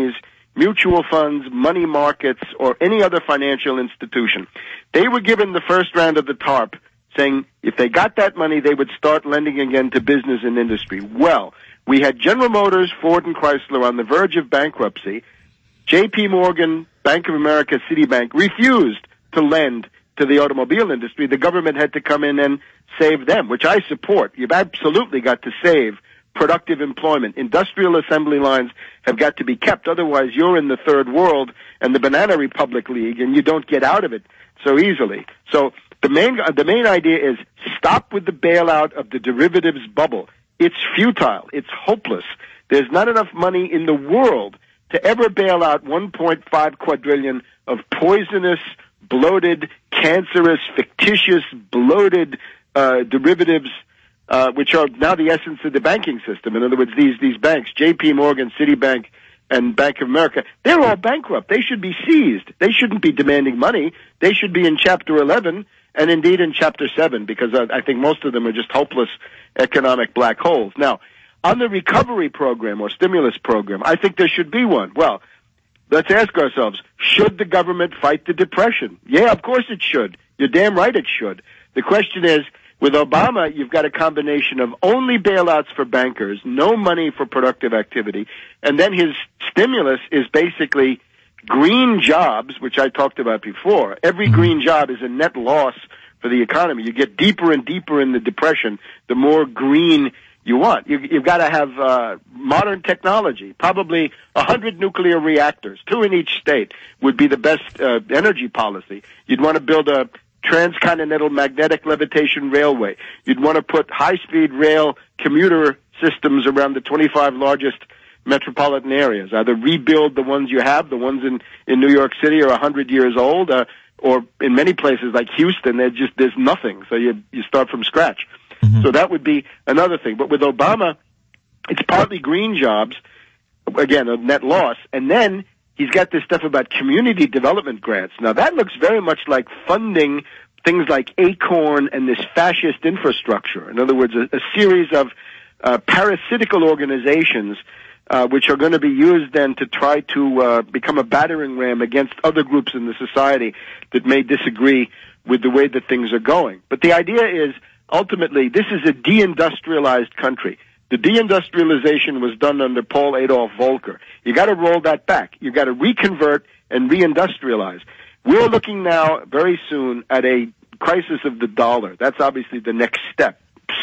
mutual funds, money markets, or any other financial institution. They were given the first round of the TARP, saying if they got that money, they would start lending again to business and industry. Well, we had General Motors, Ford, and Chrysler on the verge of bankruptcy. J.P. Morgan, Bank of America, Citibank refused to lend to the automobile industry. The government had to come in and save them, which I support. You've absolutely got to save productive employment. Industrial assembly lines have got to be kept. Otherwise, you're in the third world and the Banana Republic League, and you don't get out of it so easily. So the main idea is stop with the bailout of the derivatives bubble. It's futile. It's hopeless. There's not enough money in the world to ever bail out 1.5 quadrillion of poisonous, bloated, cancerous, fictitious, bloated derivatives, which are now the essence of the banking system. In other words, these banks, J.P. Morgan, Citibank, and Bank of America, they're all bankrupt. They should be seized. They shouldn't be demanding money. They should be in Chapter 11 and indeed in Chapter 7, because I think most of them are just hopeless economic black holes. Now, on the recovery program or stimulus program, I think there should be one. Well, let's ask ourselves, should the government fight the depression? Yeah, of course it should. You're damn right it should. The question is, with Obama, you've got a combination of only bailouts for bankers, no money for productive activity, and then his stimulus is basically green jobs, which I talked about before. Every green job is a net loss for the economy. You get deeper and deeper in the depression, the more green you want. You've got to have modern technology, probably 100 nuclear reactors, 2 in each state would be the best energy policy. You'd want to build a transcontinental magnetic levitation railway. You'd want to put high-speed rail commuter systems around the 25 largest metropolitan areas. Either rebuild the ones you have, the ones in New York City are 100 years old, or in many places like Houston, there's nothing. So you start from scratch. Mm-hmm. So that would be another thing. But with Obama, it's partly green jobs, again, a net loss, and then he's got this stuff about community development grants. Now, that looks very much like funding things like Acorn and this fascist infrastructure. In other words, a series of parasitical organizations which are going to be used then to try to become a battering ram against other groups in the society that may disagree with the way that things are going. But the idea is, ultimately, this is a deindustrialized country. The deindustrialization was done under Paul Adolf Volcker. You got to roll that back. You got to reconvert and reindustrialize. We're looking now very soon at a crisis of the dollar. That's obviously the next step,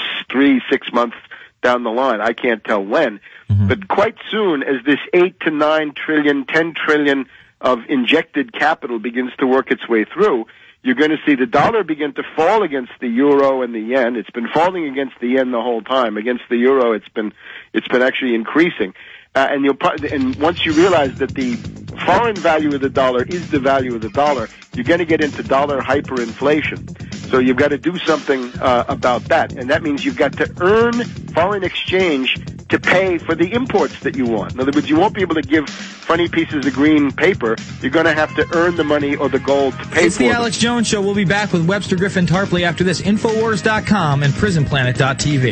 3-6 months down the line. I can't tell when. Mm-hmm. But quite soon, as this 8 to 9 trillion, 10 trillion of injected capital begins to work its way through, you're going to see the dollar begin to fall against the euro and the yen. It's been falling against the yen the whole time. Against the euro, it's been actually increasing. And once you realize that the foreign value of the dollar is the value of the dollar, you're going to get into dollar hyperinflation. So you've got to do something about that. And that means you've got to earn foreign exchange to pay for the imports that you want. In other words, you won't be able to give funny pieces of green paper. You're going to have to earn the money or the gold to pay for it. It's the Alex Jones Show. We'll be back with Webster Griffin Tarpley after this. Infowars.com and PrisonPlanet.tv.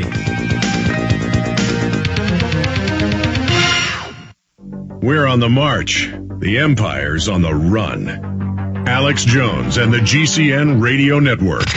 We're on the march. The Empire's on the run. Alex Jones and the GCN Radio Network.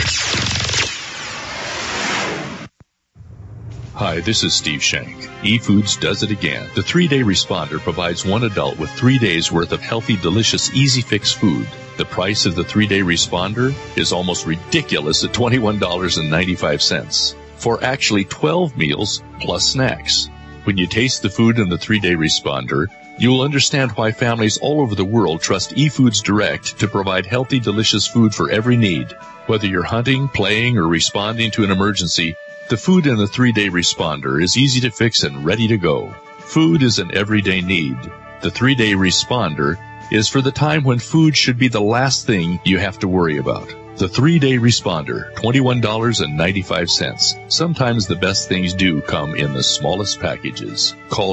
Hi, this is Steve Shank. eFoods does it again. The 3-Day Responder provides one adult with 3 days worth of healthy, delicious, easy fix food. The price of the 3-Day Responder is almost ridiculous at $21.95 for actually 12 meals plus snacks. When you taste the food in the 3-Day Responder, you will understand why families all over the world trust eFoods Direct to provide healthy, delicious food for every need. Whether you're hunting, playing, or responding to an emergency, the food in the 3-Day Responder is easy to fix and ready to go. Food is an everyday need. The 3-Day Responder is for the time when food should be the last thing you have to worry about. The 3-Day Responder, $21.95. Sometimes the best things do come in the smallest packages. Call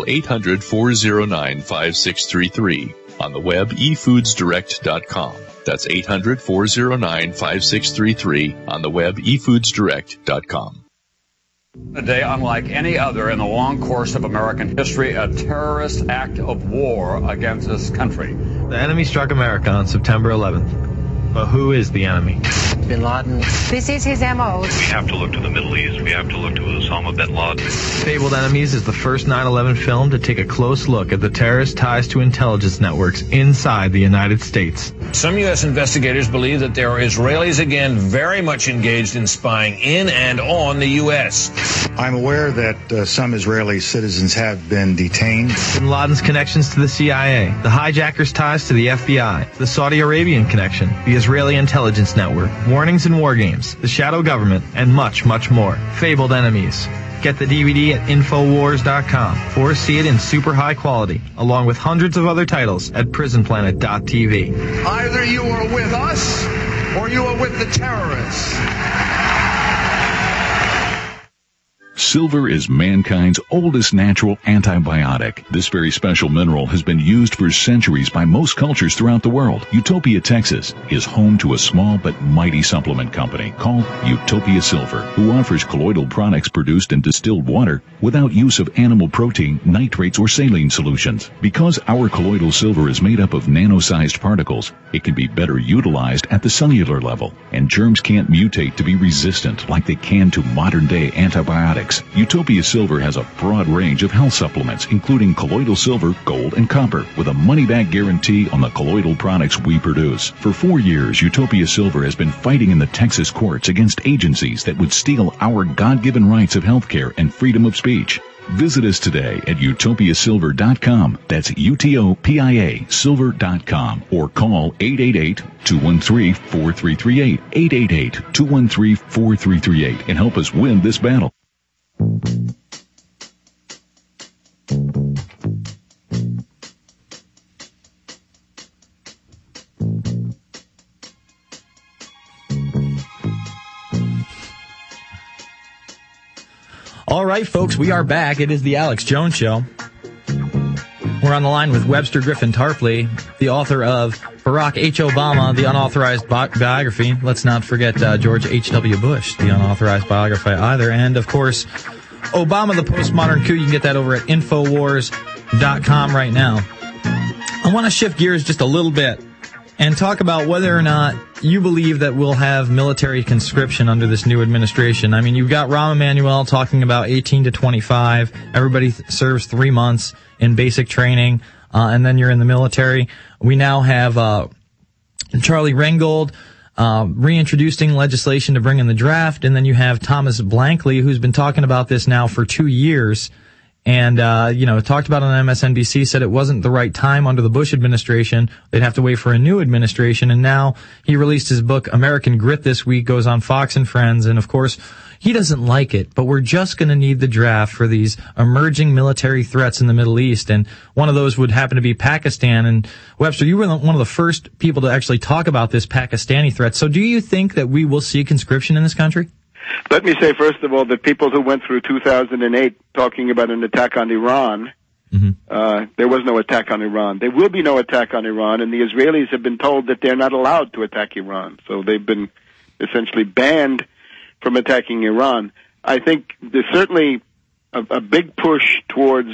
800-409-5633. On the web, efoodsdirect.com. That's 800-409-5633. On the web, efoodsdirect.com. A day unlike any other in the long course of American history, a terrorist act of war against this country. The enemy struck America on September 11th. But who is the enemy? Bin Laden. This is his MO. We have to look to the Middle East. We have to look to Osama bin Laden. Fabled Enemies is the first 9/11 film to take a close look at the terrorist ties to intelligence networks inside the United States. Some U.S. investigators believe that there are Israelis again very much engaged in spying in and on the U.S. I'm aware that some Israeli citizens have been detained. Bin Laden's connections to the CIA, the hijackers' ties to the FBI, the Saudi Arabian connection, the Israeli intelligence network, warnings and war games, the shadow government, and much, much more. Fabled Enemies. Get the DVD at Infowars.com or see it in super high quality, along with hundreds of other titles at PrisonPlanet.tv. Either you are with us or you are with the terrorists. Silver is mankind's oldest natural antibiotic. This very special mineral has been used for centuries by most cultures throughout the world. Utopia, Texas is home to a small but mighty supplement company called Utopia Silver, who offers colloidal products produced in distilled water without use of animal protein, nitrates, or saline solutions. Because our colloidal silver is made up of nano-sized particles, it can be better utilized at the cellular level, and germs can't mutate to be resistant like they can to modern-day antibiotics. Utopia Silver has a broad range of health supplements, including colloidal silver, gold, and copper, with a money-back guarantee on the colloidal products we produce. For 4 years, Utopia Silver has been fighting in the Texas courts against agencies that would steal our God-given rights of health care and freedom of speech. Visit us today at utopiasilver.com. That's UTOPIA silver.com, or call 888-213-4338, 888-213-4338, and help us win this battle. All right, folks, we are back. It is the Alex Jones Show. We're on the line with Webster Griffin Tarpley, the author of Barack H. Obama, the unauthorized biography. Let's not forget George H.W. Bush, the unauthorized biography either. And, of course, Obama, the Postmodern Coup. You can get that over at Infowars.com right now. I want to shift gears just a little bit and talk about whether or not you believe that we'll have military conscription under this new administration. I mean, you've got Rahm Emanuel talking about 18 to 25. Everybody serves 3 months in basic training, and then you're in the military. We now have Charlie Reingold reintroducing legislation to bring in the draft, and then you have Thomas Blankley, who's been talking about this now for 2 years. And, talked about it on MSNBC, said it wasn't the right time under the Bush administration. They'd have to wait for a new administration. And now he released his book, American Grit, this week, goes on Fox and Friends. And, of course, he doesn't like it, but we're just going to need the draft for these emerging military threats in the Middle East. And one of those would happen to be Pakistan. And, Webster, you were one of the first people to actually talk about this Pakistani threat. So do you think that we will see conscription in this country? Let me say, first of all, that people who went through 2008 talking about an attack on Iran, there was no attack on Iran. There will be no attack on Iran, and the Israelis have been told that they're not allowed to attack Iran. So they've been essentially banned from attacking Iran. I think there's certainly a big push towards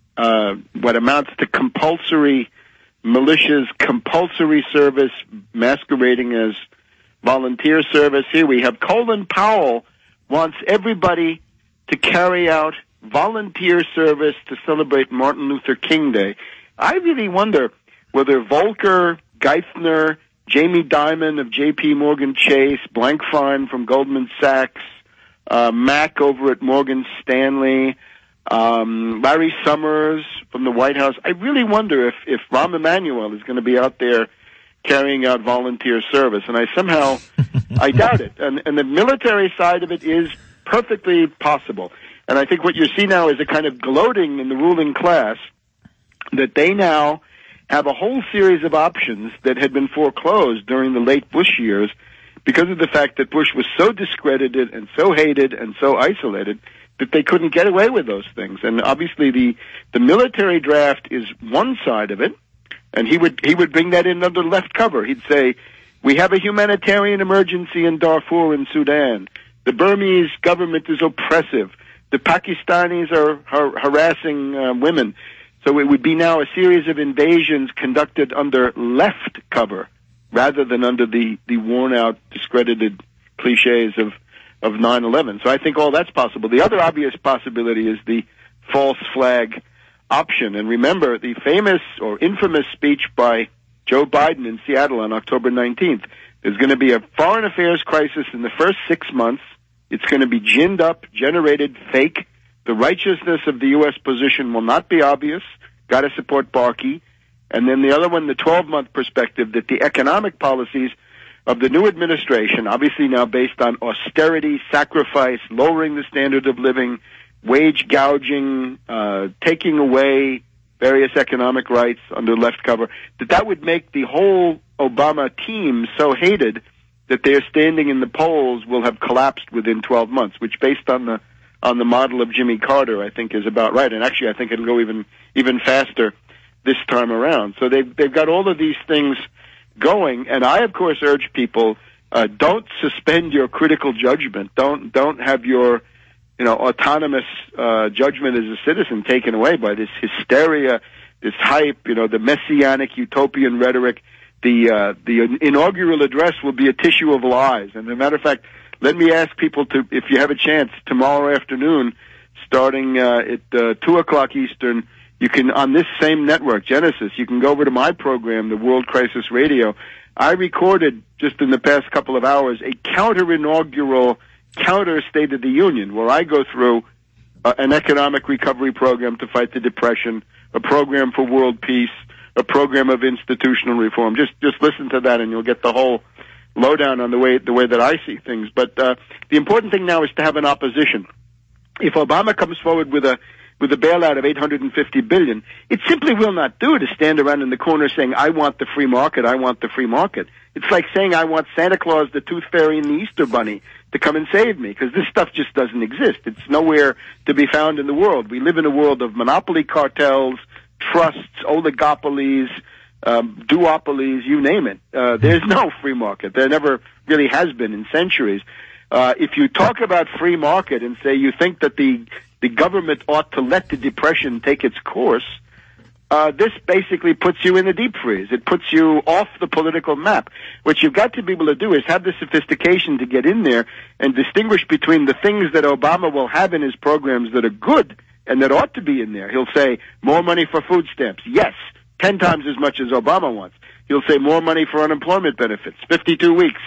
what amounts to compulsory militias, compulsory service masquerading as volunteer service. Here we have Colin Powell wants everybody to carry out volunteer service to celebrate Martin Luther King Day. I really wonder whether Volcker, Geithner, Jamie Dimon of J.P. Morgan Chase, Blankfein from Goldman Sachs, Mack over at Morgan Stanley, Larry Summers from the White House. I really wonder if Rahm Emanuel is going to be out there carrying out volunteer service, and I doubt it. And the military side of it is perfectly possible. And I think what you see now is a kind of gloating in the ruling class that they now have a whole series of options that had been foreclosed during the late Bush years because of the fact that Bush was so discredited and so hated and so isolated that they couldn't get away with those things. And obviously the military draft is one side of it. And he would bring that in under left cover. He'd say, we have a humanitarian emergency in Darfur in Sudan. The Burmese government is oppressive. The Pakistanis are harassing women. So it would be now a series of invasions conducted under left cover rather than under the worn-out, discredited cliches of 9/11. So I think all that's possible. The other obvious possibility is the false flag option. And remember the famous or infamous speech by Joe Biden in Seattle on October 19th. There's going to be a foreign affairs crisis in the first 6 months. It's going to be ginned up, generated, fake. The righteousness of the U.S. position will not be obvious. Got to support Barkey. And then the other one, the 12-month perspective, that the economic policies of the new administration, obviously now based on austerity, sacrifice, lowering the standard of living, wage gouging, taking away various economic rights under left cover, that would make the whole Obama team so hated that their standing in the polls will have collapsed within 12 months, which based on the model of Jimmy Carter, I think is about right. And actually I think it'll go even faster this time around. So they've got all of these things going, and I of course urge people, don't suspend your critical judgment. Don't have your autonomous judgment as a citizen taken away by this hysteria, this hype, the messianic utopian rhetoric. The inaugural address will be a tissue of lies. And as a matter of fact, let me ask people to, if you have a chance, tomorrow afternoon, starting at 2 o'clock Eastern, you can, on this same network, Genesis, you can go over to my program, the World Crisis Radio. I recorded, just in the past couple of hours, a counter-inaugural, counter-State of the Union, where I go through an economic recovery program to fight the Depression, a program for world peace, a program of institutional reform. Just listen to that and you'll get the whole lowdown on the way that I see things. But the important thing now is to have an opposition. If Obama comes forward with a bailout of $850 billion, it simply will not do to stand around in the corner saying, I want the free market, I want the free market. It's like saying I want Santa Claus, the Tooth Fairy, and the Easter Bunny to come and save me, because this stuff just doesn't exist. It's nowhere to be found in the world. We live in a world of monopoly cartels, trusts, oligopolies, duopolies, you name it. There's no free market. There never really has been in centuries. If you talk about free market and say you think that the government ought to let the Depression take its course, this basically puts you in a deep freeze. It puts you off the political map. What you've got to be able to do is have the sophistication to get in there and distinguish between the things that Obama will have in his programs that are good and that ought to be in there. He'll say more money for food stamps. Yes, 10 times as much as Obama wants. He'll say more money for unemployment benefits, 52 weeks,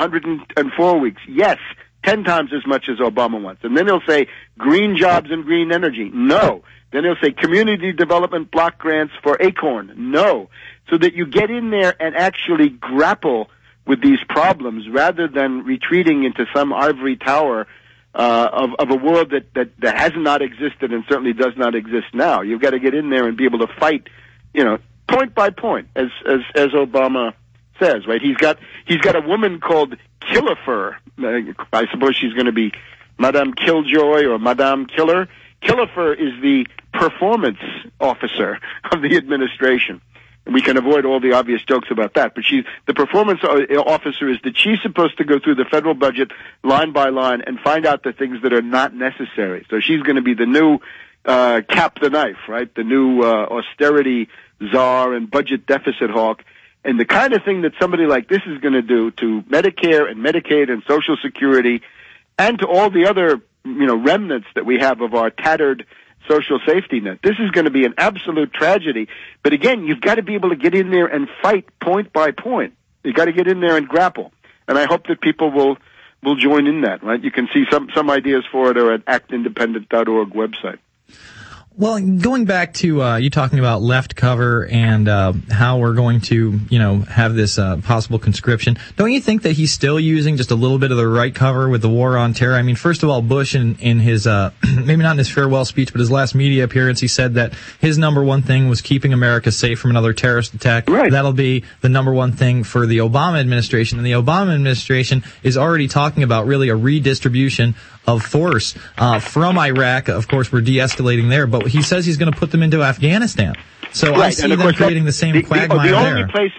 104 weeks. Yes, 10 times as much as Obama wants. And then he'll say green jobs and green energy. No. Then he'll say community development block grants for Acorn. No. So that you get in there and actually grapple with these problems rather than retreating into some ivory tower of a world that has not existed and certainly does not exist now. You've got to get in there and be able to fight, point by point, as Obama says, right? He's got a woman called Killefer. I suppose she's going to be Madame Killjoy or Madame Killer. Killefer is the performance officer of the administration. And we can avoid all the obvious jokes about that. But the performance officer is that she's supposed to go through the federal budget line by line and find out the things that are not necessary. So she's going to be the new Cap the Knife, right? The new austerity czar and budget deficit hawk. And the kind of thing that somebody like this is going to do to Medicare and Medicaid and Social Security and to all the other, remnants that we have of our tattered social safety net. This is going to be an absolute tragedy. But again, you've got to be able to get in there and fight point by point. You've got to get in there and grapple. And I hope that people will join in that, right? You can see some ideas for it are at actindependent.org website. Well, going back to you talking about left cover and how we're going to, have this possible conscription, don't you think that he's still using just a little bit of the right cover with the war on terror? I mean, first of all, Bush in his maybe not in his farewell speech, but his last media appearance, he said that his number one thing was keeping America safe from another terrorist attack. Right. That'll be the number one thing for the Obama administration. And the Obama administration is already talking about really a redistribution of force from Iraq. Of course, we're de-escalating there, but he says he's going to put them into Afghanistan. So right. I see them creating the same quagmire there. The only place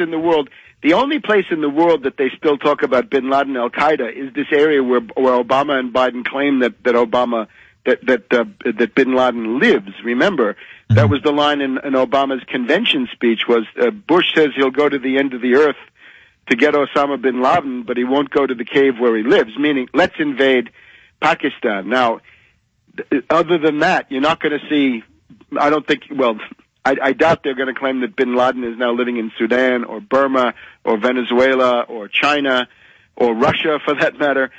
in the world that they still talk about Bin Laden, Al Qaeda, is this area where Obama and Biden claim that that Bin Laden lives. Remember, that was the line in Obama's convention speech was Bush says he'll go to the end of the earth to get Osama bin Laden, but he won't go to the cave where he lives, meaning let's invade Pakistan. Now, other than that, you're not going to see, I don't think, well, I doubt they're going to claim that bin Laden is now living in Sudan or Burma or Venezuela or China or Russia, for that matter.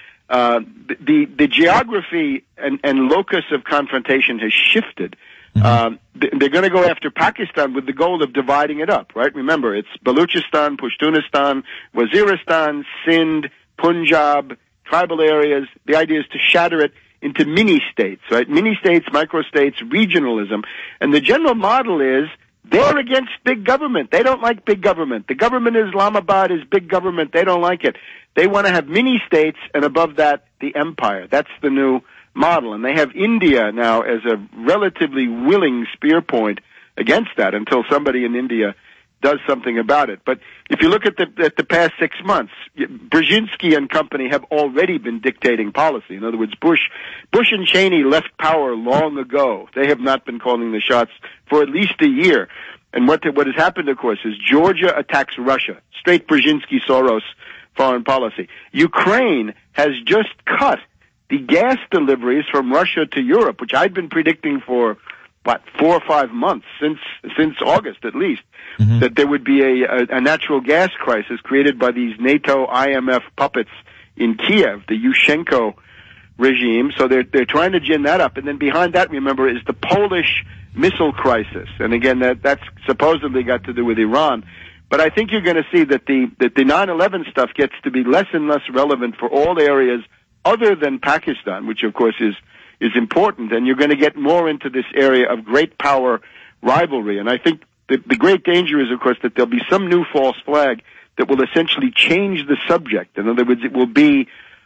The geography and locus of confrontation has shifted. They're going to go after Pakistan with the goal of dividing it up, right? Remember, it's Baluchistan, Pashtunistan, Waziristan, Sindh, Punjab, tribal areas. The idea is to shatter it into mini-states, right? Mini-states, micro-states, regionalism. And the general model is they're against big government. They don't like big government. The government in Islamabad is big government. They don't like it. They want to have mini-states, and above that, the empire. That's the new model. And they have India now as a relatively willing spear point against that until somebody in India does something about it. But if you look at the past 6 months, Brzezinski and company have already been dictating policy. In other words, Bush and Cheney left power long ago. They have not been calling the shots for at least a year. And what has happened, of course, is Georgia attacks Russia. Straight Brzezinski-Soros foreign policy. Ukraine has just cut the gas deliveries from Russia to Europe, which I'd been predicting for, 4 or 5 months, since August at least, that there would be a natural gas crisis created by these NATO IMF puppets in Kiev, the Yushchenko regime. So they're trying to gin that up. And then behind that, remember, is the Polish missile crisis. And again, that's supposedly got to do with Iran. But I think you're going to see that the 9/11 stuff gets to be less and less relevant for all areas other than Pakistan, which of course is important, and you're going to get more into this area of great power rivalry. And I think the great danger is, of course, that there'll be some new false flag that will essentially change the subject. In other words, it will be,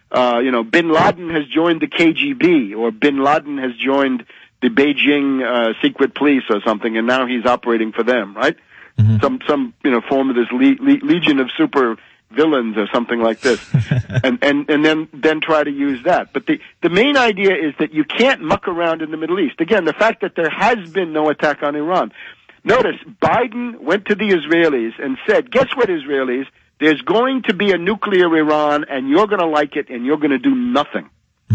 bin Laden has joined the KGB, or bin Laden has joined the Beijing secret police or something, and now he's operating for them, right? Some form of this legion of super villains or something like this, and then try to use that. But the main idea is that you can't muck around in the Middle East. Again, the fact that there has been no attack on Iran. Notice, Biden went to the Israelis and said, guess what, Israelis? There's going to be a nuclear Iran, and you're going to like it, and you're going to do nothing.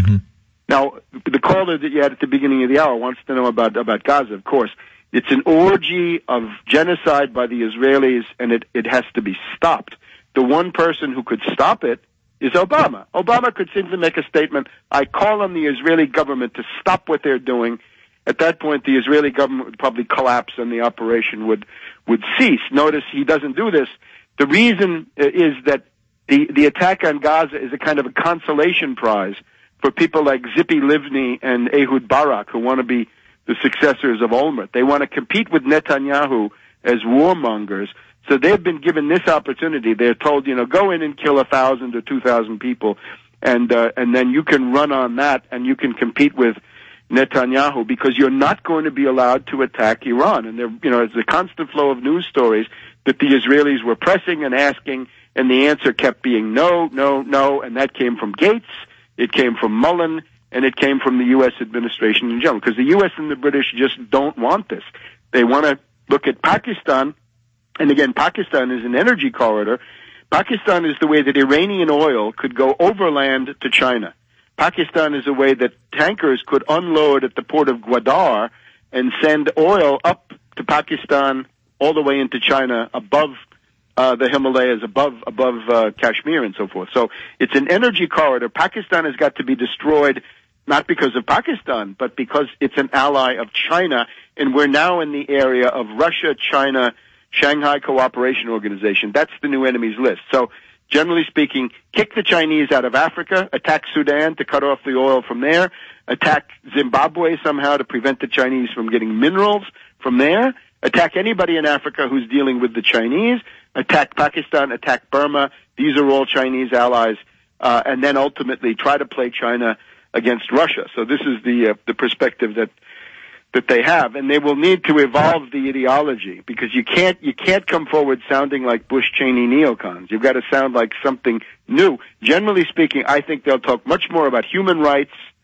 Now, the caller that you had at the beginning of the hour wants to know about Gaza, of course. It's an orgy of genocide by the Israelis, and it has to be stopped. The one person who could stop it is Obama. Obama could simply make a statement, I call on the Israeli government to stop what they're doing. At that point, the Israeli government would probably collapse and the operation would cease. Notice he doesn't do this. The reason is that the attack on Gaza is a kind of a consolation prize for people like Tzipi Livni and Ehud Barak, who want to be the successors of Olmert. They want to compete with Netanyahu as warmongers. So they've been given this opportunity. They're told, go in and kill 1,000 or 2,000 people, and then you can run on that and you can compete with Netanyahu because you're not going to be allowed to attack Iran. And it's a constant flow of news stories that the Israelis were pressing and asking, and the answer kept being no, no, no, and that came from Gates, it came from Mullen, and it came from the U.S. administration in general, because the U.S. and the British just don't want this. They want to look at Pakistan. And again, Pakistan is an energy corridor. Pakistan is the way that Iranian oil could go overland to China. Pakistan is a way that tankers could unload at the port of Gwadar and send oil up to Pakistan all the way into China above the Himalayas, above Kashmir and so forth. So it's an energy corridor. Pakistan has got to be destroyed, not because of Pakistan, but because it's an ally of China, and we're now in the area of Russia, China, Shanghai Cooperation Organization. That's the new enemies list. So, generally speaking, kick the Chinese out of Africa, attack Sudan to cut off the oil from there, attack Zimbabwe somehow to prevent the Chinese from getting minerals from there, attack anybody in Africa who's dealing with the Chinese, attack Pakistan, attack Burma. These are all Chinese allies, and then ultimately try to play China against Russia. So this is the perspective that they have, and they will need to evolve the ideology, because you can't come forward sounding like Bush-Cheney neocons. You've got to sound like something new. Generally speaking, I think they'll talk much more about human rights,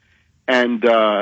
and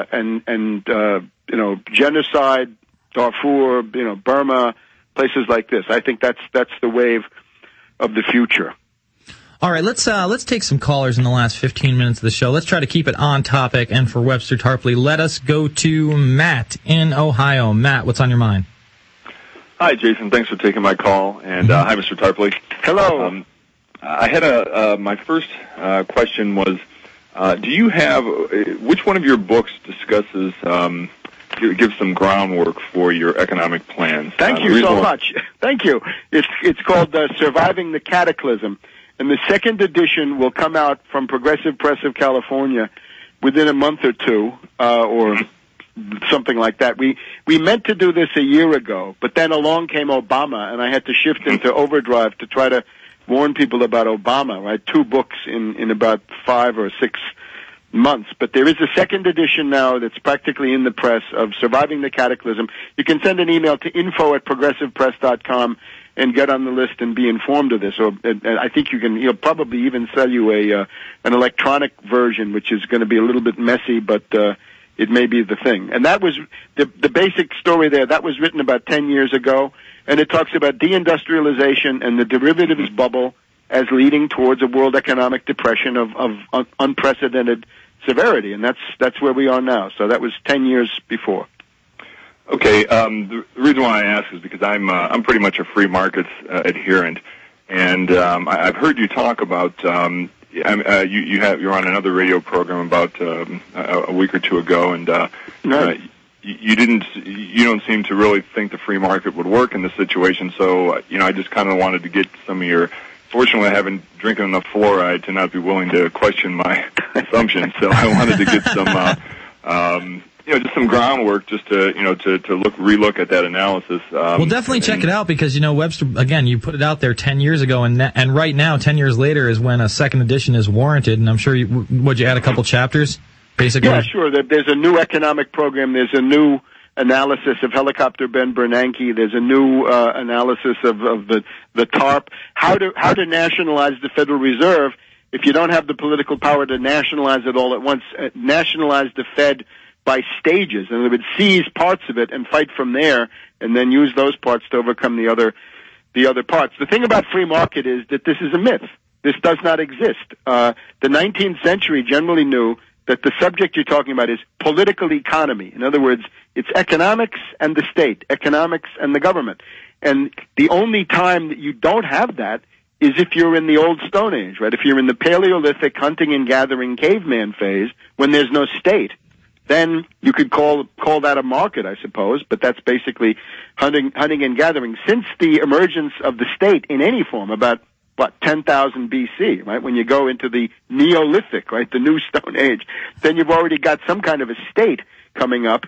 genocide, Darfur, Burma, places like this. I think that's the wave of the future. All right, let's take some callers in the last 15 minutes of the show. Let's try to keep it on topic. And for Webster Tarpley, let us go to Matt in Ohio. Matt, what's on your mind? Hi, Jason. Thanks for taking my call. And hi, Mr. Tarpley. Hello. I had my first question was, do you have which one of your books discusses gives some groundwork for your economic plans? Thank you so much. Thank you. It's called Surviving the Cataclysm, and the second edition will come out from Progressive Press of California within a month or two, or something like that. We meant to do this a year ago, but then along came Obama, and I had to shift into overdrive to try to warn people about Obama, right? 2 books in about 5 or 6 months. But there is a second edition now that's practically in the press of Surviving the Cataclysm. You can send an email to info@progressivepress.com and get on the list and be informed of this. Or I think he'll probably even sell you an electronic version, which is going to be a little bit messy, but it may be the thing. And that was the basic story there. That was written about 10 years ago, and it talks about deindustrialization and the derivatives bubble as leading towards a world economic depression of unprecedented severity. And that's where we are now. So that was 10 years before. Okay. The reason why I ask is because I'm pretty much a free markets adherent, and I've heard you talk about you're on another radio program about a week or two ago, and you don't seem to really think the free market would work in this situation. So I just kind of wanted to get some of your. Fortunately, I haven't drinking enough fluoride to not be willing to question my assumptions. So I wanted to get some. Just some groundwork, just to relook at that analysis. Well, definitely check it out because Webster, again, you put it out there 10 years ago, and right now, 10 years later, is when a second edition is warranted. And I'm sure would you add a couple chapters, basically? Yeah, sure. There's a new economic program. There's a new analysis of Helicopter Ben Bernanke. There's a new analysis of the TARP. How to nationalize the Federal Reserve if you don't have the political power to nationalize it all at once. Nationalize the Fed by stages, and they would seize parts of it and fight from there, and then use those parts to overcome the other parts. The thing about free market is that this is a myth. This does not exist. The 19th century generally knew that the subject you're talking about is political economy. In other words, it's economics and the state, economics and the government. And the only time that you don't have that is if you're in the old Stone Age, right? If you're in the Paleolithic hunting and gathering caveman phase, when there's no state, then you could call that a market, I suppose, but that's basically hunting and gathering. Since the emergence of the state in any form, about 10,000 BC, right? When you go into the Neolithic, right, the new Stone Age, then you've already got some kind of a state coming up,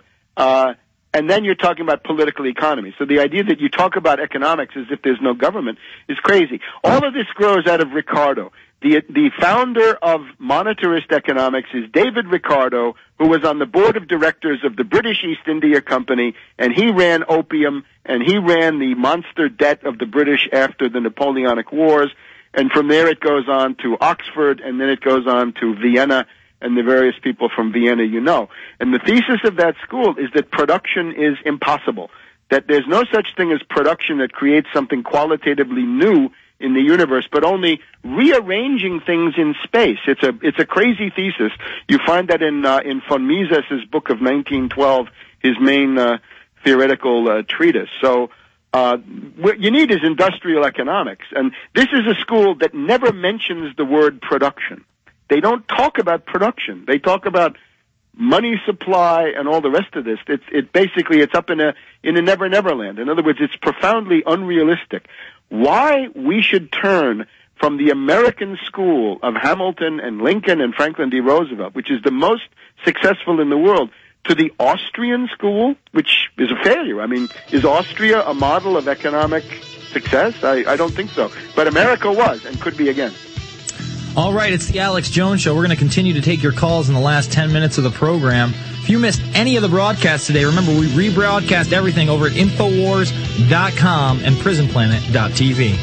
and then you're talking about political economy. So the idea that you talk about economics as if there's no government is crazy. All of this grows out of Ricardo. The founder of monetarist economics is David Ricardo, who was on the board of directors of the British East India Company, and he ran opium, and he ran the monster debt of the British after the Napoleonic Wars, and from there it goes on to Oxford, and then it goes on to Vienna, and the various people from Vienna And the thesis of that school is that production is impossible, that there's no such thing as production that creates something qualitatively new in the universe, but only rearranging things in space. It's a crazy thesis. You find that in von Mises's book of 1912, his main theoretical treatise. So what you need is industrial economics, and this is a school that never mentions the word production. They don't talk about production. They talk about money supply and all the rest of this. It's up in a never land. In other words, it's profoundly unrealistic. Why we should turn from the American school of Hamilton and Lincoln and Franklin D. Roosevelt, which is the most successful in the world, to the Austrian school, which is a failure. I mean, is Austria a model of economic success? I don't think so. But America was and could be again. All right, it's the Alex Jones Show. We're going to continue to take your calls in the last 10 minutes of the program. If you missed any of the broadcasts today, remember we rebroadcast everything over at Infowars.com and PrisonPlanet.tv.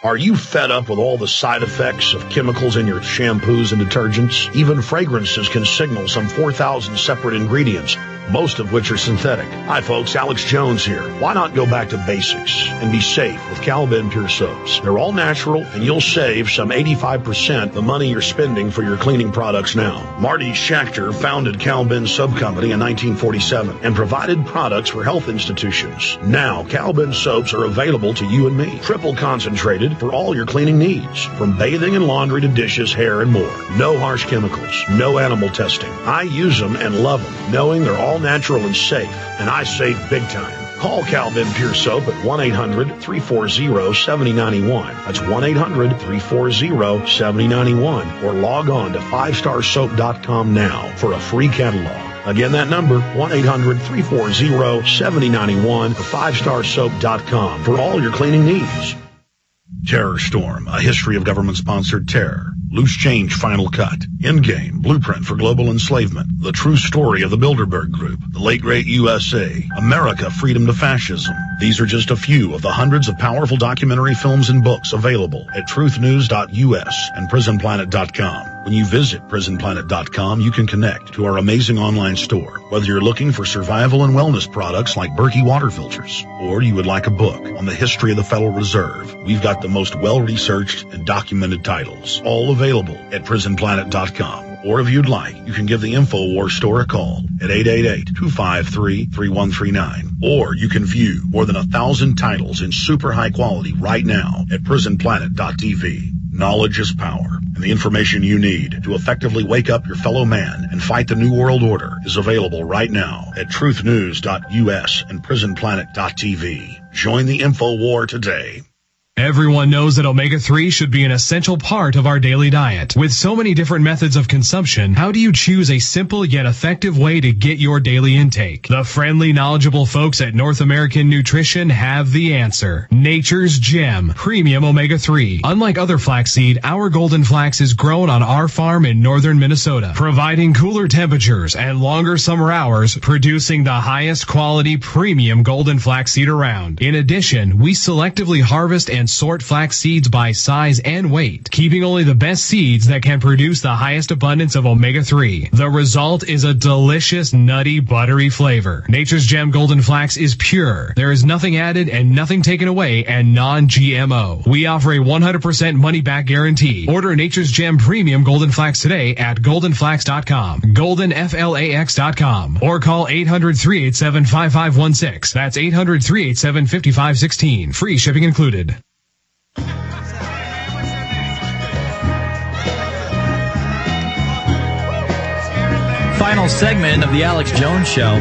Are you fed up with all the side effects of chemicals in your shampoos and detergents? Even fragrances can signal some 4,000 separate ingredients, most of which are synthetic. Hi folks, Alex Jones here. Why not go back to basics and be safe with Cal-Ben Pure Soaps? They're all natural and you'll save some 85% the money you're spending for your cleaning products now. Marty Schachter founded Cal-Ben Soap Company in 1947 and provided products for health institutions. Now, Cal-Ben soaps are available to you and me. Triple concentrated for all your cleaning needs. From bathing and laundry to dishes, hair, and more. No harsh chemicals. No animal testing. I use them and love them, knowing they're all natural and safe. And I save big time. Call Cal-Ben Pure Soap at 1-800-340-7091. That's 1-800-340-7091. Or log on to 5starsoap.com now for a free catalog. Again, that number, 1-800-340-7091 or 5starsoap.com for all your cleaning needs. Terror Storm, a history of government-sponsored terror. Loose Change Final Cut. Endgame, Blueprint for Global Enslavement. The True Story of the Bilderberg Group. The Late Great USA. America, Freedom to Fascism. These are just a few of the hundreds of powerful documentary films and books available at truthnews.us and prisonplanet.com. When you visit prisonplanet.com, you can connect to our amazing online store. Whether you're looking for survival and wellness products like Berkey water filters, or you would like a book on the history of the Federal Reserve, we've got the most well-researched and documented titles, all available at prisonplanet.com. Or if you'd like, you can give the InfoWars store a call at 888-253-3139. Or you can view more than 1,000 titles in super high quality right now at prisonplanet.tv. Knowledge is power, and the information you need to effectively wake up your fellow man and fight the New World Order is available right now at truthnews.us and prisonplanet.tv. Join the InfoWar today. Everyone knows that omega-3 should be an essential part of our daily diet. With so many different methods of consumption, how do you choose a simple yet effective way to get your daily intake? The friendly, knowledgeable folks at North American Nutrition have the answer. Nature's Gem Premium Omega-3. Unlike other flaxseed, our golden flax is grown on our farm in northern Minnesota, providing cooler temperatures and longer summer hours, producing the highest quality premium golden flaxseed around. In addition, we selectively harvest and sort flax seeds by size and weight, keeping only the best seeds that can produce the highest abundance of omega-3. The result is a delicious, nutty, buttery flavor. Nature's Gem Golden Flax is pure. There is nothing added and nothing taken away, and non-GMO. We offer a 100% money-back guarantee. Order Nature's Gem Premium Golden Flax today at goldenflax.com, goldenflax.com, or call 800-387-5516. That's 800-387-5516. Free shipping included. Final segment of the Alex Jones Show.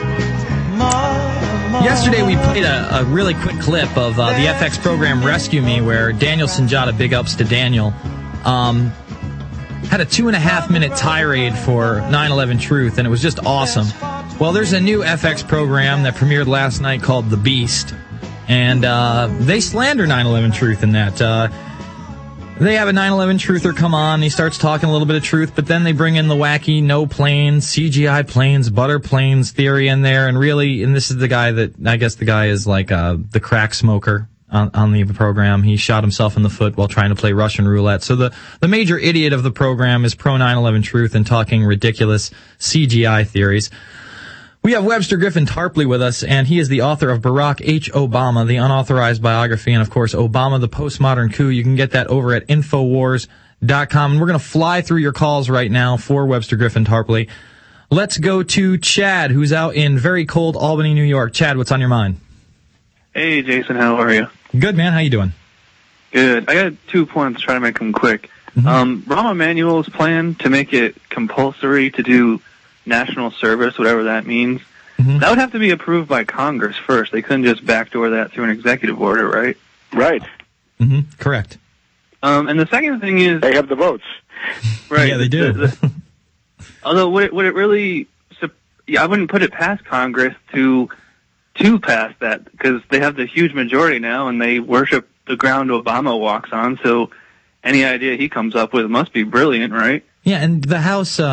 Yesterday we played a really quick clip of the FX program Rescue Me, where Daniel Sinjata, big ups to Daniel, had a 2.5-minute tirade for 9/11 Truth, and it was just awesome. Well, there's a new FX program that premiered last night called The Beast, and they slander 9/11 Truth in that. They have a 9/11 truther come on, he starts talking a little bit of truth, but then they bring in the wacky no planes, CGI planes, butter planes theory in there, and really, and this is the guy that, I guess the guy is like the crack smoker on the program. He shot himself in the foot while trying to play Russian roulette. So the major idiot of the program is pro 9/11 Truth and talking ridiculous CGI theories. We have Webster Griffin Tarpley with us, and he is the author of Barack H. Obama, the unauthorized biography, and of course, Obama, the postmodern coup. You can get that over at Infowars.com. And we're going to fly through your calls right now for Webster Griffin Tarpley. Let's go to Chad, who's out in very cold Albany, New York. Chad, what's on your mind? Hey, Jason, how are you? Good, man. How you doing? Good. I got 2 points, try to make them quick. Rahm Emanuel's plan to make it compulsory to do national service, whatever that means, that would have to be approved by Congress first. They couldn't just backdoor that through an executive order, right? Right. Correct. And the second thing is... They have the votes. Right. Yeah, they do. Although, would it really... I wouldn't put it past Congress to pass that, because they have the huge majority now, and they worship the ground Obama walks on, so any idea he comes up with must be brilliant, right? Yeah, and the House...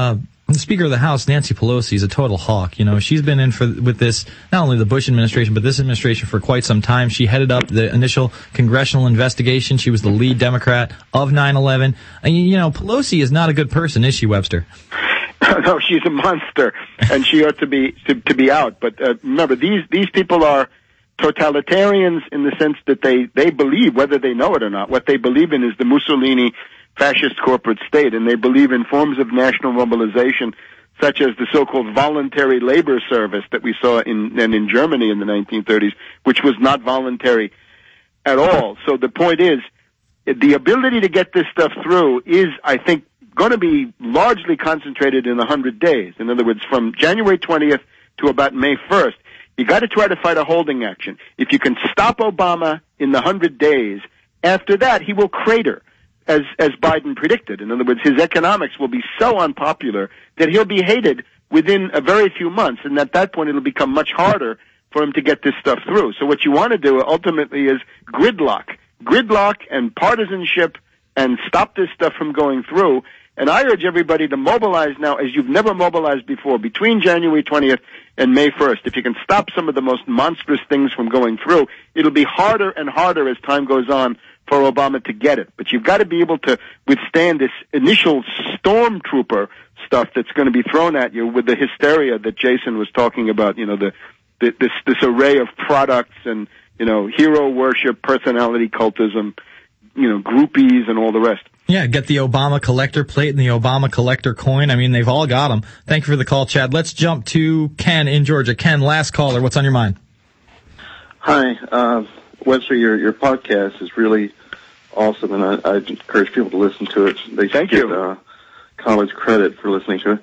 the Speaker of the House, Nancy Pelosi, is a total hawk. She's been in with this, not only the Bush administration, but this administration for quite some time. She headed up the initial congressional investigation. She was the lead Democrat of 9/11. And, Pelosi is not a good person, is she, Webster? No, she's a monster, and she ought to be out. But remember, these people are totalitarians in the sense that they believe, whether they know it or not, what they believe in is the Mussolini fascist corporate state, and they believe in forms of national mobilization such as the so-called voluntary labor service that we saw in Germany in the 1930s, which was not voluntary at all. So the point is, the ability to get this stuff through is, I think, going to be largely concentrated in 100 days. In other words, from January 20th to about May 1st, you got to try to fight a holding action. If you can stop Obama in the 100 days, after that he will crater, as Biden predicted. In other words, his economics will be so unpopular that he'll be hated within a very few months, and at that point it'll become much harder for him to get this stuff through. So what you want to do ultimately is gridlock and partisanship, and stop this stuff from going through. And I urge everybody to mobilize now as you've never mobilized before between January 20th and May 1st. If you can stop some of the most monstrous things from going through, it'll be harder and harder as time goes on for Obama to get it. But you've got to be able to withstand this initial stormtrooper stuff that's going to be thrown at you with the hysteria that Jason was talking about, this array of products and, hero worship, personality cultism, groupies and all the rest. Yeah, get the Obama collector plate and the Obama collector coin. I mean, they've all got them. Thank you for the call, Chad. Let's jump to Ken in Georgia. Ken, last caller. What's on your mind? Hi, Webster. Your podcast is really awesome, and I encourage people to listen to it. They should get college credit for listening to it.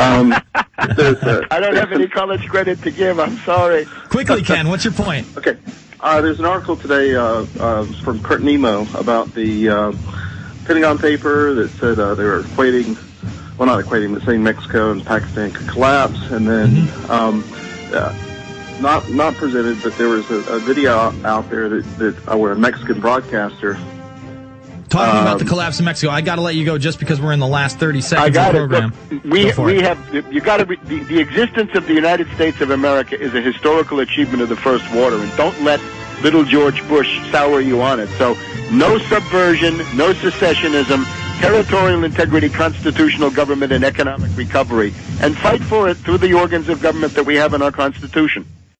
I don't have any college credit to give. I'm sorry. Quickly, Ken, what's your point? Okay. There's an article today from Kurt Nemo about the Pentagon paper that said they were equating, well, not equating, but saying Mexico and Pakistan could collapse, and then not presented, but there was a video out there that where a Mexican broadcaster talking about the collapse in Mexico. I got to let you go just because we're in the last 30 seconds of the program. The existence of the United States of America is a historical achievement of the First Water, and don't let little George Bush sour you on it. So no subversion, no secessionism, territorial integrity, constitutional government, and economic recovery, and fight for it through the organs of government that we have in our Constitution.